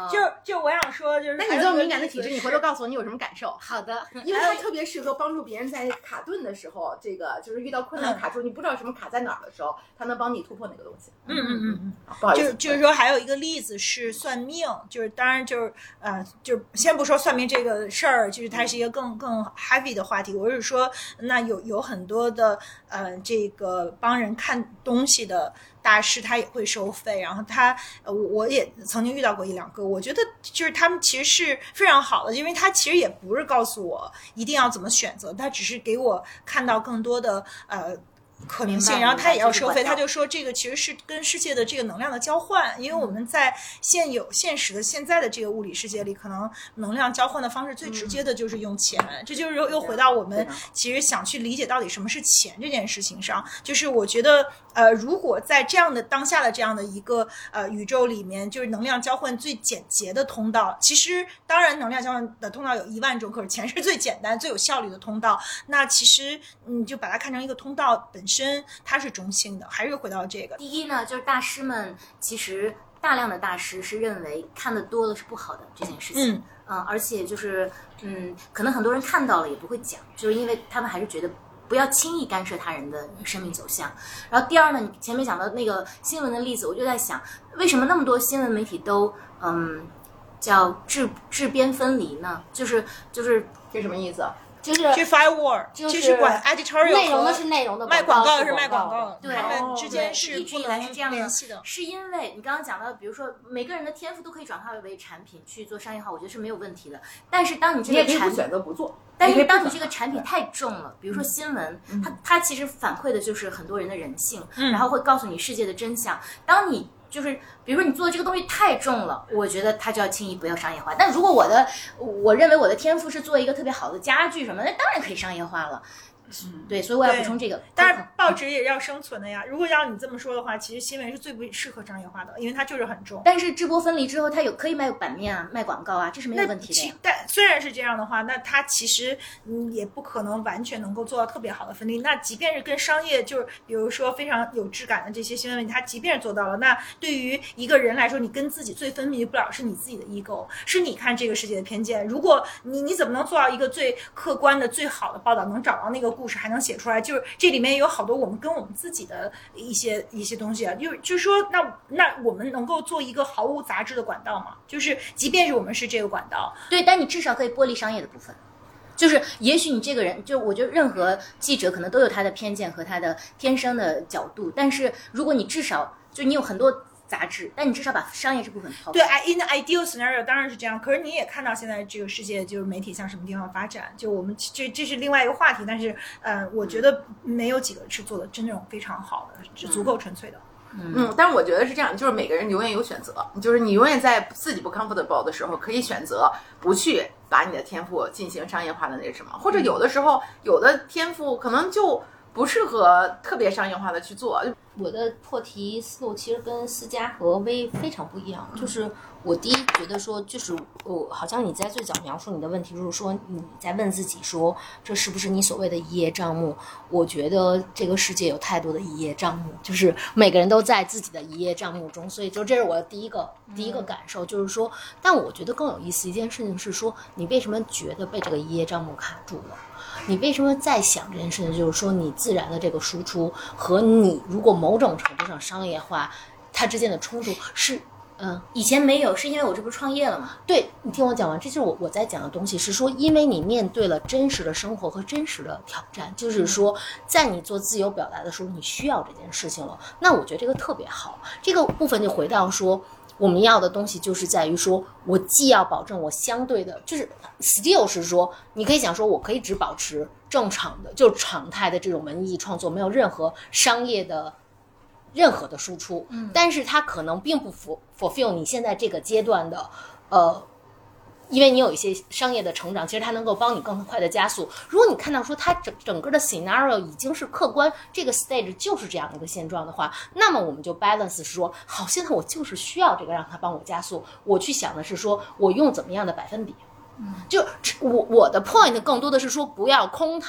就我想说，就是那你这么敏感的体质，你回头告诉我你有什么感受？ 好的， 因为它特别适合帮助别人在卡顿的时候，这个就是遇到困难卡住，你不知道什么卡在哪儿的时候，它能帮你突破那个东西。不好意思， 就是说还有一个例子是算命，就是当然就是就是先不说算命这个事儿，就是它是一个更 heavy 的话题。我是说，那有很多的这个帮人看东西的大师，他也会收费，然后我也曾经遇到过一两个，我觉得就是他们其实是非常好的，因为他其实也不是告诉我一定要怎么选择，他只是给我看到更多的可能性，然后他也要收费，他就说这个其实是跟世界的这个能量的交换，因为我们在现实的现在的这个物理世界里，可能能量交换的方式最直接的就是用钱，这就是又回到我们其实想去理解到底什么是钱这件事情上，就是我觉得如果在这样的当下的这样的一个宇宙里面，就是能量交换最简洁的通道，其实当然能量交换的通道有10000种，可是钱是最简单最有效率的通道，那其实你就把它看成一个通道本身它是中性的，还是回到这个。 第一呢，就是大师们其实大量的大师是认为看得多了是不好的这件事情，而且就是可能很多人看到了也不会讲，就是因为他们还是觉得不要轻易干涉他人的生命走向。然后第二呢，你前面讲到那个新闻的例子，我就在想，为什么那么多新闻媒体都叫制边分离呢？就是这什么意思？ 就是去 firewall， 就是管 editorial， 内容的是内容的， 卖广告是卖广告， 对， 他们之间是一直以来是这样联系的。 是因为你刚刚讲到，比如说每个人的天赋都可以转化为产品去做商业化，我觉得是没有问题的。但是当你这个产品选择不做， 但是当你这个产品太重了，比如说新闻，它其实反馈的就是很多人的人性，然后会告诉你世界的真相。当你就是比如说你做的这个东西太重了，我觉得它就要轻易不要商业化。但如果我认为我的天赋是做一个特别好的家具什么的，那当然可以商业化了。对，所以我要补充这个。 但是报纸也要生存的呀。如果要你这么说的话，其实新闻是最不适合商业化的，因为它就是很重。 但是制播分离之后，它可以卖版面啊，卖广告啊，这是没有问题的呀。 但虽然是这样的话，那它其实也不可能完全能够做到特别好的分离。那即便是跟商业，就是比如说非常有质感的这些新闻问题，它即便是做到了，那对于一个人来说，你跟自己最分离不了是你自己的 ego， 是你看这个世界的偏见。如果你怎么能做到一个最客观的、最好的报道，能找到那个故事，还能写出来？就是这里面有好多我们跟我们自己的一些东西啊，就是说，那我们能够做一个毫无杂质的管道吗？就是即便是我们是这个管道， 对，但你至少可以剥离商业的部分。就是也许你这个人，就我觉得任何记者可能都有他的偏见和他的天生的角度，但是如果你至少就你有很多杂志，但你至少把商业这部分抛开。 对 ，in the ideal scenario 当然是这样。可是你也看到现在这个世界就是媒体向什么地方发展，就我们这是另外一个话题。但是我觉得没有几个是做的真正非常好的，是足够纯粹的。 但是我觉得是这样，就是每个人永远有选择，就是你永远在自己不 comfortable 的时候，可以选择不去把你的天赋进行商业化的那什么，或者有的时候有的天赋可能就不适合特别商业化的去做。 我的破题思路其实跟思佳和薇非常不一样，就是我第一觉得说，就是好像你在最早描述你的问题，就是说你在问自己说，这是不是你所谓的一叶障目？我觉得这个世界有太多的一叶障目，就是每个人都在自己的一叶障目中，所以就这是我的第一个感受，就是说，但我觉得更有意思一件事情是说，你为什么觉得被这个一叶障目卡住了？你为什么在想这件事情？就是说，你自然的这个输出和你如果某种程度上商业化，它之间的冲突是， 以前没有，是因为我这不是创业了吗？ 对，你听我讲完，这就是我在讲的东西，是说，因为你面对了真实的生活和真实的挑战，就是说，在你做自由表达的时候，你需要这件事情了。那我觉得这个特别好，这个部分就回到说。我们要的东西就是在于说，我既要保证我相对的，就是 still 是说，你可以想说，我可以只保持正常的，就是常态的这种文艺创作，没有任何商业的任何的输出，但是它可能并不fulfill你现在这个阶段的，因为你有一些商业的成长，其实它能够帮你更快的加速。如果你看到说它整个的 scenario 已经是客观，这个 stage 就是这样一个现状的话，那么我们就 balance 是说，好，现在我就是需要这个让它帮我加速。我去想的是说，我用怎么样的百分比。就我的 point 更多的是说，不要空谈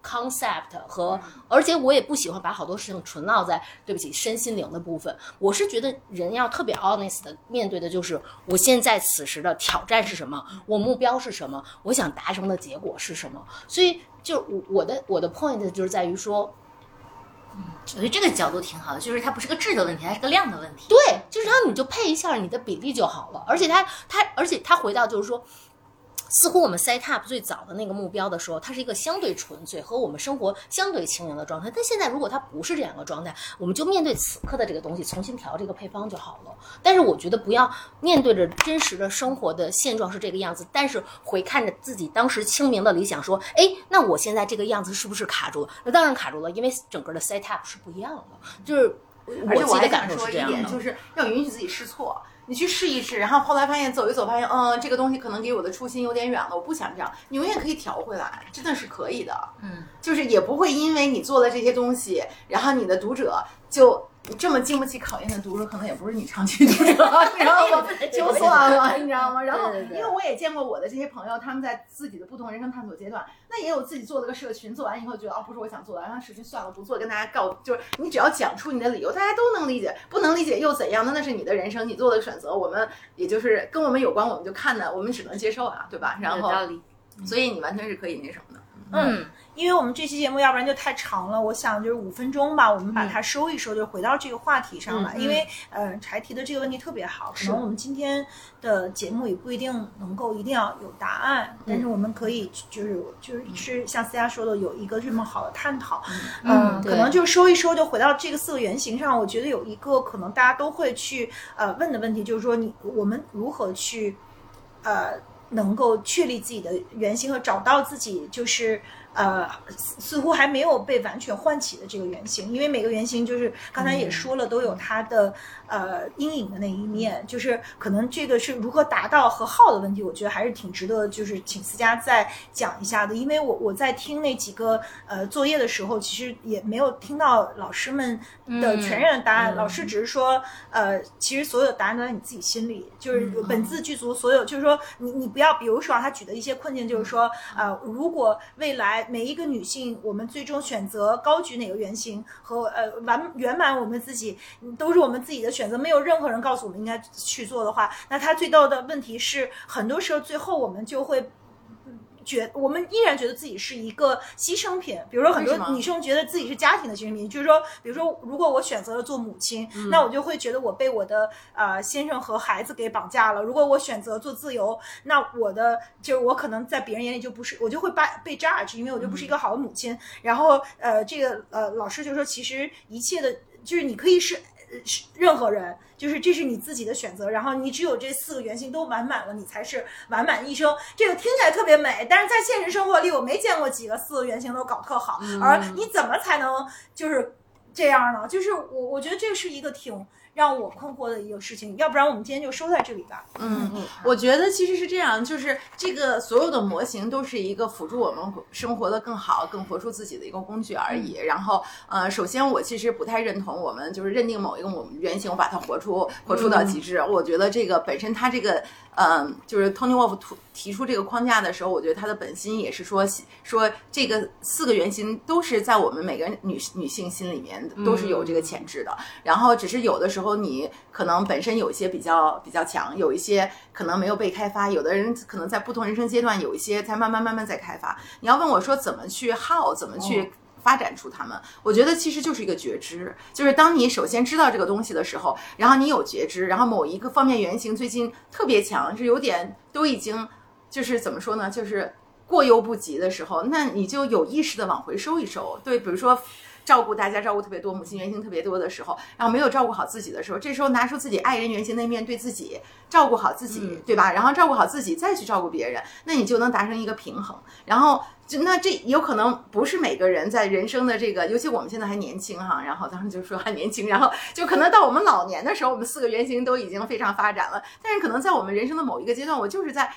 concept 和，而且我也不喜欢把好多事情纯落在对不起身心灵的部分。我是觉得人要特别 honest 的面对的就是我现在此时的挑战是什么，我目标是什么，我想达成的结果是什么。所以就我的 point 就是在于说， 我觉得这个角度挺好的，就是它不是个质的问题，它是个量的问题。 对，就是它你就配一下你的比例就好了。而且它回到就是说，似乎我们 set up 最早的那个目标的时候，它是一个相对纯粹和我们生活相对轻盈的状态。但现在如果它不是这样的状态，我们就面对此刻的这个东西，重新调这个配方就好了。但是我觉得不要面对着真实的生活的现状是这个样子，但是回看着自己当时清明的理想，说，哎，那我现在这个样子是不是卡住了？那当然卡住了，因为整个的 set up 是不一样的。就是而且我还自己的感想说一点， 受是这样的， 就是要允许自己试错。你去试一试，然后后来发现走一走，发现这个东西可能离我的初心有点远了，我不想这样。你永远可以调回来，真的是可以的。就是也不会因为你做了这些东西，然后你的读者就这么经不起考验的读者，可能也不是你长期读者，你知道吗？就算了，你知道吗？然后因为我也见过我的这些朋友，他们在自己的不同人生探索阶段，那也有自己做了个社群，做完以后觉得不是我想做的，然后社群算了不做，跟大家就是你只要讲出你的理由，大家都能理解，不能理解又怎样？那是你的人生，你做的选择，我们也就是跟我们有关，我们就看的，我们只能接受啊，对吧？然后有道理， 所以你完全是可以那什么的。 因为我们这期节目要不然就太长了，我想就是5分钟吧，我们把它收一收，就回到这个话题上来。因为柴提的这个问题特别好，可能我们今天的节目也不一定能够一定要有答案，但是我们可以就是像思佳说的，有一个这么好的探讨。可能就收一收，就回到这个4个原型上。我觉得有一个可能大家都会去问的问题，就是说我们如何去能够确立自己的原型和找到自己就是似乎还没有被完全唤起的这个原型。因为每个原型就是刚才也说了，都有它的阴影的那一面，就是可能这个是如何达到和好的问题，我觉得还是挺值得就是请思佳再讲一下的。因为我在听那几个作业的时候，其实也没有听到老师们的全然的答案，老师只是说其实所有的答案都在你自己心里，就是本自具足，所有就是说你不要，比如说他举的一些困境就是说如果未来每一个女性我们最终选择高举哪个原型和圆满我们自己都是我们自己的选择，没有任何人告诉我们应该去做的话，那他最大的问题是很多时候最后我们就会我们依然觉得自己是一个牺牲品。比如说很多女生觉得自己是家庭的牺牲品，就是说比如说如果我选择了做母亲，那我就会觉得我被我的先生和孩子给绑架了。如果我选择做自由，那就是我可能在别人眼里就不是，我就会被 judge， 因为我就不是一个好的母亲。然后这个老师就说其实一切的就是你可以是任何人，就是这是你自己的选择，然后你只有这4个原型都完满了，你才是完满一生。这个听起来特别美，但是在现实生活里我没见过几个4个原型都搞特好，而你怎么才能就是这样呢？就是我觉得这是一个挺让我困惑的一个事情，要不然我们今天就收在这里吧。 我觉得其实是这样，就是这个所有的模型都是一个辅助我们生活的更好、更活出自己的一个工具而已。然后首先我其实不太认同我们就是认定某一个原型，我把它活出到极致。我觉得这个本身它这个就是 Tony Wolff 提出这个框架的时候，我觉得他的本心也是说这个4个原型都是在我们每个女性心里面都是有这个潜质的，然后只是有的时候你可能本身有一些比较强，有一些可能没有被开发，有的人可能在不同人生阶段有一些才慢慢在开发。你要问我说怎么去怎么去发展出他们，我觉得其实就是一个觉知，就是当你首先知道这个东西的时候，然后你有觉知，然后某一个方面原型最近特别强，是有点都已经就是怎么说呢，就是过犹不及的时候，那你就有意识的往回收一收。对，比如说照顾大家照顾特别多，母亲原型特别多的时候，然后没有照顾好自己的时候，这时候拿出自己爱人原型那面对自己，照顾好自己，对吧？然后照顾好自己再去照顾别人，那你就能达成一个平衡。然后那这有可能不是每个人在人生的这个，尤其我们现在还年轻哈，然后当时就说还年轻，然后就可能到我们老年的时候，我们4个原型都已经非常发展了，但是可能在我们人生的某一个阶段，我就是在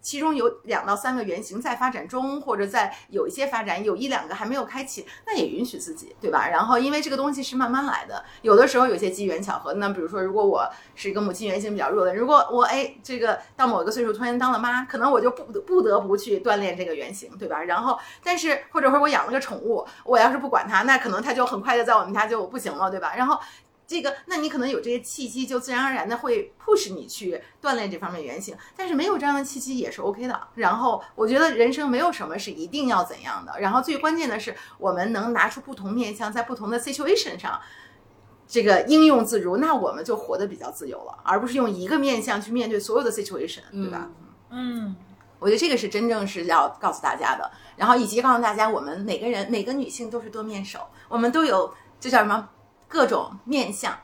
其中有2到3个原型在发展中，或者在有一些发展，有1、2个还没有开启，那也允许自己，对吧？然后因为这个东西是慢慢来的，有的时候有些机缘巧合。那比如说，如果我是一个母亲原型比较弱的，如果我这个到某个岁数突然当了妈，可能我就不得不去锻炼这个原型，对吧？然后但是或者说我养了个宠物，我要是不管它，那可能它就很快就在我们家就不行了，对吧？然后这个，那你可能有这些契机，就自然而然的会 push 你去锻炼这方面原型，但是没有这样的契机也是 OK 的。然后我觉得人生没有什么是一定要怎样的，然后最关键的是我们能拿出不同面向，在不同的 situation 上这个应用自如，那我们就活得比较自由了，而不是用一个面向去面对所有的 situation， 对吧？我觉得这个是真正是要告诉大家的，然后以及告诉大家，我们每个女性都是多面手，我们都有这叫什么各种面相。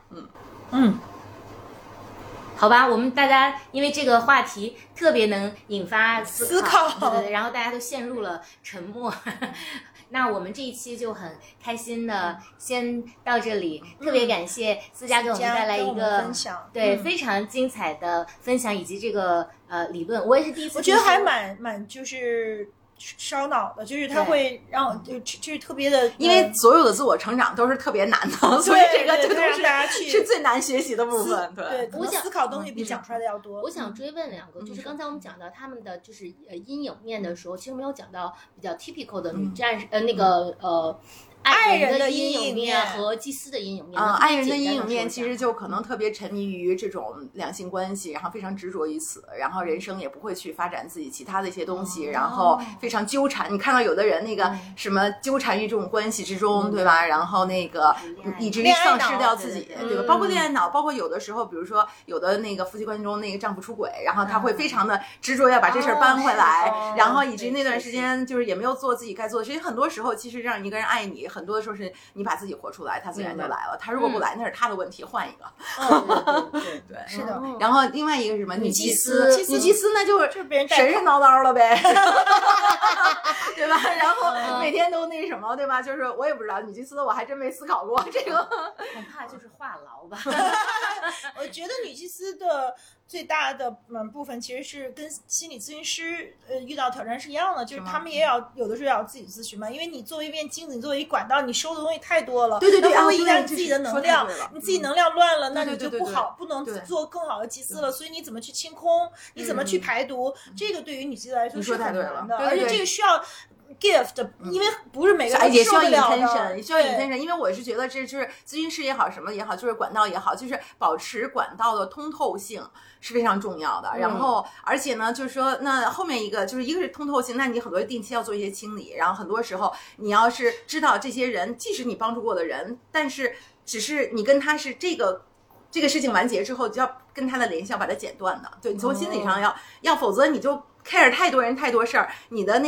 好吧，我们大家因为这个话题特别能引发思考，对，然后大家都陷入了沉默。那我们这一期就很开心的先到这里，特别感谢思佳给我们带来一个分享， 对，非常精彩的分享以及这个理论，我也是第一次， 我觉得还蛮就是烧脑的，就是它会让就是特别的， 因为所有的自我成长都是特别难的，所以这个就都是大家去是最难学习的部分。 对，我想思考的东西比讲出来的要多。 我想追问2个，就是刚才我们讲到他们的就是阴影面的时候，其实没有讲到比较 typical 的女战士，那个爱人的阴影面和祭司的阴影面。 爱人的阴影面其实就可能特别沉迷于这种两性关系，然后非常执着于此，然后人生也不会去发展自己其他的一些东西，然后非常纠缠。你看到有的人那个什么纠缠于这种关系之中，对吧？然后那个以至于丧失掉自己，对吧？包括恋爱脑，包括有的时候，比如说有的那个夫妻关系中那个丈夫出轨，然后他会非常的执着要把这事儿搬回来，然后以至于那段时间就是也没有做自己该做的事情。很多时候其实让一个人爱你，很多的时候是你把自己活出来，他自然就来了。他如果不来，那是他的问题，换一个。 对，是的。 然后另外一个是什么？女祭司， 女祭司那就是别人神神叨叨了呗，对吧？然后每天都那什么，对吧？就是我也不知道女祭司，我还真没思考过这个， 恐怕就是话痨吧。 我觉得女祭司的最大的部分其实是跟心理咨询师遇到挑战是一样的，就是他们也要有的时候要自己咨询嘛，因为你作为一面镜子，你作为一管道，你收的东西太多了， 对， 那会影响你自己的能量，你自己能量乱了，那你就不好，不能做更好的祭司了。所以你怎么去清空，你怎么去排毒，这个对于女祭司来说是很难的，而且这个需要gift， 因为不是每个人受得了的， 也需要 intention， 因为我是觉得这就是咨询师也好，什么也好，就是管道也好，就是保持管道的通透性是非常重要的。然后，而且呢，就是说，那后面一个就是一个是通透性，那你很多定期要做一些清理，然后很多时候你要是知道这些人，即使你帮助过的人，但是只是你跟他是这个事情完结之后，就要跟他的联系要把它剪断的，对，你从心理上要，否则你就care 太多人太多事儿，你的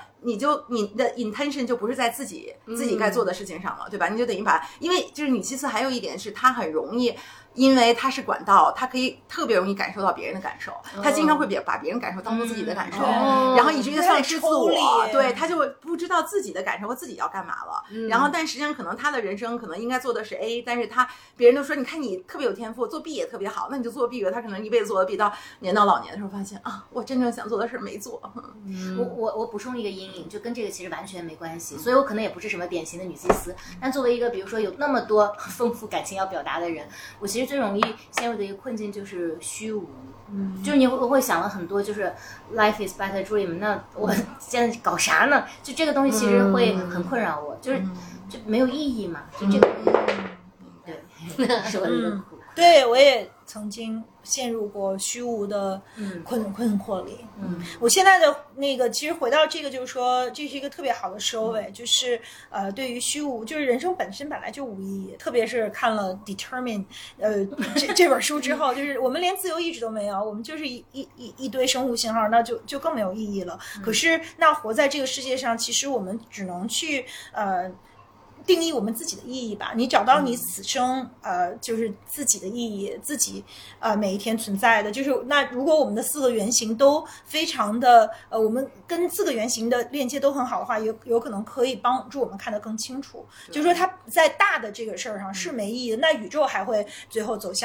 intention 就不是在自己该做的事情上了，对吧？你就等于因为就是女祭司还有一点是她很容易，因为她是管道，她可以特别容易感受到别人的感受，她经常会把别人感受当做自己的感受，然后以至于丧失自我，对，她就不知道自己的感受和自己要干嘛了。然后但实际上可能她的人生可能应该做的是 A， 但是别人都说你看你特别有天赋，做 B 也特别好，那你就做 B 吧。她可能一辈子做的 B， 到年到老年的时候发现啊，我真正想做的事没做。 我补充一个阴影，就跟这个其实完全没关系，所以我可能也不是什么典型的女祭司，但作为一个比如说有那么多丰富感情要表达的人，我其实最容易陷入的一个困境就是虚无。就是你会想了很多，就是 life is but a dream， 那我现在搞啥呢？就这个东西其实会很困扰我，就没有意义嘛，就这个对，是我的一个苦。 对，我也曾经陷入过虚无的困惑里。我现在的那个其实回到这个，就是说这是一个特别好的收尾，就是对于虚无，就是人生本身本来就无意义，特别是看了 Determine 这本书之后，就是我们连自由意志都没有，我们就是一堆生物信号，那就更没有意义了。可是那活在这个世界上，其实我们只能去定义我们自己的意义吧，你找到你此生就是自己的意义，自己每一天存在的，就是那如果我们的4个原型都非常的我们跟4个原型的链接都很好的话，有可能可以帮助我们看得更清楚。就是说它在大的这个事儿上是没意义的，那宇宙还会最后走向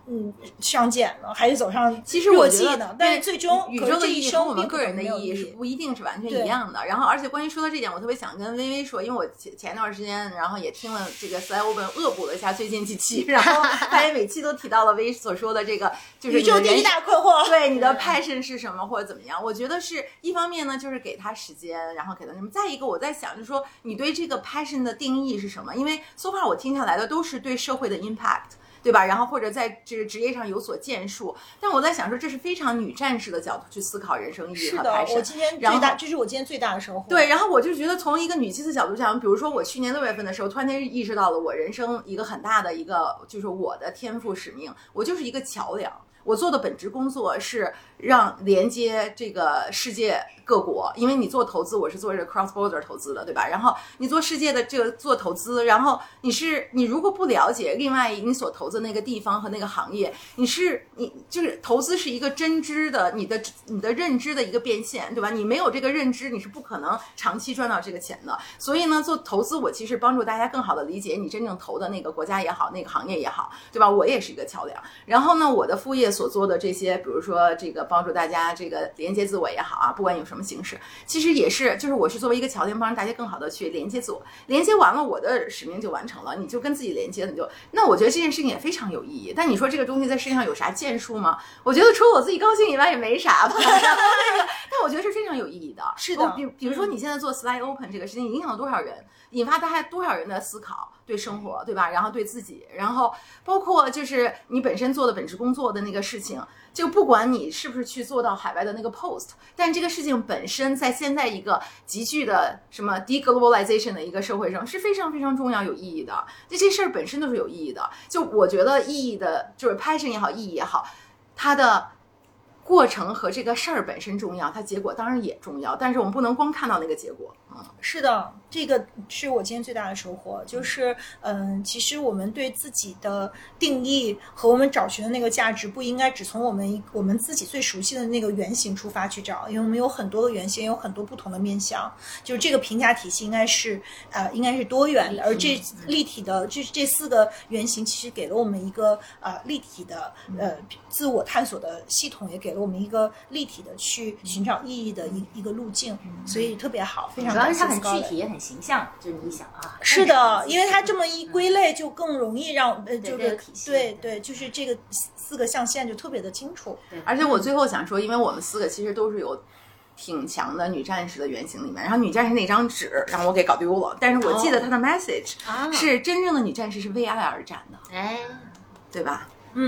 上剪了，还是走上其实我觉得热季呢？但是最终宇宙的意义和我们个人的意意义是不一定是完全一样的。然后，而且关于说到这点，我特别想跟微微说，因为我前段时间，然后也听了这个 Sly Open 恶补了一下最近几期，然后发现每期都提到了微所说的这个，就是宇宙第一大困惑， 对你的 passion 是什么或者怎么样？我觉得是一方面呢，就是给他时间，然后给他什么；再一个，我在想，就是说你对这个 passion 的定义是什么？因为 so far 我听下来的都是对社会的 impact。对吧？然后或者在这个职业上有所建树，但我在想说，这是非常女战士的角度去思考人生意义和 passion。 是的，我今天最大，这是我今天最大的收获。 对，然后我就觉得从一个女妻子角度讲，比如说我去年6月份的时候，突然间意识到了我人生一个很大的一个，就是我的天赋使命，我就是一个桥梁。我做的本职工作是让连接这个世界各国，因为你做投资，我是做这个 cross border 投资的，对吧？然后你做世界的这个做投资，然后你如果不了解另外你所投资那个地方和那个行业，你就是投资是一个真知的你的认知的一个变现，对吧？你没有这个认知，你是不可能长期赚到这个钱的。所以呢，做投资我其实帮助大家更好的理解你真正投的那个国家也好，那个行业也好，对吧？我也是一个桥梁。然后呢，我的副业所做的这些，比如说这个帮助大家这个连接自我也好啊，不管有什么形式，其实也是就是我是作为一个桥梁，帮助大家更好的去连接自我，连接完了我的使命就完成了，你就跟自己连接了，那我觉得这件事情也非常有意义。但你说这个东西在世界上有啥建树吗？我觉得除了我自己高兴以外也没啥吧。但我觉得是非常有意义的。 是的， 比如说你现在做 Sly Open 这个事情，影响了多少人？引发大家多少人的思考，对生活，对吧？然后对自己，然后包括就是你本身做的本职工作的那个事情，就不管你是不是去做到海外的那个 post， 但这个事情本身在现在一个急剧的什么 deglobalization 的一个社会上是非常非常重要有意义的。这些事儿本身都是有意义的。就我觉得意义的，就是 passion 也好，意义也好，它的过程和这个事儿本身重要，它结果当然也重要，但是我们不能光看到那个结果。 是的，这个是我今天最大的收获，就是其实我们对自己的定义和我们找寻的那个价值，不应该只从我们自己最熟悉的那个原型出发去找，因为我们有很多个原型，有很多不同的面向，就是这个评价体系应该是多元的，而这立体的这4个原型其实给了我们一个立体的自我探索的系统，也给了我们一个立体的去寻找意义的一个路径，所以特别好，非常主要是它很具体也很形象，就是你想啊， 是的，因为它这么一归类就更容易让就是对，就是这个4个象限就特别的清楚。 而且我最后想说，因为我们4个其实都是有挺强的女战士的原型里面，然后女战士那张纸让我给搞丢了，但是我记得她的 message 是真正的女战士是为爱而战的，对吧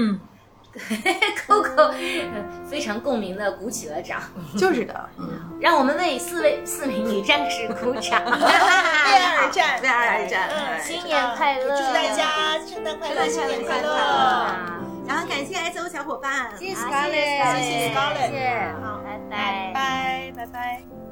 Coco 非常共鸣的鼓起了掌， 就是的， 让我们为4名女战士鼓掌， 为爱而战， 为爱而战， 新年快乐， 祝大家圣诞快乐，新年快乐。 然后感谢 SO 小伙伴， 谢谢 Scarlett， 谢谢 Scarlett， 好，拜拜， 拜拜。